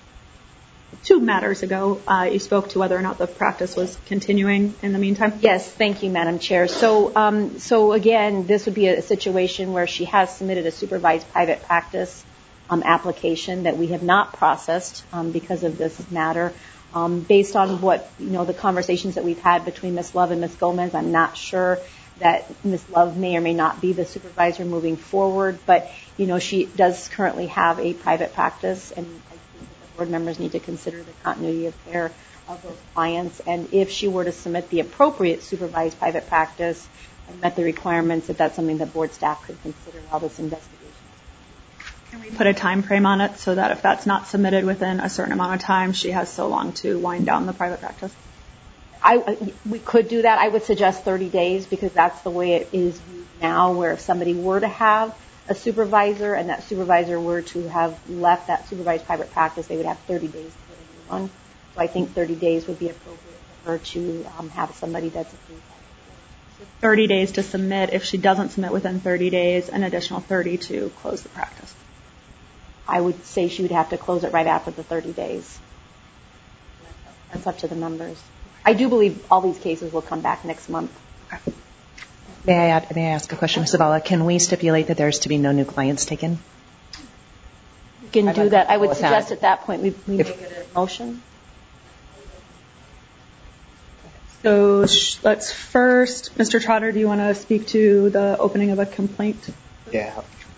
two matters ago, uh, you spoke to whether or not the practice was continuing in the meantime? Yes, thank you, Madam Chair. So, um, so again, this would be a situation where she has submitted a supervised private practice um, application that we have not processed um, because of this matter. Um, based on what, you know, the conversations that we've had between Miz Love and Miz Gomez, I'm not sure that Miz Love may or may not be the supervisor moving forward, but, you know, she does currently have a private practice, and I think that the board members need to consider the continuity of care of those clients, and if she were to submit the appropriate supervised private practice and met the requirements, that that's something that board staff could consider while this investigation. Can we put a time frame on it so that if that's not submitted within a certain amount of time, she has so long to wind down the private practice? I, we could do that. I would suggest thirty days because that's the way it is viewed now, where if somebody were to have a supervisor and that supervisor were to have left that supervised private practice, they would have thirty days to get a new one. So I think thirty days would be appropriate for her to um, have somebody that's approved. So thirty days to submit. If she doesn't submit within thirty days, an additional thirty to close the practice. I would say she would have to close it right after the thirty days. That's up to the members. I do believe all these cases will come back next month. Okay. May I add, may I ask a question, Miz Zavala? Can we stipulate that there's to be no new clients taken? You can I'd do like that. to I would with suggest that. at that point we, we If- make it a motion. So sh- let's first, Mister Trotter, do you want to speak to the opening of a complaint? Yeah.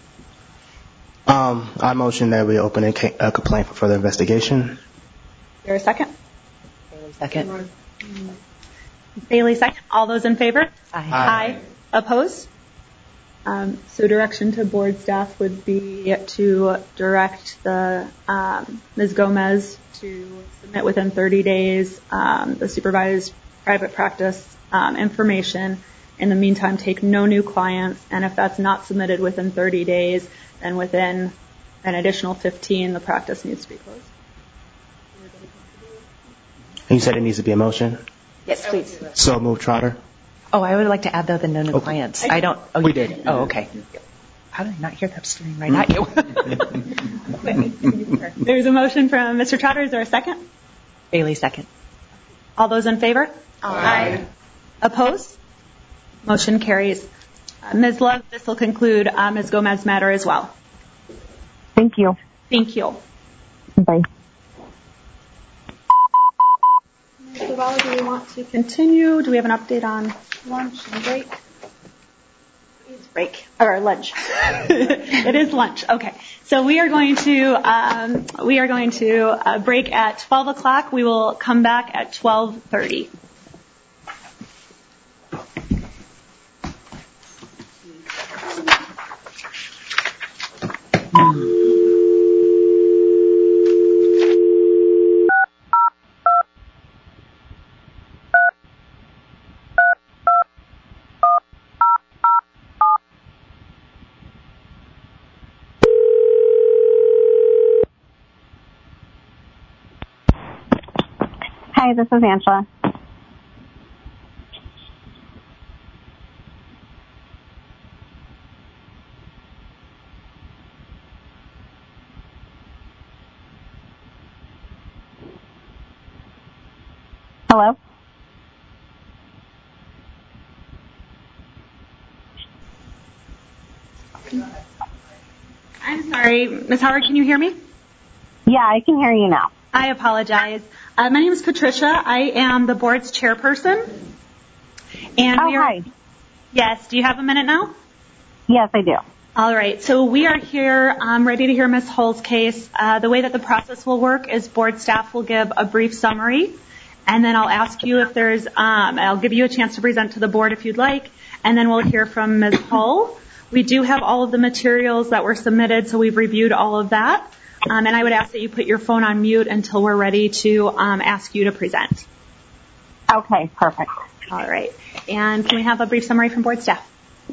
Um, I motion that we open a, ca- a complaint for further investigation. Is there a second? Second. Bailey, second. All those in favor? Aye. Aye. Opposed? Um, so direction to board staff would be to direct the um, Miz Gomez to submit within thirty days um, the supervised private practice um, information. In the meantime, take no new clients, and if that's not submitted within thirty days, then within an additional fifteen, the practice needs to be closed. You said it needs to be a motion? Yes, please. So move, Trotter. Oh, I would like to add, though, the no new clients. I don't. Oh, We you did. Oh, okay. How did I not hear that staring right at you? There's a motion from Mister Trotter. Is there a second? Bailey, second. All those in favor? Aye. Opposed? Motion carries. Uh, Miz Love, this will conclude uh, Miz Gomez's matter as well. Thank you. Thank you. Bye. Miz Zavala, do we want to continue? Do we have an update on lunch and break? It's break or lunch. It is lunch. Okay. So we are going to um, we are going to uh, break at twelve o'clock. We will come back at twelve thirty. Hi, this is Angela. Hello? I'm sorry, Miz Howard, can you hear me? Yeah, I can hear you now. I apologize. Uh, my name is Patricia. I am the board's chairperson. And oh, we are, hi. Yes, do you have a minute now? Yes, I do. All right, so we are here um, ready to hear Miz Hull's case. Uh, the way that the process will work is board staff will give a brief summary, and then I'll ask you if there's, um, I'll give you a chance to present to the board if you'd like, and then we'll hear from Miz Hull. We do have all of the materials that were submitted, so we've reviewed all of that. Um, and I would ask that you put your phone on mute until we're ready to um, ask you to present. Okay, perfect. All right. And can we have a brief summary from board staff?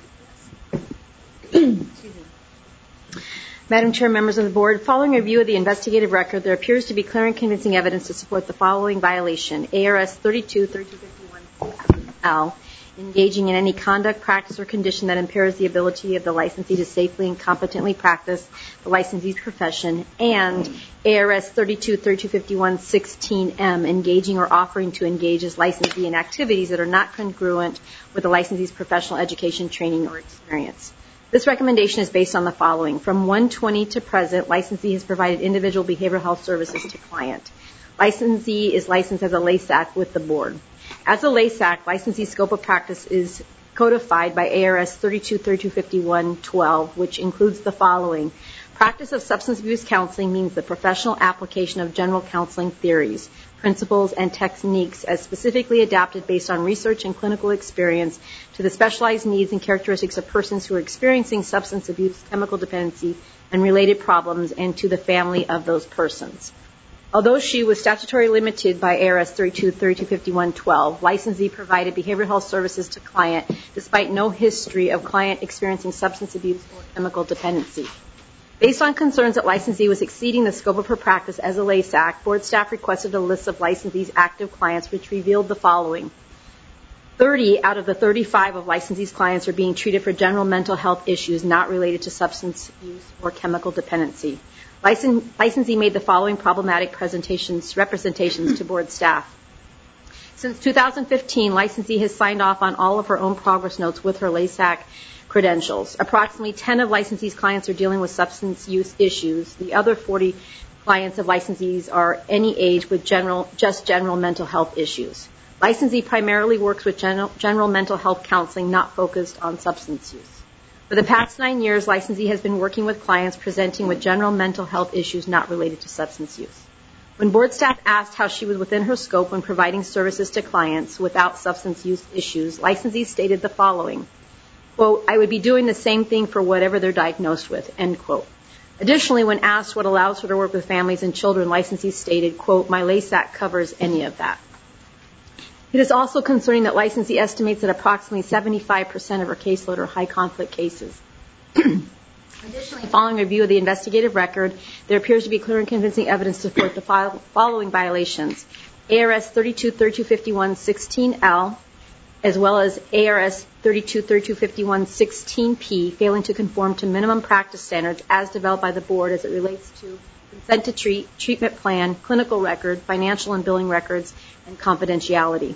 Madam Chair, members of the board, following review of the investigative record, there appears to be clear and convincing evidence to support the following violation. A R S thirty-two thirty-two fifty-one L, engaging in any conduct, practice, or condition that impairs the ability of the licensee to safely and competently practice the licensee's profession, and A R S thirty-two thirty-two fifty-one sixteen M, engaging or offering to engage as licensee in activities that are not congruent with the licensee's professional education, training, or experience. This recommendation is based on the following. From one twenty to present, licensee has provided individual behavioral health services to client. Licensee is licensed as a L A S A C with the board. As a L A S A C, licensee's scope of practice is codified by A R S thirty-two thirty-two fifty-one twelve, which includes the following. Practice of substance abuse counseling means the professional application of general counseling theories, principles, and techniques as specifically adapted based on research and clinical experience to the specialized needs and characteristics of persons who are experiencing substance abuse, chemical dependency, and related problems, and to the family of those persons. Although she was statutorily limited by A R S thirty-two thirty-two fifty-one twelve, licensee provided behavioral health services to client despite no history of client experiencing substance abuse or chemical dependency. Based on concerns that licensee was exceeding the scope of her practice as a L A S A C, board staff requested a list of licensee's active clients, which revealed the following. thirty out of the thirty-five of licensee's clients are being treated for general mental health issues not related to substance use or chemical dependency. Licen- licensee made the following problematic presentations, representations to board staff. Since two thousand fifteen, licensee has signed off on all of her own progress notes with her L A S A C credentials. Approximately ten of licensee's clients are dealing with substance use issues. The other forty clients of licensees are any age with general, just general mental health issues. Licensee primarily works with general, general mental health counseling, not focused on substance use. For the past nine years, licensee has been working with clients presenting with general mental health issues not related to substance use. When board staff asked how she was within her scope when providing services to clients without substance use issues, licensee stated the following. Quote, I would be doing the same thing for whatever they're diagnosed with, end quote. Additionally, when asked what allows her to work with families and children, licensee stated, quote, my L A S A C covers any of that. It is also concerning that licensee estimates that approximately seventy-five percent of her caseload are high conflict cases. Additionally, following review of the investigative record, there appears to be clear and convincing evidence to support the following violations. A R S thirty-two thirty-two fifty-one sixteen L, as well as A R S thirty-two thirty-two fifty-one sixteen P, failing to conform to minimum practice standards as developed by the board as it relates to consent to treat, treatment plan, clinical record, financial and billing records, and confidentiality.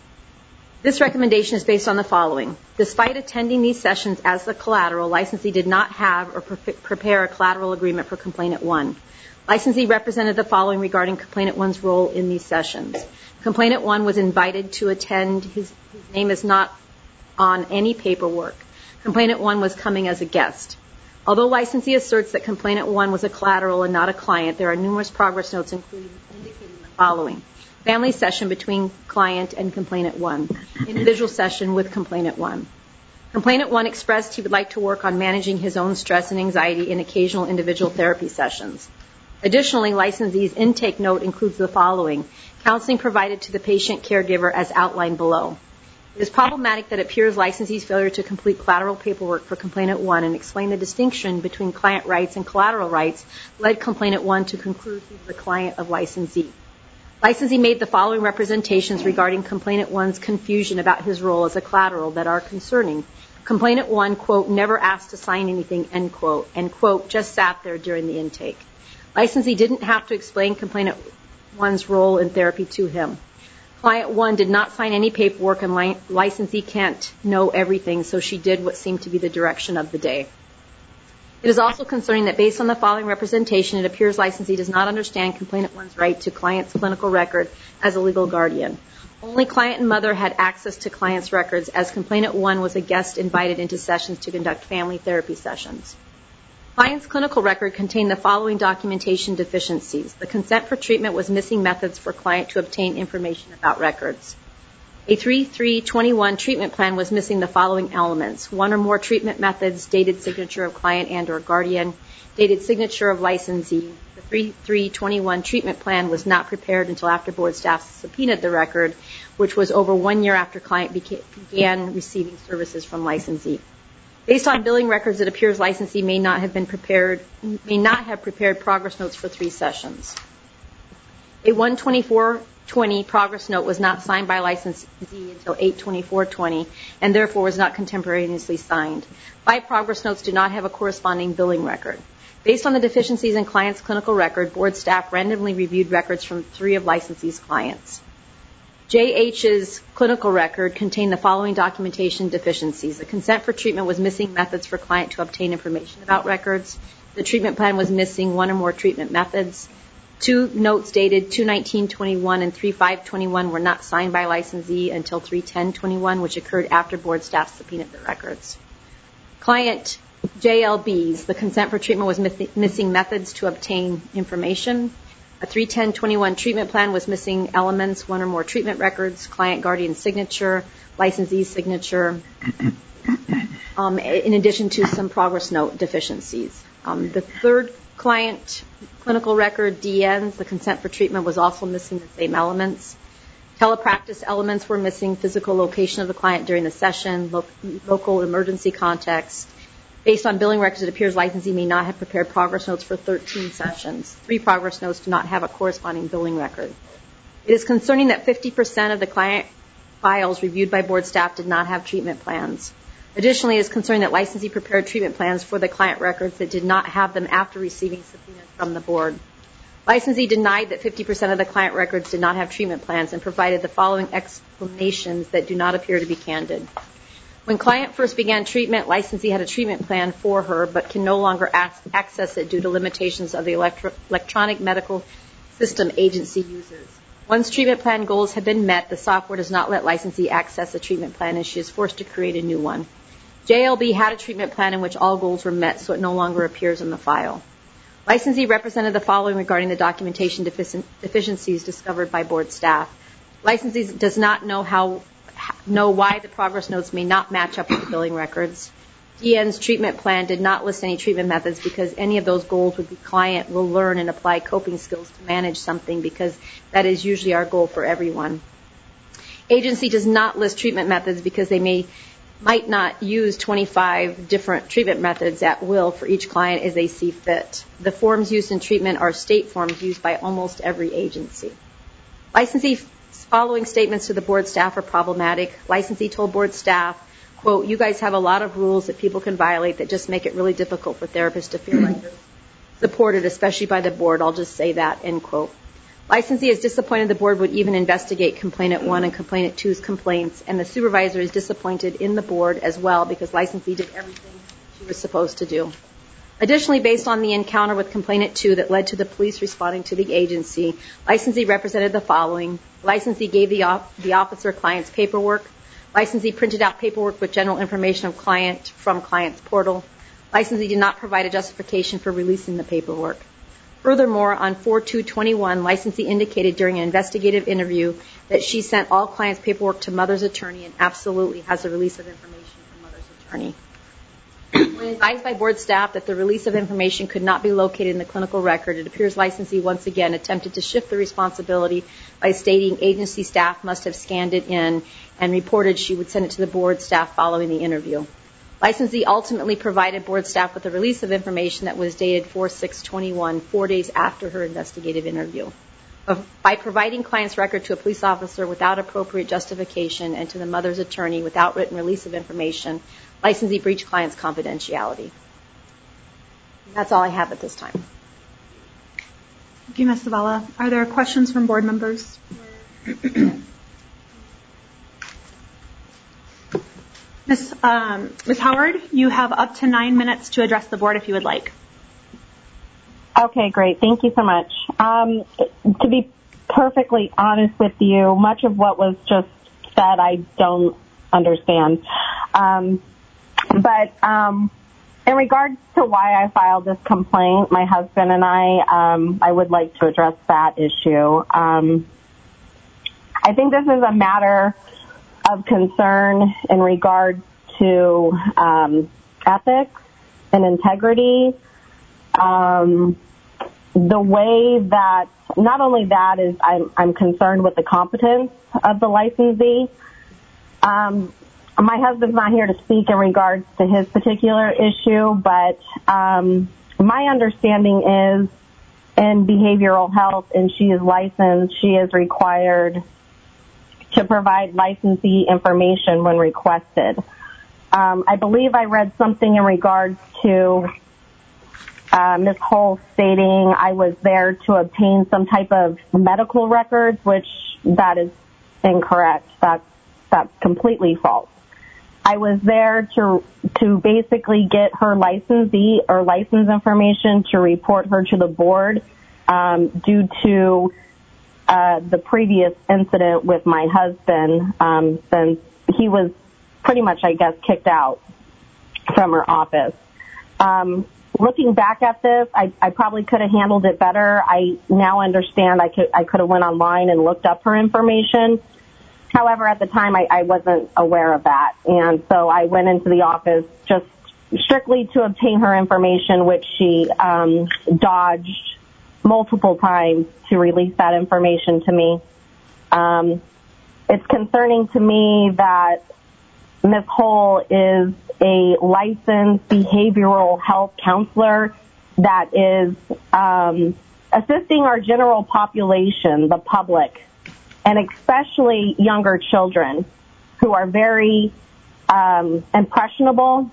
This recommendation is based on the following. Despite attending these sessions as the collateral, licensee did not have or pre- prepare a collateral agreement for Complainant one. Licensee represented the following regarding Complainant one's role in these sessions. Complainant one was invited to attend. His, his name is not on any paperwork. Complainant one was coming as a guest. Although licensee asserts that Complainant one was a collateral and not a client, there are numerous progress notes including indicating the following. Family session between client and Complainant one. Individual session with Complainant one. Complainant one expressed he would like to work on managing his own stress and anxiety in occasional individual therapy sessions. Additionally, licensee's intake note includes the following. Counseling provided to the patient caregiver as outlined below. It is problematic that it appears licensee's failure to complete collateral paperwork for Complainant one and explain the distinction between client rights and collateral rights led Complainant one to conclude he was a client of licensee. Licensee made the following representations regarding Complainant one's confusion about his role as a collateral that are concerning. Complainant one, quote, never asked to sign anything, end quote, and, quote, just sat there during the intake. Licensee didn't have to explain Complainant one's role in therapy to him. Client one did not sign any paperwork, and li- licensee can't know everything, so she did what seemed to be the direction of the day. It is also concerning that based on the following representation, it appears licensee does not understand complainant one's right to client's clinical record as a legal guardian. Only client and mother had access to client's records, as complainant one was a guest invited into sessions to conduct family therapy sessions. Client's clinical record contained the following documentation deficiencies. The consent for treatment was missing methods for client to obtain information about records. A three three twenty-one treatment plan was missing the following elements: one or more treatment methods, dated signature of client and or guardian, dated signature of licensee. The three three twenty-one treatment plan was not prepared until after board staff subpoenaed the record, which was over one year after client beca- began receiving services from licensee. Based on billing records, it appears licensee may not have been prepared, may not have prepared progress notes for three sessions. A one twenty-four twenty progress note was not signed by licensee until eight twenty-four twenty, and therefore was not contemporaneously signed. Five progress notes do not have a corresponding billing record. Based on the deficiencies in client's clinical record, board staff randomly reviewed records from three of licensee's clients. J H's clinical record contained the following documentation deficiencies. The consent for treatment was missing methods for client to obtain information about records. The treatment plan was missing one or more treatment methods. Two notes dated two nineteen twenty-one and three five twenty-one were not signed by licensee until three ten twenty-one, which occurred after board staff subpoenaed the records. Client J L B's, the consent for treatment was miss- missing methods to obtain information. A three ten twenty-one treatment plan was missing elements, one or more treatment records, client guardian signature, licensee's signature, um, in addition to some progress note deficiencies. Um, the third client clinical record, D N's, the consent for treatment was also missing the same elements. Telepractice elements were missing: physical location of the client during the session, lo- local emergency context. Based on billing records, it appears licensee may not have prepared progress notes for thirteen sessions. Three progress notes do not have a corresponding billing record. It is concerning that fifty percent of the client files reviewed by board staff did not have treatment plans. Additionally, it is concerning that licensee prepared treatment plans for the client records that did not have them after receiving subpoenas from the board. Licensee denied that fifty percent of the client records did not have treatment plans and provided the following explanations that do not appear to be candid. When client first began treatment, licensee had a treatment plan for her, but can no longer access it due to limitations of the electro- electronic medical system agency uses. Once treatment plan goals have been met, the software does not let licensee access the treatment plan, and she is forced to create a new one. J L B had a treatment plan in which all goals were met, so it no longer appears in the file. Licensee represented the following regarding the documentation defici- deficiencies discovered by board staff. Licensee does not know how know why the progress notes may not match up with the billing records. D N's treatment plan did not list any treatment methods because any of those goals would be client will learn and apply coping skills to manage something, because that is usually our goal for everyone. Agency does not list treatment methods because they may might not use twenty-five different treatment methods at will for each client as they see fit. The forms used in treatment are state forms used by almost every agency. Licensee following statements to the board staff are problematic. Licensee told board staff, quote, "You guys have a lot of rules that people can violate that just make it really difficult for therapists to feel like they're supported, especially by the board. I'll just say that," end quote. Licensee is disappointed the board would even investigate complainant one and complainant two's complaints, and the supervisor is disappointed in the board as well because licensee did everything she was supposed to do. Additionally, based on the encounter with complainant two that led to the police responding to the agency, licensee represented the following. Licensee gave the, op- the officer client's paperwork. Licensee printed out paperwork with general information of client from client's portal. Licensee did not provide a justification for releasing the paperwork. Furthermore, on four two twenty-one, licensee indicated during an investigative interview that she sent all client's paperwork to mother's attorney and absolutely has a release of information from mother's attorney. When advised by board staff that the release of information could not be located in the clinical record, it appears licensee once again attempted to shift the responsibility by stating agency staff must have scanned it in and reported she would send it to the board staff following the interview. Licensee ultimately provided board staff with a release of information that was dated four six twenty-one, four days after her investigative interview. By providing client's record to a police officer without appropriate justification and to the mother's attorney without written release of information, licensee breached client's confidentiality. That's all I have at this time. Thank you, Miz Zavala. Are there questions from board members? Miz Um, Miz Howard, you have up to nine minutes to address the board if you would like. Okay, great. Thank you so much. Um, to be perfectly honest with you, much of what was just said I don't understand. Um, but um, in regards to why I filed this complaint, my husband and I, um, I would like to address that issue. Um, I think this is a matter of concern in regards to um, ethics and integrity. Um, the way that, not only that is I'm, I'm concerned with the competence of the licensee. Um, my husband's not here to speak in regards to his particular issue, but um, my understanding is in behavioral health, and she is licensed, she is required to provide licensee information when requested. Um, I believe I read something in regards to uh, Miz Hull stating I was there to obtain some type of medical records, which that is incorrect. That's that's completely false. I was there to to basically get her licensee or license information to report her to the board um, due to uh, the previous incident with my husband, um, since he was pretty much, I guess, kicked out from her office. Um, looking back at this, I, I probably could have handled it better. I now understand I could I could have went online and looked up her information. However, at the time, I, I wasn't aware of that. And so I went into the office just strictly to obtain her information, which she um, dodged multiple times to release that information to me. Um, it's concerning to me that Miz Hull is a licensed behavioral health counselor that is um, assisting our general population, the public, and especially younger children who are very um, impressionable.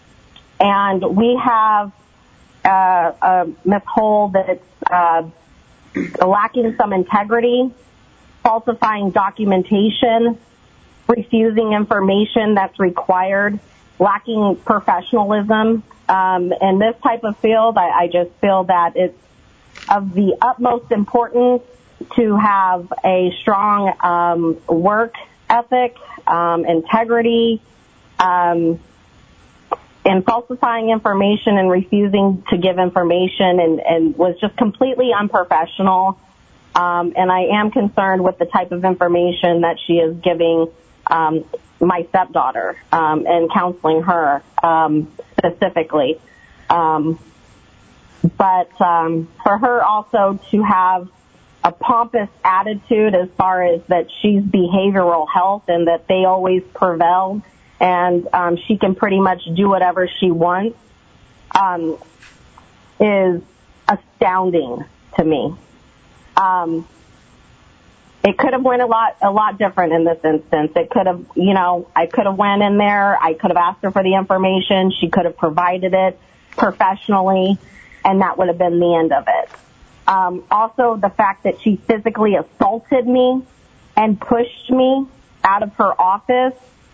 And we have uh, uh, Miz Hull that's uh, lacking some integrity, falsifying documentation, refusing information that's required, lacking professionalism. Um, in this type of field, I, I just feel that it's of the utmost importance to have a strong um, work ethic, um, integrity, um, and falsifying information and refusing to give information and, and was just completely unprofessional. Um, and I am concerned with the type of information that she is giving um, my stepdaughter um, and counseling her um, specifically. Um, but um, for her also to have a pompous attitude as far as that she's behavioral health and that they always prevail and um, she can pretty much do whatever she wants um, is astounding to me. Um, it could have went a lot, a lot different in this instance. It could have, you know, I could have went in there. I could have asked her for the information. She could have provided it professionally, and that would have been the end of it. Um, also, the fact that she physically assaulted me and pushed me out of her office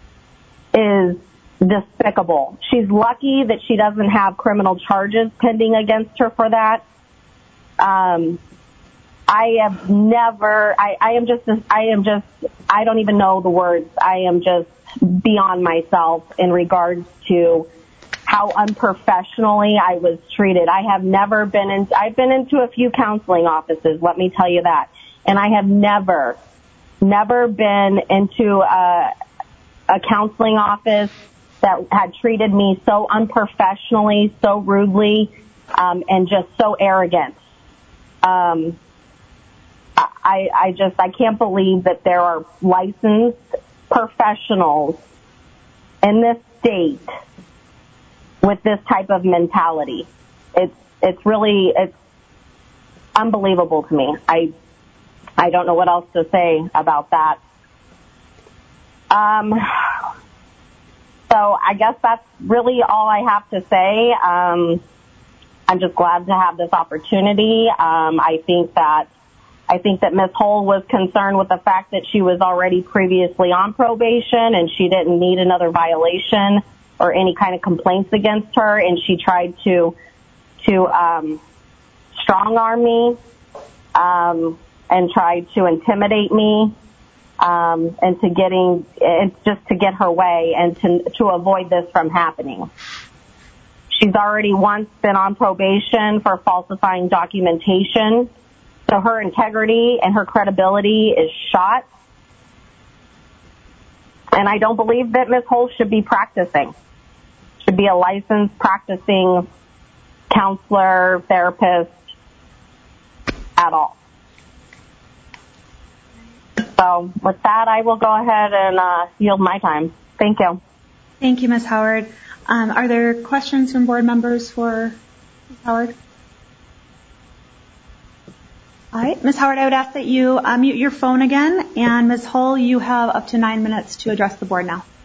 is despicable. She's lucky that she doesn't have criminal charges pending against her for that. Um, I have never, I, I am just, I am just, I don't even know the words. I am just beyond myself in regards to how unprofessionally I was treated. I have never been in, I've been into a few counseling offices, let me tell you that. And I have never, never been into a, a counseling office that had treated me so unprofessionally, so rudely, um, and just so arrogant. Um, I, I just, I can't believe that there are licensed professionals in this state with this type of mentality. It's, it's really, it's unbelievable to me. I, I don't know what else to say about that. Um, so I guess that's really all I have to say. Um, I'm just glad to have this opportunity. Um, I think that I think that Miz Hull was concerned with the fact that she was already previously on probation and she didn't need another violation or any kind of complaints against her, and she tried to to um, strong arm me um, and tried to intimidate me um, and to getting and just to get her way and to to avoid this from happening. She's already once been on probation for falsifying documentation, so her integrity and her credibility is shot. And I don't believe that Miz Hull should be practicing. Should be a licensed practicing counselor, therapist at all. So with that, I will go ahead and uh, yield my time. Thank you. Thank you, Miz Howard. Um, are there questions from board members for Miz Howard? All right, Miz Howard, I would ask that you uh, mute your phone again, and Miz Hull, you have up to nine minutes to address the board now.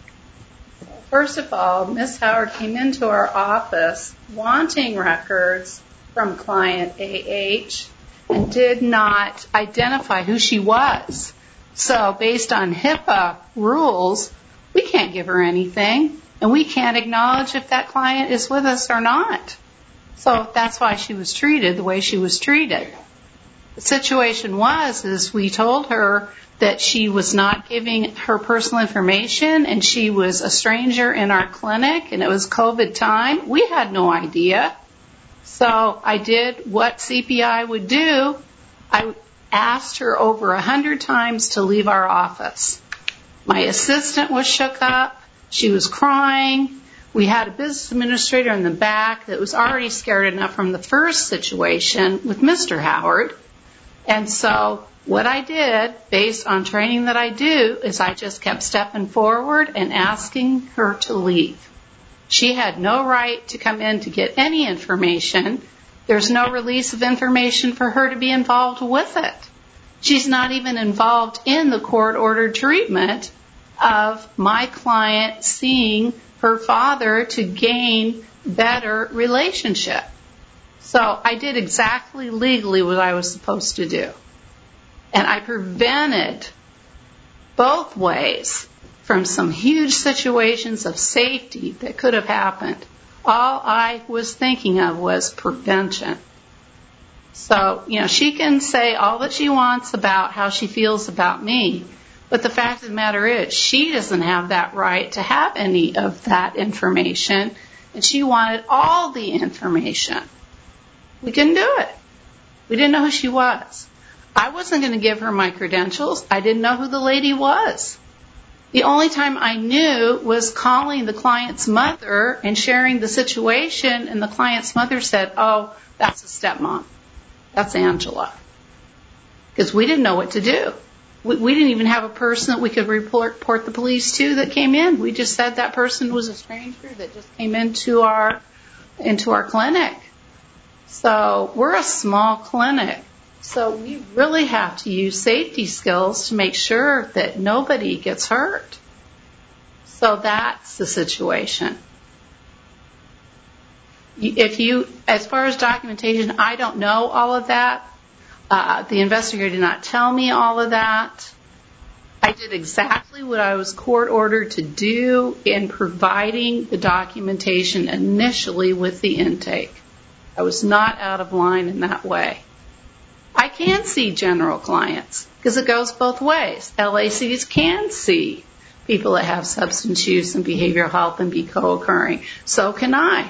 First of all, Miz Howard came into our office wanting records from client A H and did not identify who she was. So based on HIPAA rules, we can't give her anything, and we can't acknowledge if that client is with us or not. So that's why she was treated the way she was treated. The situation was is we told her that she was not giving her personal information and she was a stranger in our clinic and it was COVID time. We had no idea. So I did what C P I would do. I asked her over a hundred times to leave our office. My assistant was shook up. She was crying. We had a business administrator in the back that was already scared enough from the first situation with Mister Howard. And so what I did, based on training that I do, is I just kept stepping forward and asking her to leave. She had no right to come in to get any information. There's no release of information for her to be involved with it. She's not even involved in the court-ordered treatment of my client seeing her father to gain better relationship. So I did exactly legally what I was supposed to do. And I prevented both ways from some huge situations of safety that could have happened. All I was thinking of was prevention. So, you know, she can say all that she wants about how she feels about me, but the fact of the matter is she doesn't have that right to have any of that information, and she wanted all the information. We couldn't do it. We didn't know who she was. I wasn't going to give her my credentials. I didn't know who the lady was. The only time I knew was calling the client's mother and sharing the situation, and the client's mother said, oh, that's a stepmom. That's Angela. Because we didn't know what to do. We, we didn't even have a person that we could report, report the police to that came in. We just said that person was a stranger that just came into our into our clinic. So we're a small clinic. So we really have to use safety skills to make sure that nobody gets hurt. So that's the situation. If you, as far as documentation, I don't know all of that. Uh, the investigator did not tell me all of that. I did exactly what I was court ordered to do in providing the documentation initially with the intake. I was not out of line in that way. I can see general clients because it goes both ways. L A Cs can see people that have substance use and behavioral health and be co-occurring. So can I.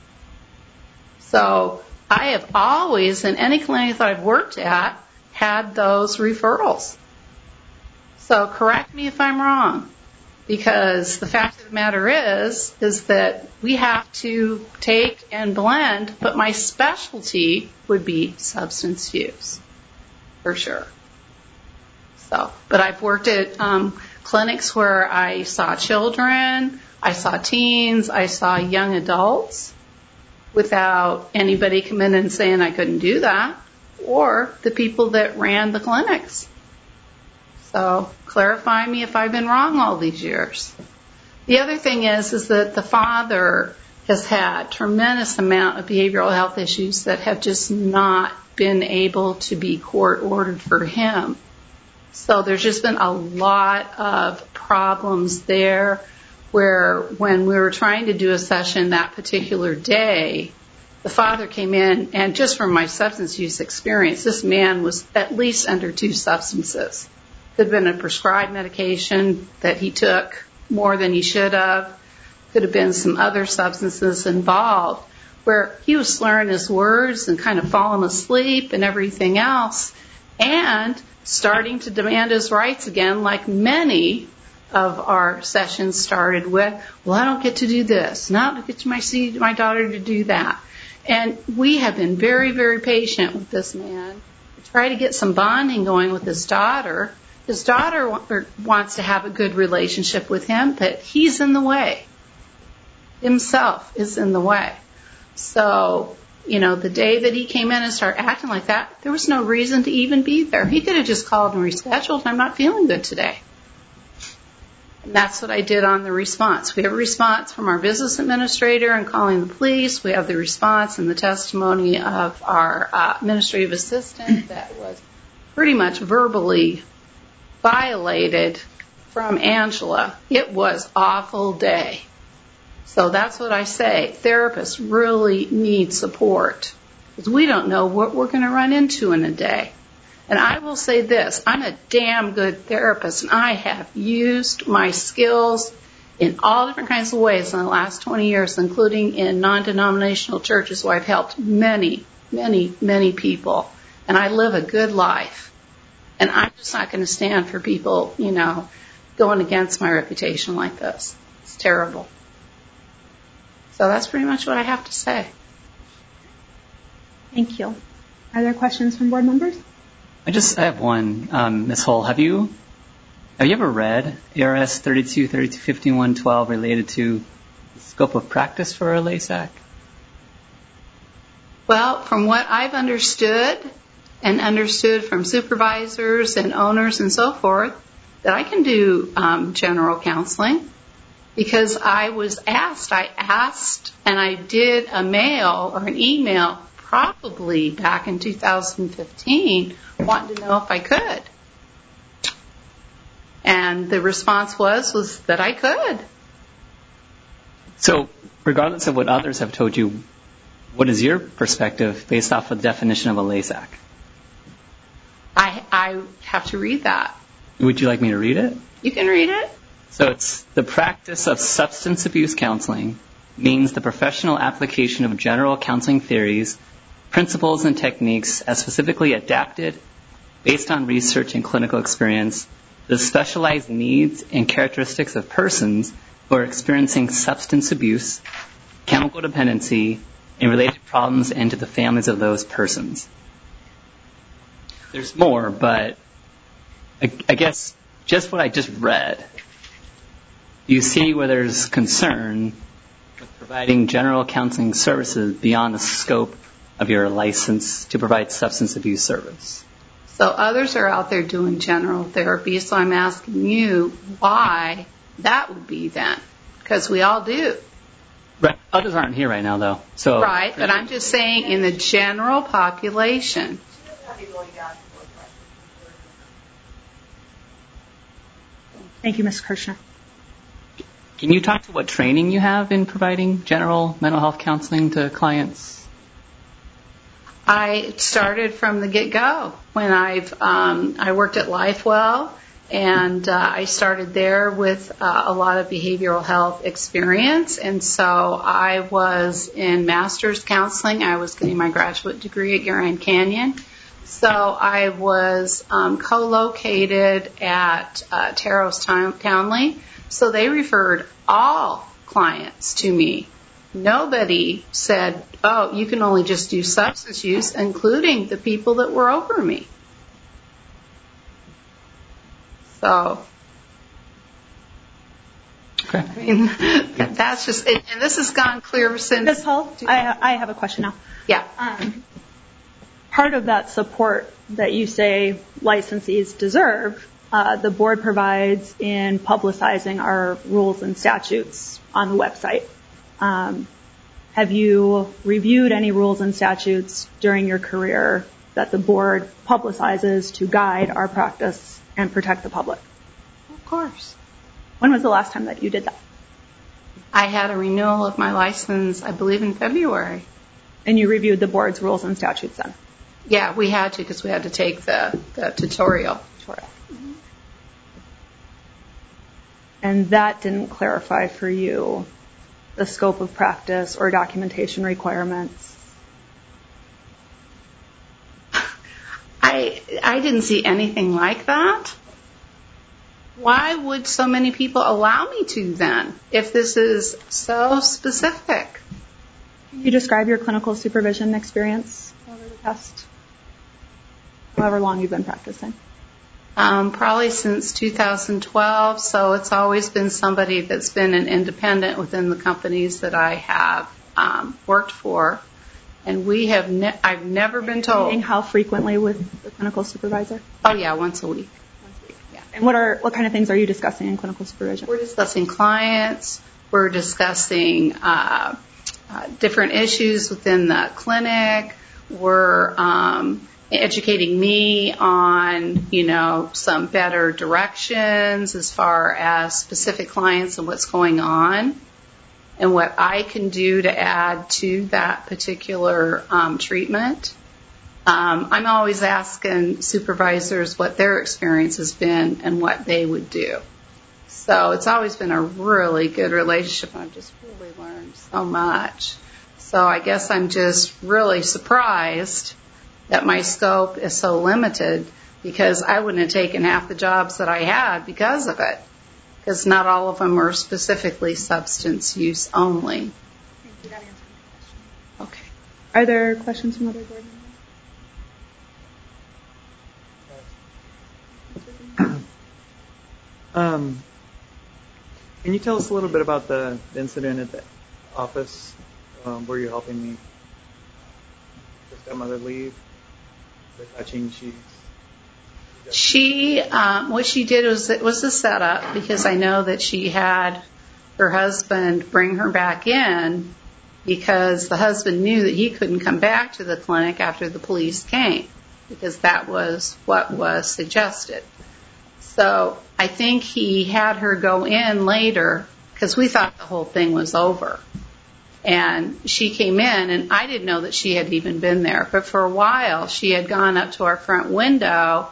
So I have always, in any clinic that I've worked at, had those referrals. So correct me if I'm wrong, because the fact of the matter is, is that we have to take and blend, but my specialty would be substance use, for sure. So, but I've worked at um, clinics where I saw children, I saw teens, I saw young adults, without anybody coming in and saying I couldn't do that, or the people that ran the clinics. So clarify me if I've been wrong all these years. The other thing is, is that the father has had tremendous amount of behavioral health issues that have just not been able to be court ordered for him. So there's just been a lot of problems there where when we were trying to do a session that particular day, the father came in, and just from my substance use experience, this man was at least under two substances. Could have been a prescribed medication that he took more than he should have. Could have been some other substances involved where he was slurring his words and kind of falling asleep and everything else, and starting to demand his rights again, like many of our sessions started with, well, I don't get to do this. No, I don't get to my, see my daughter to do that. And we have been very, very patient with this man to try to get some bonding going with his daughter. His daughter wants to have a good relationship with him, but he's in the way. Himself is in the way. So, you know, the day that he came in and started acting like that, there was no reason to even be there. He could have just called and rescheduled. I'm not feeling good today. And that's what I did on the response. We have a response from our business administrator and calling the police. We have the response and the testimony of our uh, administrative assistant that was pretty much verbally violated from Angela. It was awful day. So that's what I say. Therapists really need support because we don't know what we're going to run into in a day. And I will say this, I'm a damn good therapist, and I have used my skills in all different kinds of ways in the last twenty years, including in non-denominational churches where I've helped many, many, many people. And I live a good life. And I'm just not going to stand for people, you know, going against my reputation like this. It's terrible. So that's pretty much what I have to say. Thank you. Are there questions from board members? I just I have one, um, Miz Hull. Have you have you ever read A R S thirty-two, thirty-two fifty-one, twelve related to the scope of practice for a LASAC? Well, from what I've understood and understood from supervisors and owners and so forth, that I can do um, general counseling because I was asked. I asked and I did a mail or an email probably back in two thousand fifteen wanting to know if I could. And the response was, was that I could. So regardless of what others have told you, what is your perspective based off of the definition of a LASAC? I, I have to read that. Would you like me to read it? You can read it. So it's the practice of substance abuse counseling means the professional application of general counseling theories, principles, and techniques as specifically adapted based on research and clinical experience, the specialized needs and characteristics of persons who are experiencing substance abuse, chemical dependency, and related problems, and to the families of those persons. There's more, but I, I guess just what I just read, you see where there's concern with providing general counseling services beyond the scope of your license to provide substance abuse service. So others are out there doing general therapy, so I'm asking you why that would be then, because we all do. Right. Others aren't here right now, though. So right, but I'm just saying in the general population. Thank you, Miz Kirshner. Can you talk to what training you have in providing general mental health counseling to clients? I started from the get-go when I've um, I worked at LifeWell, and uh, I started there with uh, a lot of behavioral health experience. And so I was in master's counseling. I was getting my graduate degree at Grand Canyon. So I was um, co-located at uh, Taros Townley. So they referred all clients to me. Nobody said, oh, you can only just do substance use, including the people that were over me. So, okay. I mean, that's just, and this has gone clear since. Miz Hull, I, I have a question now. Yeah. Um, part of that support that you say licensees deserve, uh, the board provides in publicizing our rules and statutes on the website. Um, have you reviewed any rules and statutes during your career that the board publicizes to guide our practice and protect the public? Of course. When was the last time that you did that? I had a renewal of my license, I believe, in February. And you reviewed the board's rules and statutes then? Yeah, we had to because we had to take the, the tutorial. tutorial. Mm-hmm. And that didn't clarify for you the scope of practice or documentation requirements? I I didn't see anything like that. Why would so many people allow me to then, if this is so specific? Can you describe your clinical supervision experience over the past however long you've been practicing? Um, probably since two thousand twelve, so it's always been somebody that's been an independent within the companies that I have um, worked for. And we have, ne- I've never been told. Meeting how frequently with the clinical supervisor? Oh yeah, once a week. Once a week. Yeah. And what are what kind of things are you discussing in clinical supervision? We're discussing clients. We're discussing uh, uh, different issues within the clinic. We're um, educating me on, you know, some better directions as far as specific clients and what's going on, and what I can do to add to that particular um, treatment. Um, I'm always asking supervisors what their experience has been and what they would do. So it's always been a really good relationship. I've just really learned so much. So I guess I'm just really surprised that my scope is so limited, because I wouldn't have taken half the jobs that I had because of it. Because not all of them are specifically substance use only. Thank you. That answered my question. Okay. Are there questions from other board members? Um, can you tell us a little bit about the incident at the office um, where you're helping me the stepmother leave? The touching sheets. She, um, what she did was, it was a setup, because I know that she had her husband bring her back in because the husband knew that he couldn't come back to the clinic after the police came, because that was what was suggested. So I think he had her go in later because we thought the whole thing was over. And she came in, and I didn't know that she had even been there. But for a while, she had gone up to our front window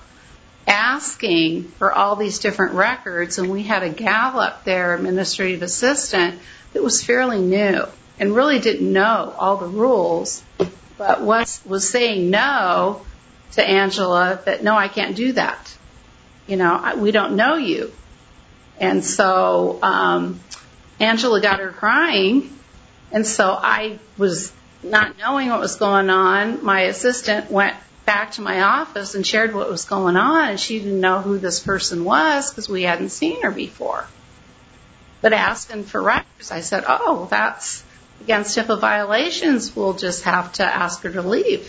asking for all these different records, and we had a gal up there, administrative assistant, that was fairly new and really didn't know all the rules, but was, was saying no to Angela, that, no, I can't do that. You know, I, we don't know you. And so um, Angela got her crying. And so I was not knowing what was going on. My assistant went back to my office and shared what was going on, and she didn't know who this person was because we hadn't seen her before. But asking for records, I said, oh, that's against HIPAA violations. We'll just have to ask her to leave.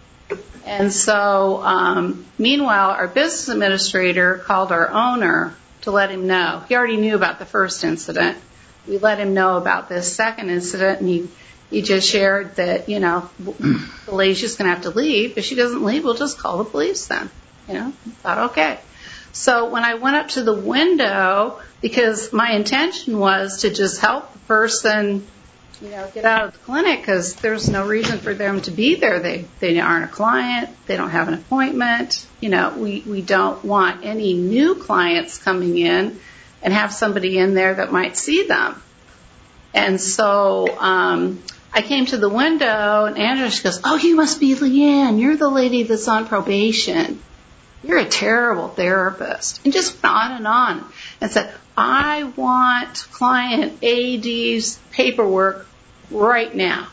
And so, um, meanwhile, our business administrator called our owner to let him know. He already knew about the first incident. We let him know about this second incident, and he, he just shared that, you know, the lady's just going to have to leave. If she doesn't leave, we'll just call the police then. You know, I thought, okay. So when I went up to the window, because my intention was to just help the person, you know, get out of the clinic, because there's no reason for them to be there. They they aren't a client. They don't have an appointment. You know, we, we don't want any new clients coming in and have somebody in there that might see them. And so um, I came to the window, and Angela, she goes, oh, you must be Leanne. You're the lady that's on probation. You're a terrible therapist. And just went on and on and said, I want client A D's paperwork right now.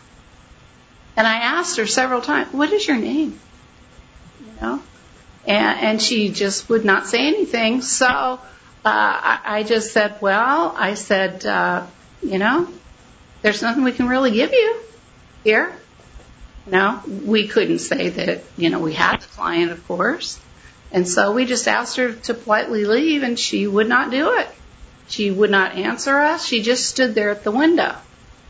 And I asked her several times, what is your name? You know? And, and she just would not say anything. So Uh, I, I just said, well, I said, uh, you know, there's nothing we can really give you here. You know, we couldn't say that, you know, we had the client, of course. And so we just asked her to politely leave, and she would not do it. She would not answer us. She just stood there at the window.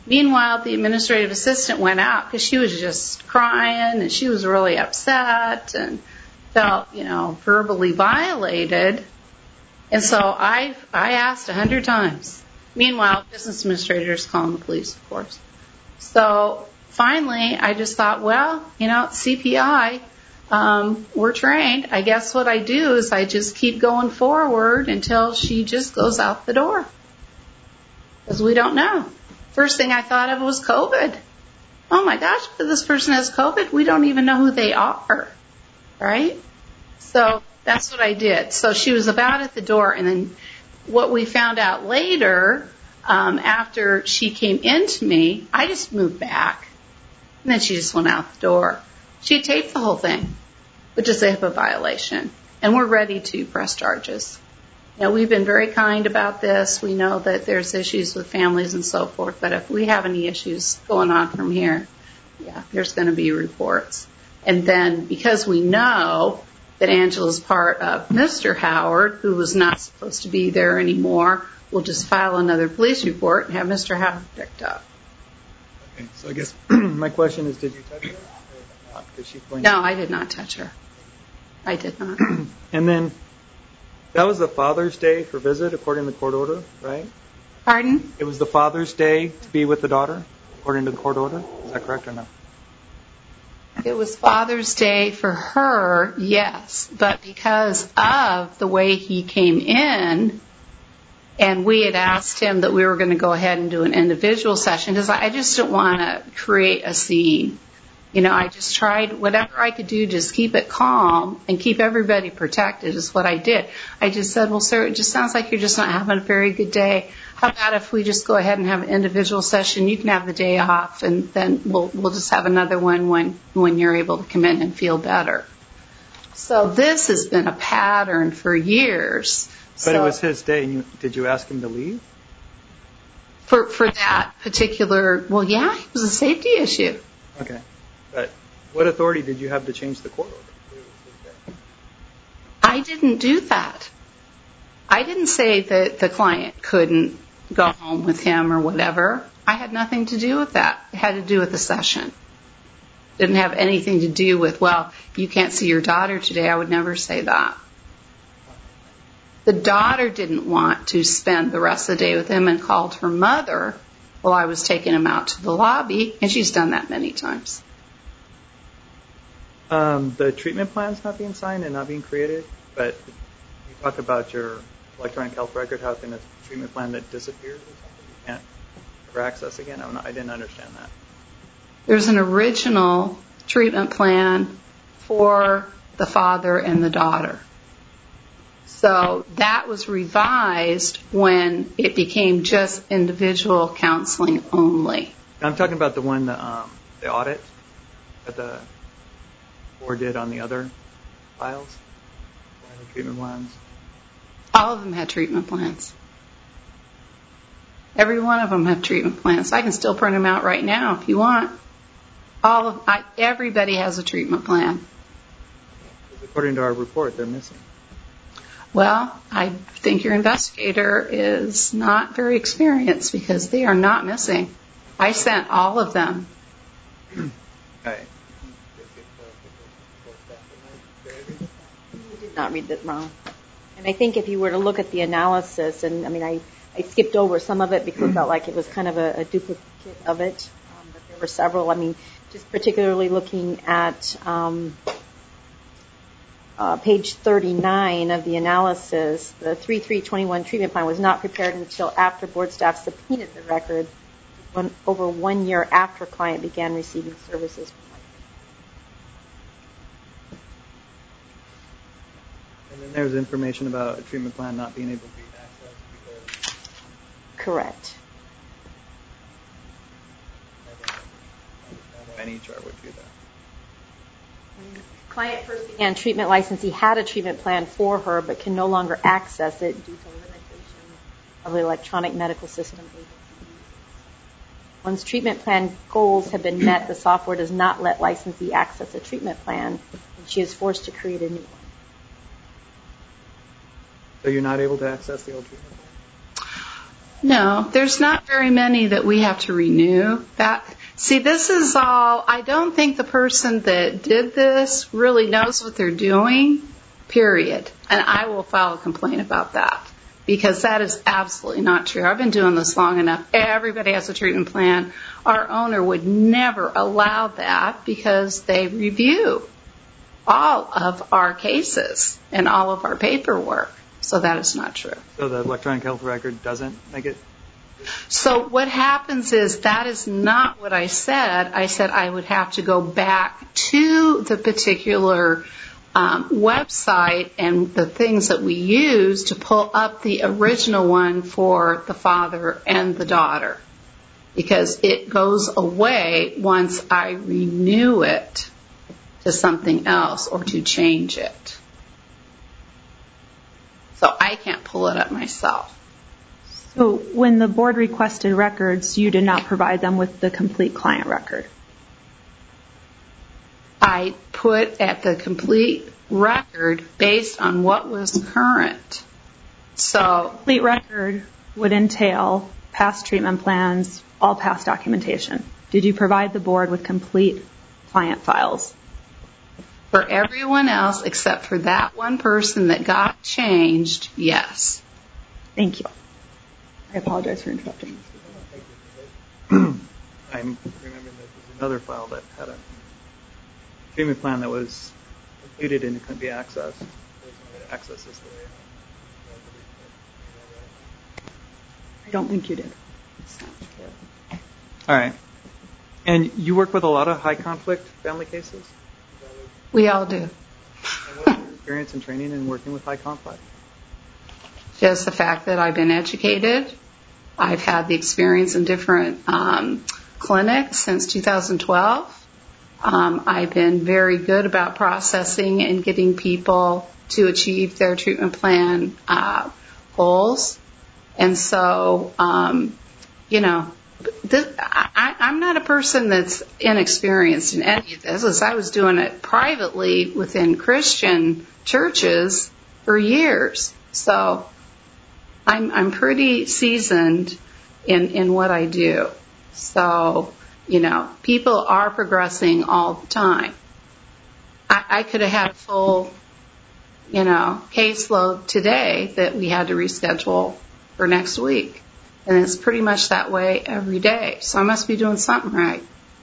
Meanwhile, the administrative assistant went out because she was just crying and she was really upset and felt, you know, verbally violated. And so I I asked a hundred times. Meanwhile, business administrators calling the police, of course. So finally, I just thought, well, you know, C P I, um, we're trained. I guess what I do is I just keep going forward until she just goes out the door. Because we don't know. First thing I thought of was COVID. Oh my gosh, if this person has COVID, we don't even know who they are. Right? So that's what I did. So she was about at the door, and then what we found out later, um, after she came into me, I just moved back. And then she just went out the door. She had taped the whole thing, which is a HIPAA violation. And we're ready to press charges. You know, we've been very kind about this. We know that there's issues with families and so forth. But if we have any issues going on from here, yeah, there's going to be reports. And then because we know that Angela's part of Mister Howard, who was not supposed to be there anymore, we'll just file another police report and have Mister Howard picked up. Okay, so I guess my question is, did you touch her or not? Did she point No, I did not touch her. I did not. And then that was the Father's Day for visit, according to the court order, right? Pardon? It was the Father's Day to be with the daughter, according to the court order. Is that correct or no? It was Father's Day for her, yes, but because of the way he came in, and we had asked him that we were going to go ahead and do an individual session, because I just don't want to create a scene. You know, I just tried whatever I could do to just keep it calm and keep everybody protected is what I did. I just said, well, sir, it just sounds like you're just not having a very good day. How about if we just go ahead and have an individual session? You can have the day off, and then we'll we'll just have another one when, when you're able to come in and feel better. So this has been a pattern for years. But so it was his day, and you, did you ask him to leave? For for that particular, well, yeah, it was a safety issue. Okay. But what authority did you have to change the court order? I didn't do that. I didn't say that the client couldn't go home with him or whatever. I had nothing to do with that. It had to do with the session. Didn't have anything to do with, well, you can't see your daughter today. I would never say that. The daughter didn't want to spend the rest of the day with him and called her mother while I was taking him out to the lobby, and she's done that many times. Um, the treatment plan's not being signed and not being created, but you talk about your electronic health record, how can a treatment plan that disappears or something you can't ever access again? I'm not, I didn't understand that. There's an original treatment plan for the father and the daughter. So that was revised when it became just individual counseling only. I'm talking about the one, the, um, the audit that the board did on the other files, one of the treatment plans. All of them had treatment plans. Every one of them have treatment plans. I can still print them out right now if you want. All of I, everybody has a treatment plan. According to our report, they're missing. Well, I think your investigator is not very experienced because they are not missing. I sent all of them. Okay. You did not read that wrong. And I think if you were to look at the analysis, and I mean, I, I skipped over some of it because I felt like it was kind of a, a duplicate of it, um, but there were several. I mean, just particularly looking at um, uh, page thirty-nine of the analysis, the three three twenty-one treatment plan was not prepared until after board staff subpoenaed the record when, over one year after client began receiving services from Life. And then there's information about a treatment plan not being able to be accessed because... Correct. I need to would do that. When client first began treatment license, he had a treatment plan for her, but can no longer access it due to limitations of the electronic medical system able to use it. Once treatment plan goals have been met, the software does not let licensee access a treatment plan, and she is forced to create a new one. So you're not able to access the old treatment plan? No, there's not very many that we have to renew. That see, this is all. I don't think the person that did this really knows what they're doing. Period. And I will file a complaint about that because that is absolutely not true. I've been doing this long enough. Everybody has a treatment plan. Our owner would never allow that because they review all of our cases and all of our paperwork. So that is not true. So the electronic health record doesn't make it? So what happens is that is not what I said. I said I would have to go back to the particular um, website and the things that we use to pull up the original one for the father and the daughter. Because it goes away once I renew it to something else or to change it. So I can't pull it up myself. So when the board requested records, you did not provide them with the complete client record? I put at the complete record based on what was current. So complete record would entail past treatment plans, all past documentation. Did you provide the board with complete client files? For everyone else except for that one person that got changed, yes. Thank you. I apologize for interrupting. I'm remembering that there's another file that had a treatment plan that was completed and it couldn't be accessed. There's no way to access this the way I don't think you did. All right. And you work with a lot of high conflict family cases? We all do. And what's your experience and training in working with high conflict? Just the fact that I've been educated. I've had the experience in different um, clinics since two thousand twelve. Um, I've been very good about processing and getting people to achieve their treatment plan uh, goals. And so, um, you know, this, I, I'm not a person that's inexperienced in any of this. As I was doing it privately within Christian churches for years. So I'm, I'm pretty seasoned in, in what I do. So, you know, people are progressing all the time. I, I could have had a full, you know, caseload today that we had to reschedule for next week. And it's pretty much that way every day. So I must be doing something right.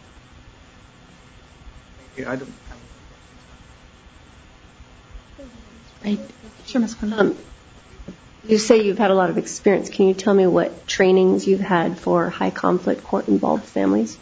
Thank you. I don't Right. Sure, Miz Quinn. Um, you say you've had a lot of experience. Can you tell me what trainings you've had for high conflict court involved families?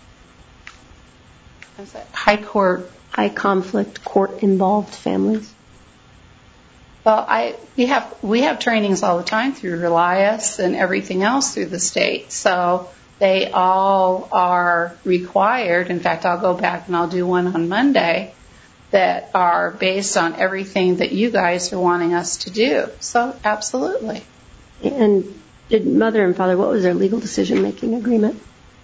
High court. High conflict court involved families? Well, I we have we have trainings all the time through Relias and everything else through the state. So they all are required. In fact, I'll go back and I'll do one on Monday that are based on everything that you guys are wanting us to do. So absolutely. And did mother and father, what was their legal decision-making agreement?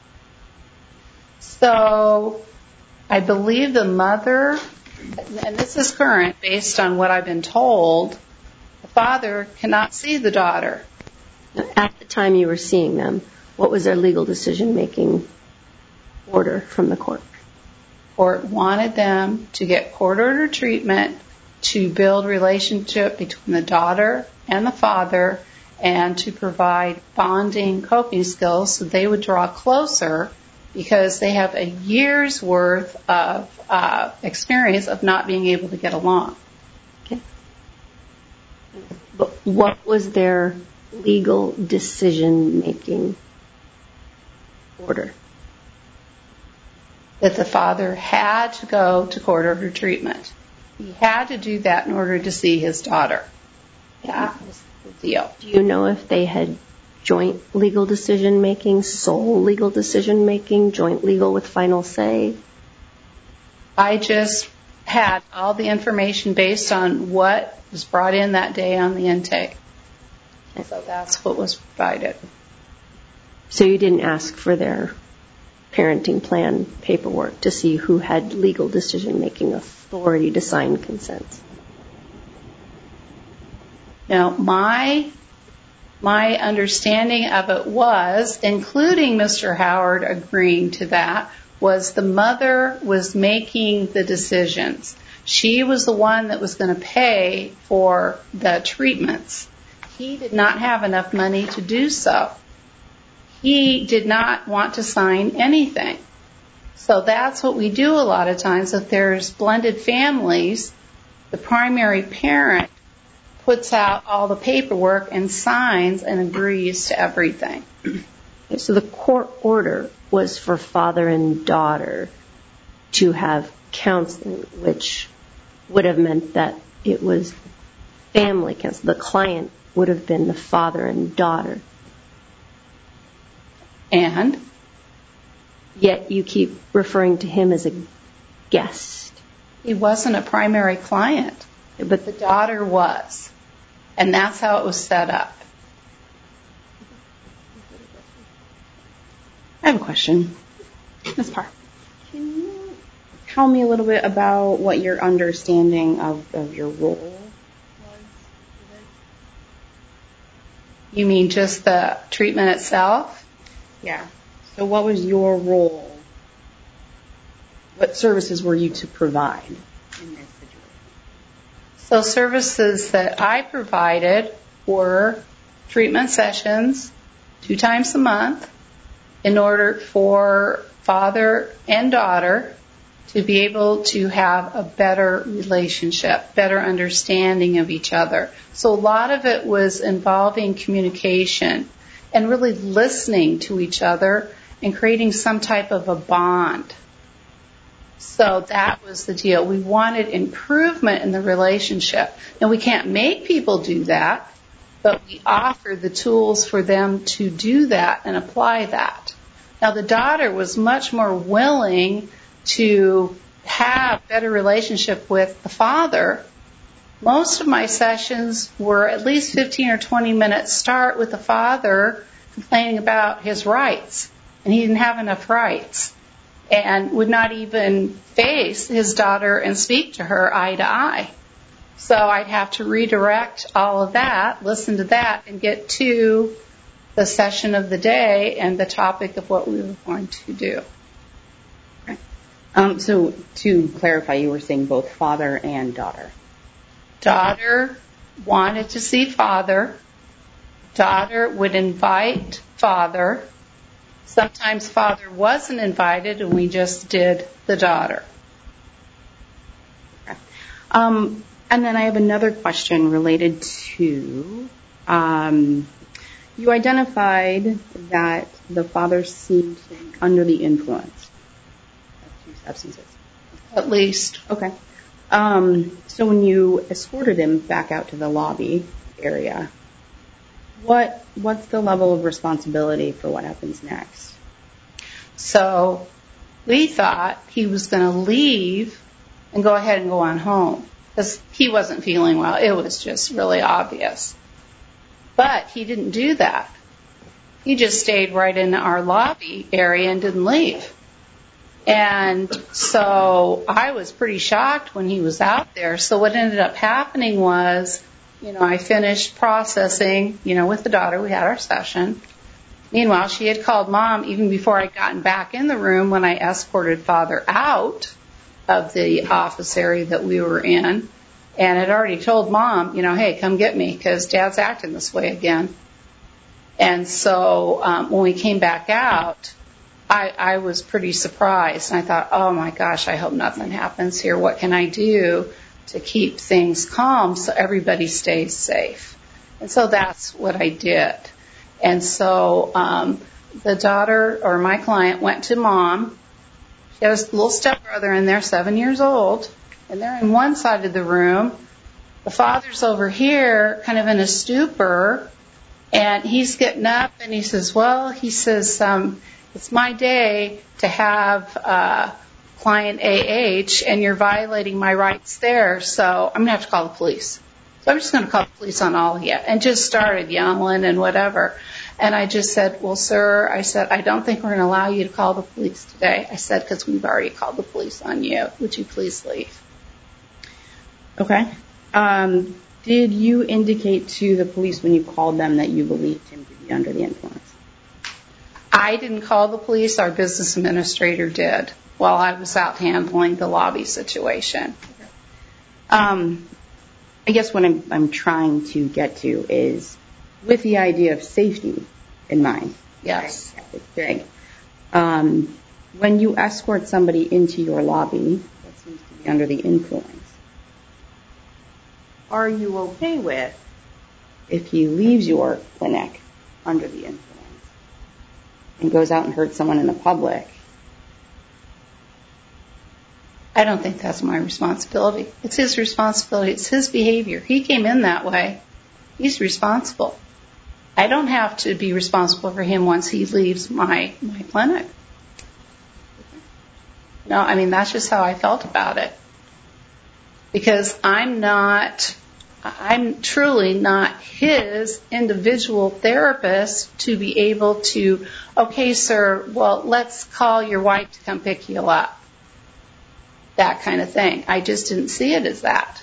So I believe the mother, and this is current based on what I've been told, the father cannot see the daughter. At the time you were seeing them, what was their legal decision-making order from the court? Court wanted them to get court-ordered treatment to build relationship between the daughter and the father and to provide bonding coping skills so they would draw closer because they have a year's worth of uh, experience of not being able to get along. Okay. But what was their legal decision-making order? That the father had to go to court-ordered treatment. He had to do that in order to see his daughter. That was the deal. Do you know if they had joint legal decision-making, sole legal decision-making, joint legal with final say? I just had all the information based on what was brought in that day on the intake. So that's what was provided. So you didn't ask for their parenting plan paperwork to see who had legal decision-making authority to sign consent? Now, my my understanding of it was, including Mister Howard agreeing to that, was the mother was making the decisions. She was the one that was going to pay for the treatments. He did not have enough money to do so. He did not want to sign anything. So that's what we do a lot of times. If there's blended families, the primary parent puts out all the paperwork and signs and agrees to everything. So the court order was for father and daughter to have counseling, which would have meant that it was family counseling. The client would have been the father and daughter. And? Yet you keep referring to him as a guest. He wasn't a primary client, but the daughter was. And that's how it was set up. I have a question. Miz Parr, can you tell me a little bit about what your understanding of, of your role was? You mean just the treatment itself? Yeah. So what was your role? What services were you to provide in this situation? So services that I provided were treatment sessions two times a month in order for father and daughter to be able to have a better relationship, better understanding of each other. So a lot of it was involving communication and really listening to each other and creating some type of a bond. So that was the deal. We wanted improvement in the relationship. And we can't make people do that, but we offer the tools for them to do that and apply that. Now the daughter was much more willing to have better relationship with the father. Most of my sessions were at least fifteen or twenty minutes start with the father complaining about his rights. And he didn't have enough rights and would not even face his daughter and speak to her eye to eye. So I'd have to redirect all of that, listen to that, and get to the session of the day and the topic of what we were going to do. Okay. Um, so to clarify, you were saying both father and daughter. Daughter wanted to see father. Daughter would invite father. Sometimes father wasn't invited and we just did the daughter. Okay. Um, and then I have another question related to, um, you identified that the father seemed to be under the influence of two substances. At least. Okay. Um, so when you escorted him back out to the lobby area, what what's the level of responsibility for what happens next? So we thought he was going to leave and go ahead and go on home because he wasn't feeling well. It was just really obvious. But he didn't do that. He just stayed right in our lobby area and didn't leave. And so I was pretty shocked when he was out there. So what ended up happening was, you know, I finished processing, you know, with the daughter. We had our session. Meanwhile, she had called mom even before I'd gotten back in the room when I escorted father out of the office area that we were in. And had already told mom, you know, hey, come get me because dad's acting this way again. And so um, when we came back out, I, I was pretty surprised. And I thought, oh, my gosh, I hope nothing happens here. What can I do to keep things calm so everybody stays safe? And so that's what I did. And so um, the daughter or my client went to mom. She has a little stepbrother in there, seven years old, and they're in one side of the room. The father's over here, kind of in a stupor, and he's getting up and he says, well, he says, um, it's my day to have uh, client A H, and you're violating my rights there, so I'm going to have to call the police. So I'm just going to call the police on all of you, and just started yelling and whatever. And I just said, well, sir, I said, I don't think we're going to allow you to call the police today. I said, because we've already called the police on you. Would you please leave? Okay. Um, did Did you indicate to the police when you called them that you believed him to be under the influence? I didn't call the police. Our business administrator did while I was out handling the lobby situation. Um, I guess what I'm, I'm trying to get to is with the idea of safety in mind. Yes. Right. Um, when you escort somebody into your lobby that seems to be under the influence, are you okay with if he leaves your clinic under the influence and goes out and hurts someone in the public? I don't think that's my responsibility. It's his responsibility. It's his behavior. He came in that way. He's responsible. I don't have to be responsible for him once he leaves my, my clinic. No, I mean, that's just how I felt about it. Because I'm not, I'm truly not his individual therapist to be able to, okay, sir, well, let's call your wife to come pick you up. That kind of thing. I just didn't see it as that.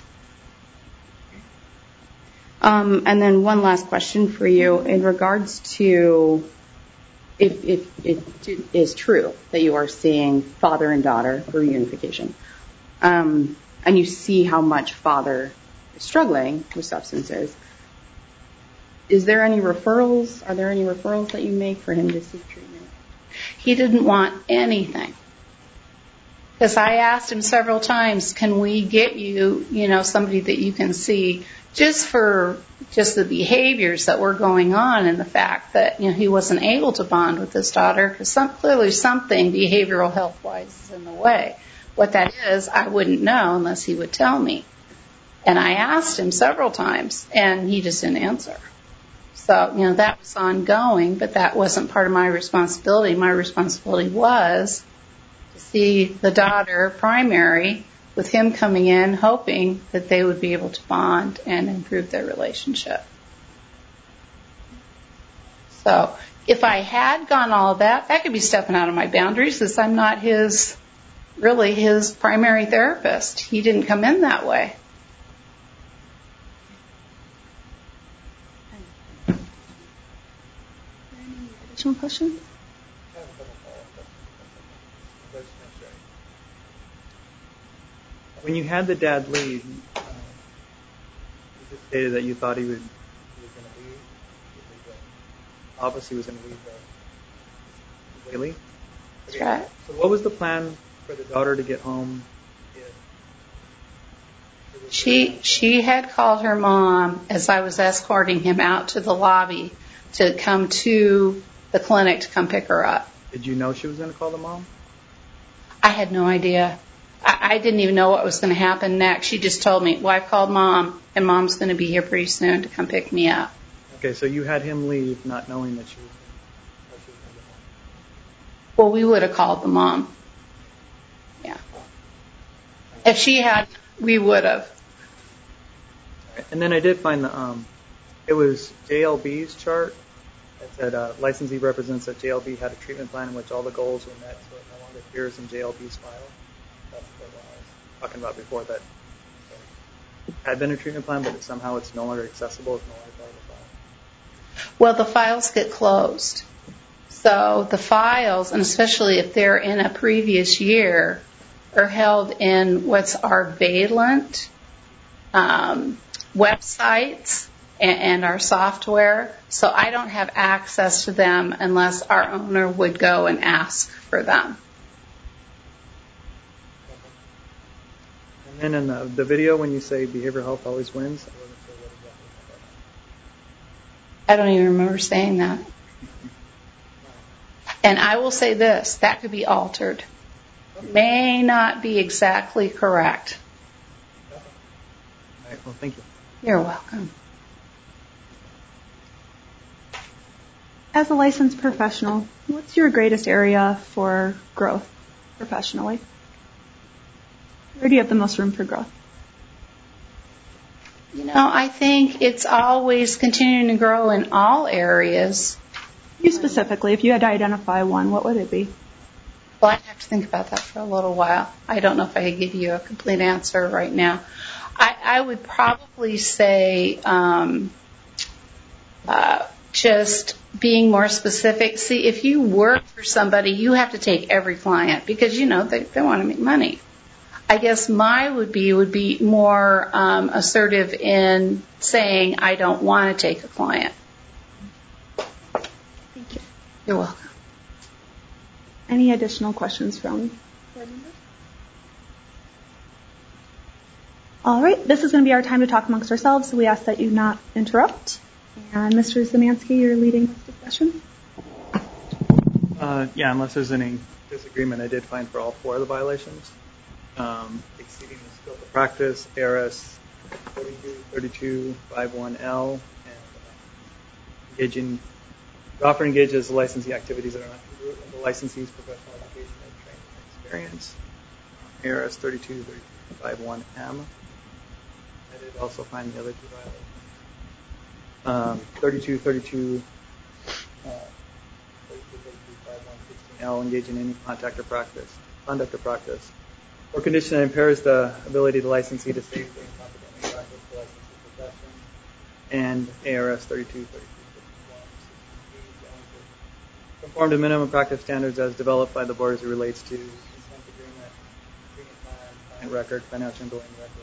Um, and then one last question for you in regards to if, if it is true that you are seeing father and daughter for reunification, um, and you see how much father is struggling with substances, is there any referrals? Are there any referrals that you make for him to seek treatment? He didn't want anything. Because I asked him several times, can we get you, you know, somebody that you can see just for just the behaviors that were going on and the fact that, you know, he wasn't able to bond with his daughter because some, clearly something behavioral health-wise is in the way. What that is, I wouldn't know unless he would tell me. And I asked him several times, and he just didn't answer. So, you know, that was ongoing, but that wasn't part of my responsibility. My responsibility was to see the daughter primary with him coming in, hoping that they would be able to bond and improve their relationship. So if I had gone all of that, that could be stepping out of my boundaries because I'm not his, really his primary therapist. He didn't come in that way. Any additional questions? When you had the dad leave, um, you just stated that you thought he, would, he was going to leave. The office he was going to leave the, completely. That's right. So what was the plan for the daughter to get home? If she she had called her mom as I was escorting him out to the lobby to come to the clinic to come pick her up. Did you know she was going to call the mom? I had no idea. I didn't even know what was going to happen next. She just told me, well, I've called mom, and mom's going to be here pretty soon to come pick me up. Okay, so you had him leave not knowing that she was going to get home. Well, we would have called the mom. Yeah. If she had, we would have. And then I did find the, um, it was J L B's chart that said uh, licensee represents that J L B had a treatment plan in which all the goals were met, so it no longer appears in J L B's file. That's what I was talking about before, that it had been a treatment plan, but it, somehow it's no longer accessible. It's no longer part of the file. Well, the files get closed. So the files, and especially if they're in a previous year, are held in what's our Valent um, websites and, and our software. So I don't have access to them unless our owner would go and ask for them. And then in the, the video, when you say behavioral health always wins, I wasn't sure what exactly you meant by that. I don't even remember saying that. And I will say this, that could be altered. May not be exactly correct. All right, well, thank you. You're welcome. As a licensed professional, what's your greatest area for growth professionally? Where do you have the most room for growth? You know, I think it's always continuing to grow in all areas. You specifically, if you had to identify one, what would it be? Well, I'd have to think about that for a little while. I don't know if I could give you a complete answer right now. I, I would probably say um, uh, just being more specific. See, if you work for somebody, you have to take every client because, you know, they, they want to make money. I guess my would be would be more um, assertive in saying I don't want to take a client. Thank you. You're welcome. Any additional questions from board members? All right, this is going to be our time to talk amongst ourselves, so we ask that you not interrupt. And Mister Zemansky, you're leading this discussion. Uh, yeah, unless there's any disagreement, I did find for all four of the violations. Um, exceeding the scope of practice, A R S thirty-two thirty-two fifty-one L, and uh, engaging, offer engages the licensee activities that are not congruent with the licensee's professional education and training and experience. Um, A R S thirty-two thirty-two fifty-one M. I did also find the other two violations. Um, thirty-two thirty-two uh, thirty-two thirty-two fifty-one sixteen L, engaging in any contact or practice, conduct or practice, or condition that impairs the ability of the licensee to safely and competently practice the licensee profession, and A R S thirty-two thirty-two fifty-one sixteen B, failing to conform to minimum practice standards as developed by the board as it relates to consent agreement, treatment plan, client record, financial and billing records.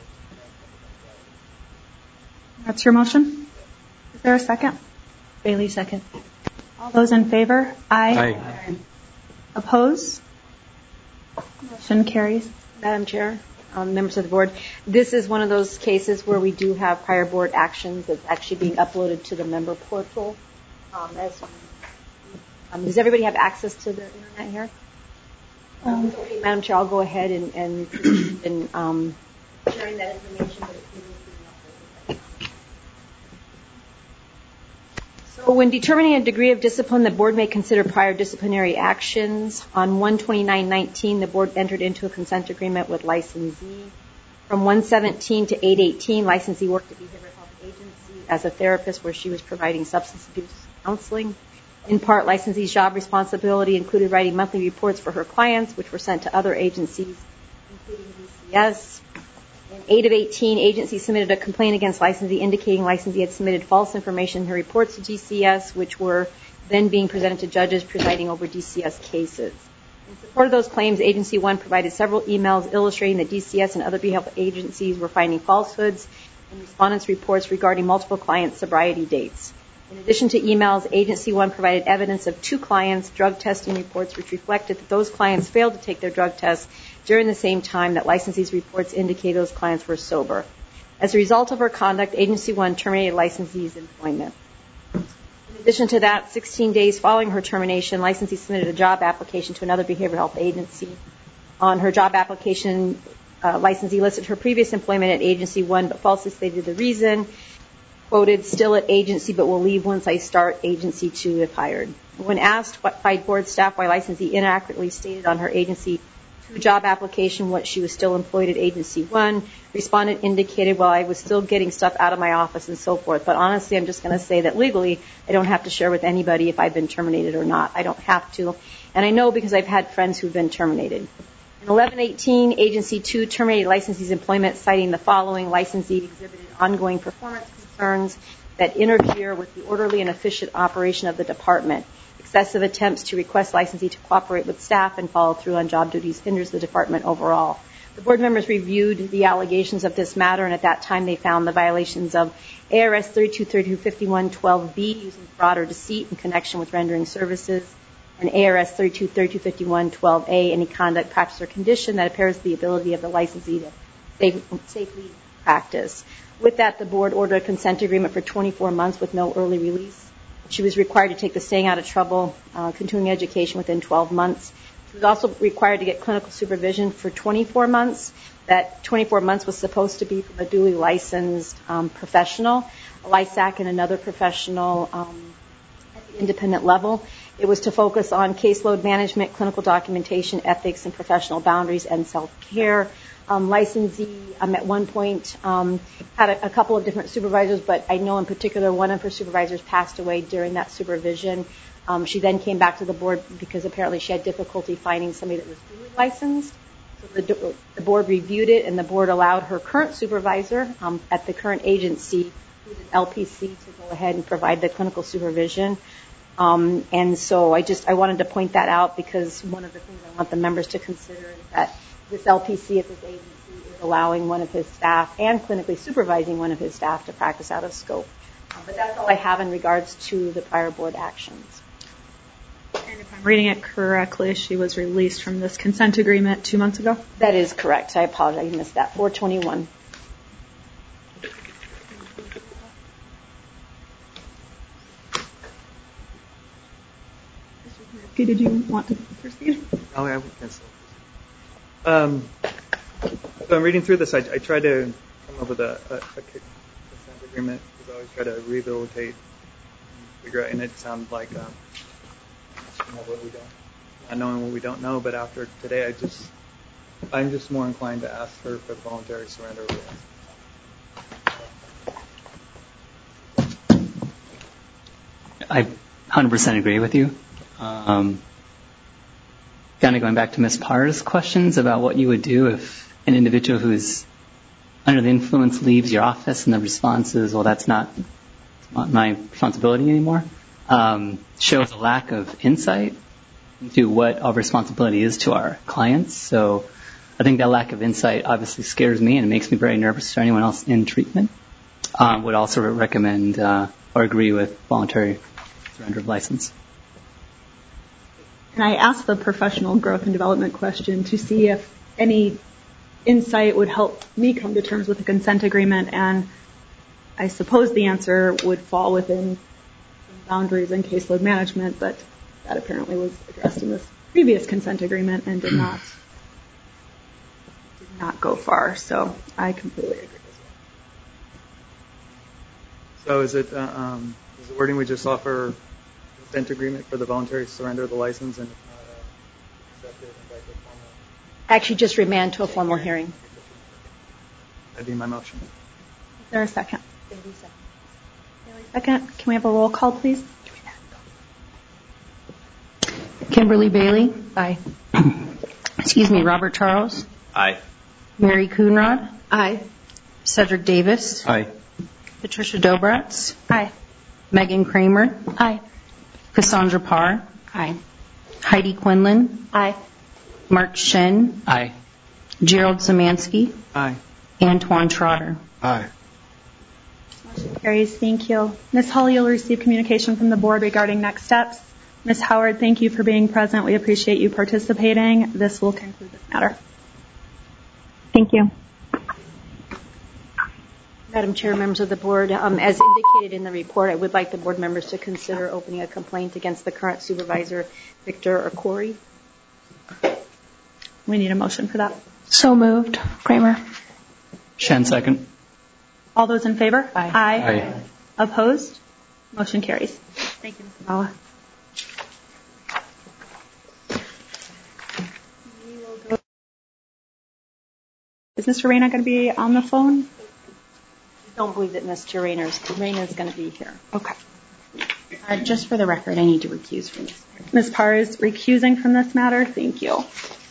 That's your motion? Is there a second? Bailey, second. All those in favor? Aye. Aye. Oppose? Motion carries. Madam Chair, um, members of the board, this is one of those cases where we do have prior board actions that's actually being uploaded to the member portal. Um, as we, um, does everybody have access to the internet here? Um, okay, Madam Chair, I'll go ahead and, and, and um, sharing that information. But it's being uploaded right now. So when determining a degree of discipline, the board may consider prior disciplinary actions. On one twenty-nine nineteen, the board entered into a consent agreement with licensee. From one seventeen to eight eighteen, licensee worked at Behavioral Health Agency as a therapist where she was providing substance abuse counseling. In part, licensee's job responsibility included writing monthly reports for her clients, which were sent to other agencies, including D C S. In eight of eighteen, agency submitted a complaint against licensee indicating licensee had submitted false information in her reports to D C S, which were then being presented to judges presiding over D C S cases. In support of those claims, Agency one provided several emails illustrating that D C S and other behavioral agencies were finding falsehoods in respondents' reports regarding multiple clients' sobriety dates. In addition to emails, Agency one provided evidence of two clients' drug testing reports, which reflected that those clients failed to take their drug tests during the same time that licensee's reports indicate those clients were sober. As a result of her conduct, Agency one terminated licensee's employment. In addition to that, sixteen days following her termination, licensee submitted a job application to another behavioral health agency. On her job application, uh, licensee listed her previous employment at Agency one, but falsely stated the reason, quoted, still at agency, but will leave once I start Agency two if hired. When asked by board staff why licensee inaccurately stated on her Agency two job application what she was still employed at Agency one, respondent indicated, well, I was still getting stuff out of my office and so forth. But honestly, I'm just going to say that legally, I don't have to share with anybody if I've been terminated or not. I don't have to. And I know because I've had friends who've been terminated. In eleven eighteen, Agency two terminated licensee's employment, citing the following: licensee exhibited ongoing performance concerns that interfere with the orderly and efficient operation of the department. Excessive attempts to request licensee to cooperate with staff and follow through on job duties hinders the department overall. The board members reviewed the allegations of this matter, and at that time they found the violations of A R S thirty-two thirty-two fifty-one twelve B, using fraud or deceit in connection with rendering services, and A R S thirty-two thirty-two fifty-one twelve A, any conduct, practice, or condition that impairs the ability of the licensee to safe, safely practice. With that, the board ordered a consent agreement for twenty-four months with no early release. She was required to take the staying out of trouble, uh, continuing education within twelve months. She was also required to get clinical supervision for twenty-four months. That twenty-four months was supposed to be from a duly licensed um, professional, a L I S A C and another professional um, at the independent level. It was to focus on caseload management, clinical documentation, ethics, and professional boundaries and self-care. Um, licensee um, at one point um, had a, a couple of different supervisors, but I know in particular one of her supervisors passed away during that supervision. Um, she then came back to the board because apparently she had difficulty finding somebody that was duly licensed. So the, the board reviewed it, and the board allowed her current supervisor um, at the current agency, who's an L P C, to go ahead and provide the clinical supervision. Um, and so I just I wanted to point that out because one of the things I want the members to consider is that this L P C at this agency is allowing one of his staff and clinically supervising one of his staff to practice out of scope. Uh, but that's all I have in regards to the prior board actions. And if I'm reading it correctly, she was released from this consent agreement two months ago? That is correct. I apologize. I missed that. four twenty-one. Did you want to proceed? Oh, I guess so. Um, so I'm reading through this. I, I tried to come up with a, a, a consent agreement because I always try to rehabilitate and figure out, and it sounded like um, you know, what we don't, not knowing what we don't know. But after today, I just, I'm just more inclined to ask her for the voluntary surrender of the I one hundred percent agree with you. Um, kind of going back to Miz Parr's questions about what you would do if an individual who is under the influence leaves your office, and the response is, well, that's not my responsibility anymore, um, shows a lack of insight into what our responsibility is to our clients. So I think that lack of insight obviously scares me, and it makes me very nervous for anyone else in treatment. Um, would also recommend uh, or agree with voluntary surrender of license. And I asked the professional growth and development question to see if any insight would help me come to terms with the consent agreement, and I suppose the answer would fall within boundaries and caseload management, but that apparently was addressed in this previous consent agreement and did not did not go far. So I completely agree. So is it uh, um, is the wording we just offer consent agreement for the voluntary surrender of the license, and if not uh, accepted, invite the formal? Actually, just remand to a formal hearing. That'd be my motion. Is there a second? Second. Can we have a roll call, please? Kimberly Bailey. Aye. Excuse me, Robert Charles. Aye. Mary Coonrod. Aye. Cedric Davis. Aye. Patricia Dobratz. Aye. Megan Kramer. Aye. Cassandra Parr. Aye. Heidi Quinlan. Aye. Mark Shen. Aye. Gerald Zamansky. Aye. Antoine Trotter. Aye. Motion carries. Thank you. Miz Hall, you'll receive communication from the board regarding next steps. Miz Howard, thank you for being present. We appreciate you participating. This will conclude this matter. Thank you. Madam Chair, members of the board, um, as indicated in the report, I would like the board members to consider opening a complaint against the current supervisor, Victor Okori. We need a motion for that. So moved. Kramer. Shen, second. All those in favor? Aye. Aye. Aye. Opposed? Motion carries. Thank you, Miz Zavala. We will go. Is Mister Reyna going to be on the phone? I don't believe that Miz Reyna is going to be here. Okay. Uh, just for the record, I need to recuse from this. Miz Parr is recusing from this matter. Thank you.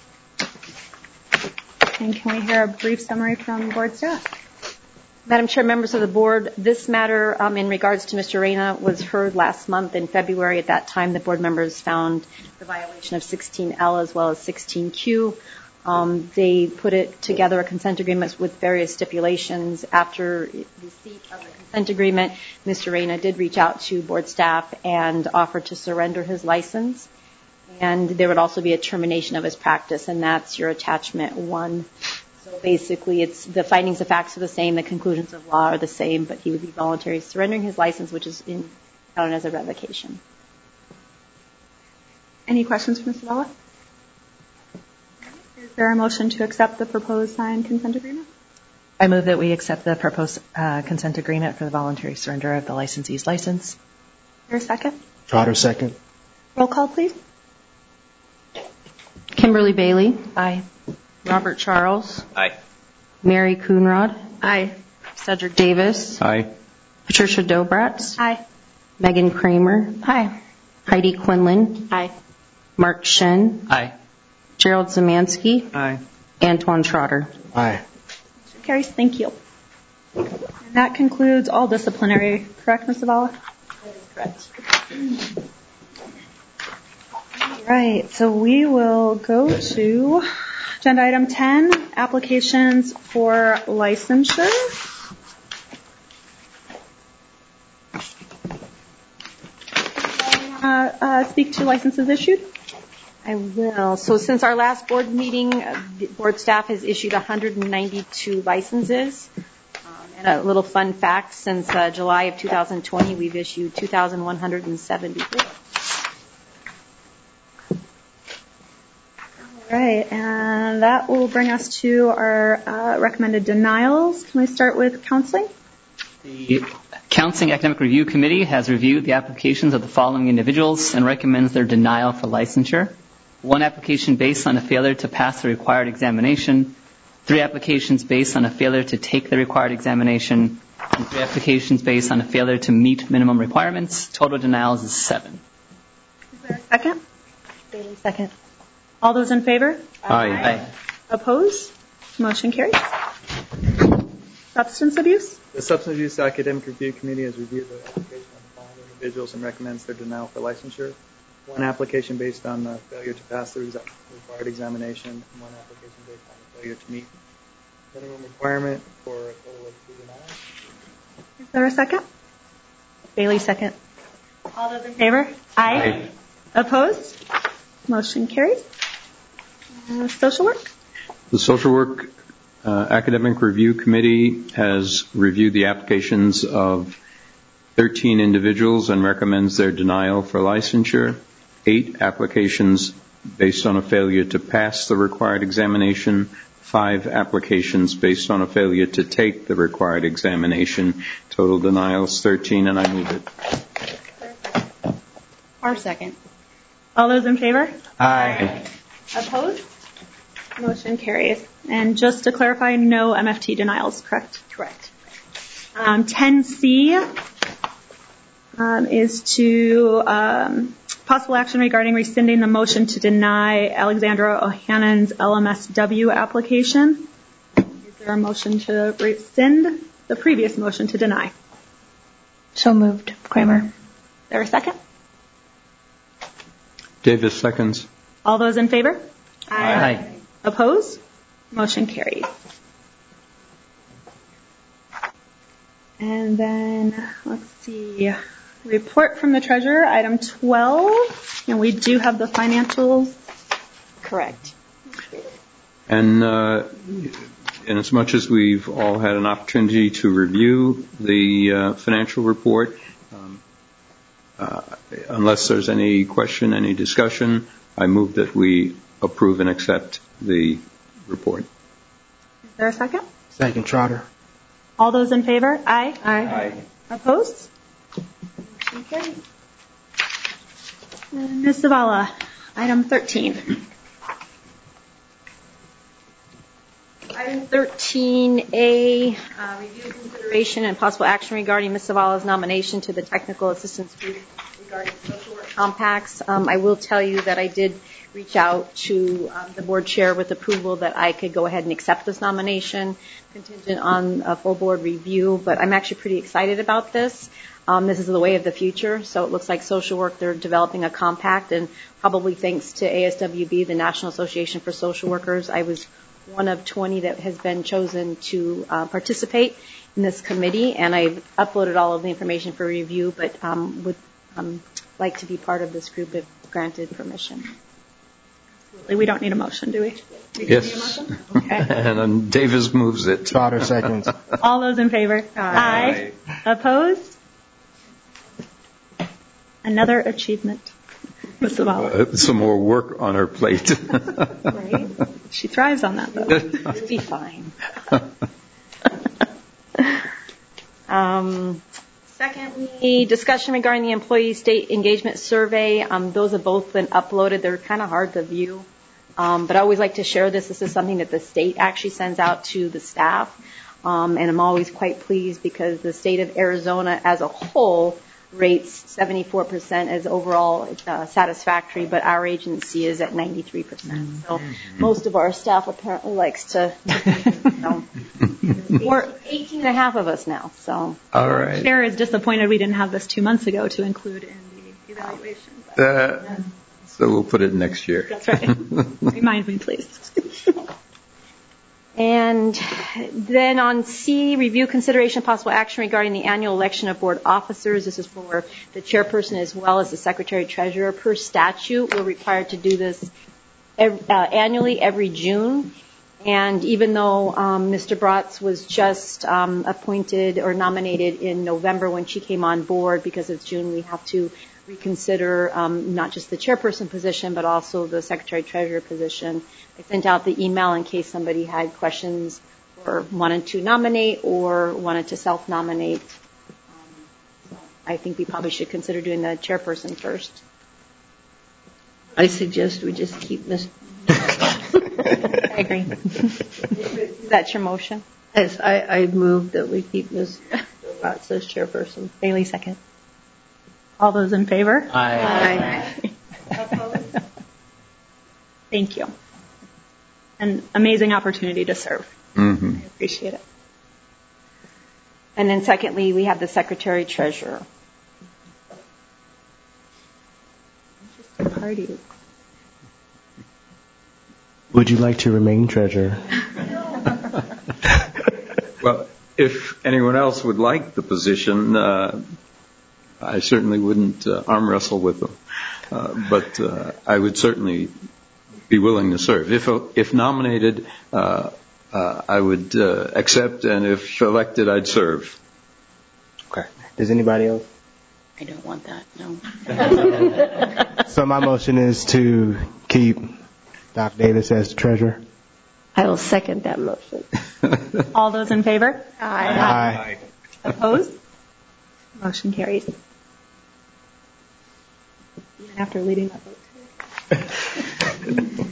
And can we hear a brief summary from board staff? Madam Chair, members of the board, this matter um, in regards to Mister Reyna was heard last month in February. At that time, the board members found the violation of sixteen L as well as sixteen Q. Um, they put it together a consent agreement with various stipulations. After receipt of the consent agreement, Mister Reyna did reach out to board staff and offer to surrender his license. And there would also be a termination of his practice, and that's your attachment one. So basically, it's the findings of facts are the same, the conclusions of law are the same, but he would be voluntarily surrendering his license, which is in, counted as a revocation. Any questions for Miz Zavala? Is there a motion to accept the proposed signed consent agreement? I move that we accept the proposed uh, consent agreement for the voluntary surrender of the licensee's license. Is there a second? Trotter, second. Roll call, please. Kimberly Bailey. Aye. Robert Charles. Aye. Mary Coonrod. Aye. Cedric Davis. Aye. Patricia Dobratz. Aye. Megan Kramer. Aye. Heidi Quinlan. Aye. Mark Shen. Aye. Gerald Zamansky. Aye. Antoine Trotter. Aye. Carries. Thank you. And that concludes all disciplinary, correct, Miz Zavala? Correct. All right, so we will go to agenda item ten, applications for licensure. Uh, uh, speak to licenses issued. I will. So since our last board meeting, uh, the board staff has issued one hundred ninety-two licenses. Um, and a little fun fact, since uh, July of two thousand twenty, we've issued two thousand one hundred seventy-four. All right, and that will bring us to our uh, recommended denials. Can we start with counseling? The Counseling Academic Review Committee has reviewed the applications of the following individuals and recommends their denial for licensure. One application based on a failure to pass the required examination, three applications based on a failure to take the required examination, and three applications based on a failure to meet minimum requirements. Total denials is seven. Is there a second? Bailey, second. All those in favor? Aye. Aye. Opposed? Motion carries. Substance abuse? The Substance Abuse Academic Review Committee has reviewed the application of the following individuals and recommends their denial for licensure. One application based on the failure to pass the exa- required examination, and one application based on the failure to meet minimum requirement for a total of two denials. Is there a second? Bailey, second. All those in favor? Aye. Opposed? Motion carries. Uh, social work? The Social Work uh, Academic Review Committee has reviewed the applications of thirteen individuals and recommends their denial for licensure. Eight applications based on a failure to pass the required examination. Five applications based on a failure to take the required examination. Total denials thirteen, and I move it. Our second. All those in favor? Aye. Opposed? Motion carries. And just to clarify, no M F T denials, correct? Correct. Um, ten C um, is to um, possible action regarding rescinding the motion to deny Alexandra O'Hannon's L M S W application. Is there a motion to rescind the previous motion to deny? So moved. Kramer. Is there a second? Davis seconds. All those in favor? Aye. Opposed? Motion carries. And then, let's see, report from the treasurer, item twelve, and we do have the financials. Correct. And uh, in as much as we've all had an opportunity to review the uh, financial report, um, uh, unless there's any question, any discussion, I move that we approve and accept the report. Is there a second? Second, Trotter. All those in favor? Aye. Aye. Opposed? Motion carries. And Miz Zavala, item thirteen. Item thirteen A, uh, review, consideration, and possible action regarding Miz Zavala's nomination to the Technical Assistance Group regarding social work compacts. Um, I will tell you that I did reach out to um, the board chair with approval that I could go ahead and accept this nomination, contingent on a full board review, but I'm actually pretty excited about this. Um, this is the way of the future, so it looks like social work, they're developing a compact, and probably thanks to A S W B, the National Association for Social Workers, I was one of twenty that has been chosen to uh, participate in this committee, and I've uploaded all of the information for review, but um, would um, like to be part of this group if granted permission. We don't need a motion, do we? we Yes. Need a motion? Okay. And then Davis moves it. Trotter seconds. All those in favor? Aye. Aye. Opposed? Another achievement. Miz Zavala. Uh, some more work on her plate. Right. She thrives on that, though. It'll be fine. um, secondly, discussion regarding the employee state engagement survey. Um, those have both been uploaded. They're kind of hard to view, um, but I always like to share this. This is something that the state actually sends out to the staff, um, and I'm always quite pleased because the state of Arizona as a whole rates seventy-four percent as overall uh, satisfactory, but our agency is at ninety-three percent. So most of our staff apparently likes to, you know, we're eighteen and a half of us now. So All right. Chair is disappointed we didn't have this two months ago to include in the evaluation. Uh, so we'll put it next year. That's right. Remind me, please. And then on C, review consideration of possible action regarding the annual election of board officers. This is for the chairperson as well as the secretary treasurer. Per statute, we're required to do this every, uh, annually every June. And even though um, Mister Bratz was just um, appointed or nominated in November when she came on board, because it's June, we have to reconsider um, not just the chairperson position, but also the secretary-treasurer position. I sent out the email in case somebody had questions or wanted to nominate or wanted to self-nominate. Um, so I think we probably should consider doing the chairperson first. I suggest we just keep this. I agree. Is that your motion? Yes, I, I move that we keep Miz Bratz as chairperson. Bailey, second. All those in favor? Aye. Aye. Thank you. An amazing opportunity to serve. Mm-hmm. I appreciate it. And then secondly, we have the secretary treasurer. Interesting party. Would you like to remain treasurer? Well, if anyone else would like the position, uh, I certainly wouldn't uh, arm wrestle with them. Uh, but uh, I would certainly be willing to serve. If if nominated, uh, uh, I would uh, accept, and if elected, I'd serve. Okay. Does anybody else? I don't want that, no. So my motion is to keep Doctor Davis as the treasurer. I will second that motion. All those in favor? Aye. Opposed? Motion carries. Even after leading that vote today.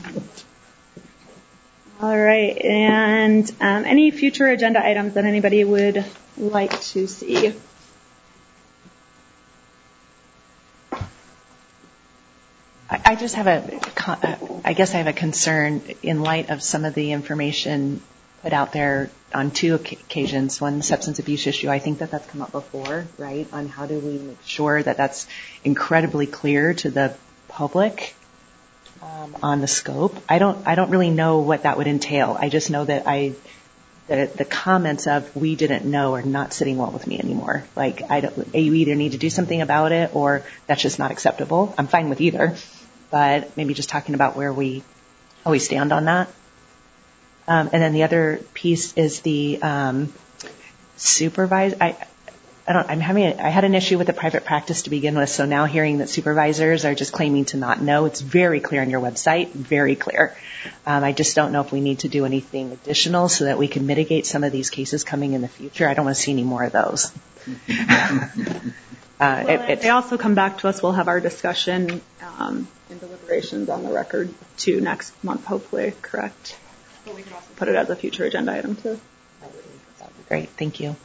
All right. And um, any future agenda items that anybody would like to see? I just have a, I guess I have a concern in light of some of the information put out there on two occasions. One, the substance abuse issue. I think that that's come up before, right? On how do we make sure that that's incredibly clear to the public um, on the scope. I don't, I don't really know what that would entail. I just know that I, the, the comments of we didn't know are not sitting well with me anymore. Like, I don't, you either need to do something about it or that's just not acceptable. I'm fine with either. But maybe just talking about where we, how we stand on that. Um, and then the other piece is the um, supervisor. I, I don't. I'm having. A, I had an issue with the private practice to begin with. So now hearing that supervisors are just claiming to not know, it's very clear on your website. Very clear. Um, I just don't know if we need to do anything additional so that we can mitigate some of these cases coming in the future. I don't want to see any more of those. uh, well, it, if they also come back to us, we'll have our discussion um, and deliberations on the record too next month, hopefully. Correct. But we can also put it as a future agenda item too. That would be great. Thank you.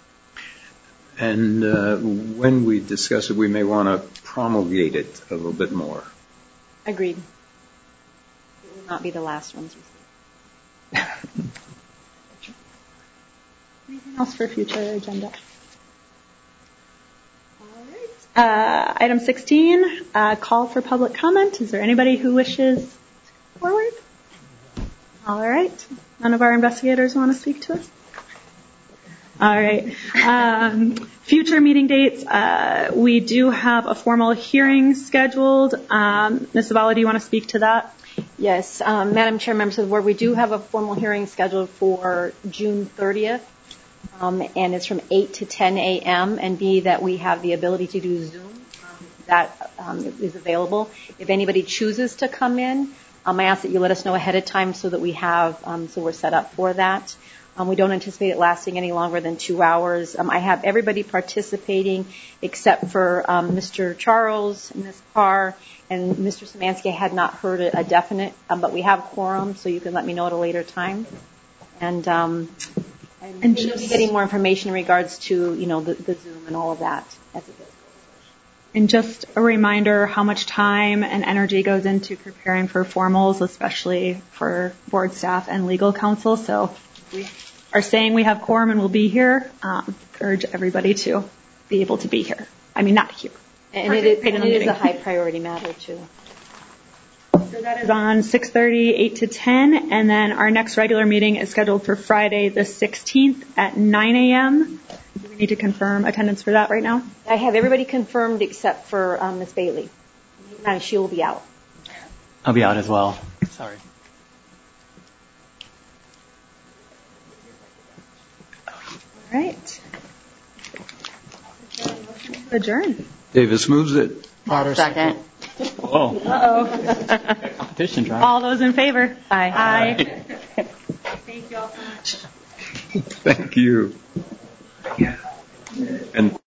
And uh, when we discuss it, we may want to promulgate it a little bit more. Agreed. It will not be the last ones we see. Anything else for future agenda? All right. Uh, item sixteen, uh, call for public comment. Is there anybody who wishes to come forward? All right. None of our investigators want to speak to us? All right. Um, future meeting dates. Uh, we do have a formal hearing scheduled. Um, Miz Zavala, do you want to speak to that? Yes. Um, Madam Chair, members of the board, we do have a formal hearing scheduled for June thirtieth, um, and it's from eight to ten a.m. and B, that we have the ability to do Zoom. Um, that um, is available. If anybody chooses to come in, um, I ask that you let us know ahead of time so that we have, um, so we're set up for that. Um, we don't anticipate it lasting any longer than two hours. Um, I have everybody participating except for um, Mister Charles, Miz Carr, and Mister Szymanski. I had not heard a, a definite, um, but we have quorum, so you can let me know at a later time. And um, And, And you'll be just- getting more information in regards to, you know, the, the Zoom and all of that as it goes. And just a reminder how much time and energy goes into preparing for formals, especially for board staff and legal counsel. So we are saying we have quorum and will be here. Um, urge everybody to be able to be here. I mean, not here. And it is, Participate in and the it is meeting. a high priority matter, too. So that is on six thirty, eight to ten, and then our next regular meeting is scheduled for Friday the sixteenth at nine a.m. Do we need to confirm attendance for that right now? I have everybody confirmed except for um, Miz Bailey. Now she will be out. I'll be out as well. Sorry. All right. Adjourn. Davis moves it. Second. Whoa. Uh-oh. Competition, right? All those in favor? Aye. Aye. Thank you all so much. Thank you. And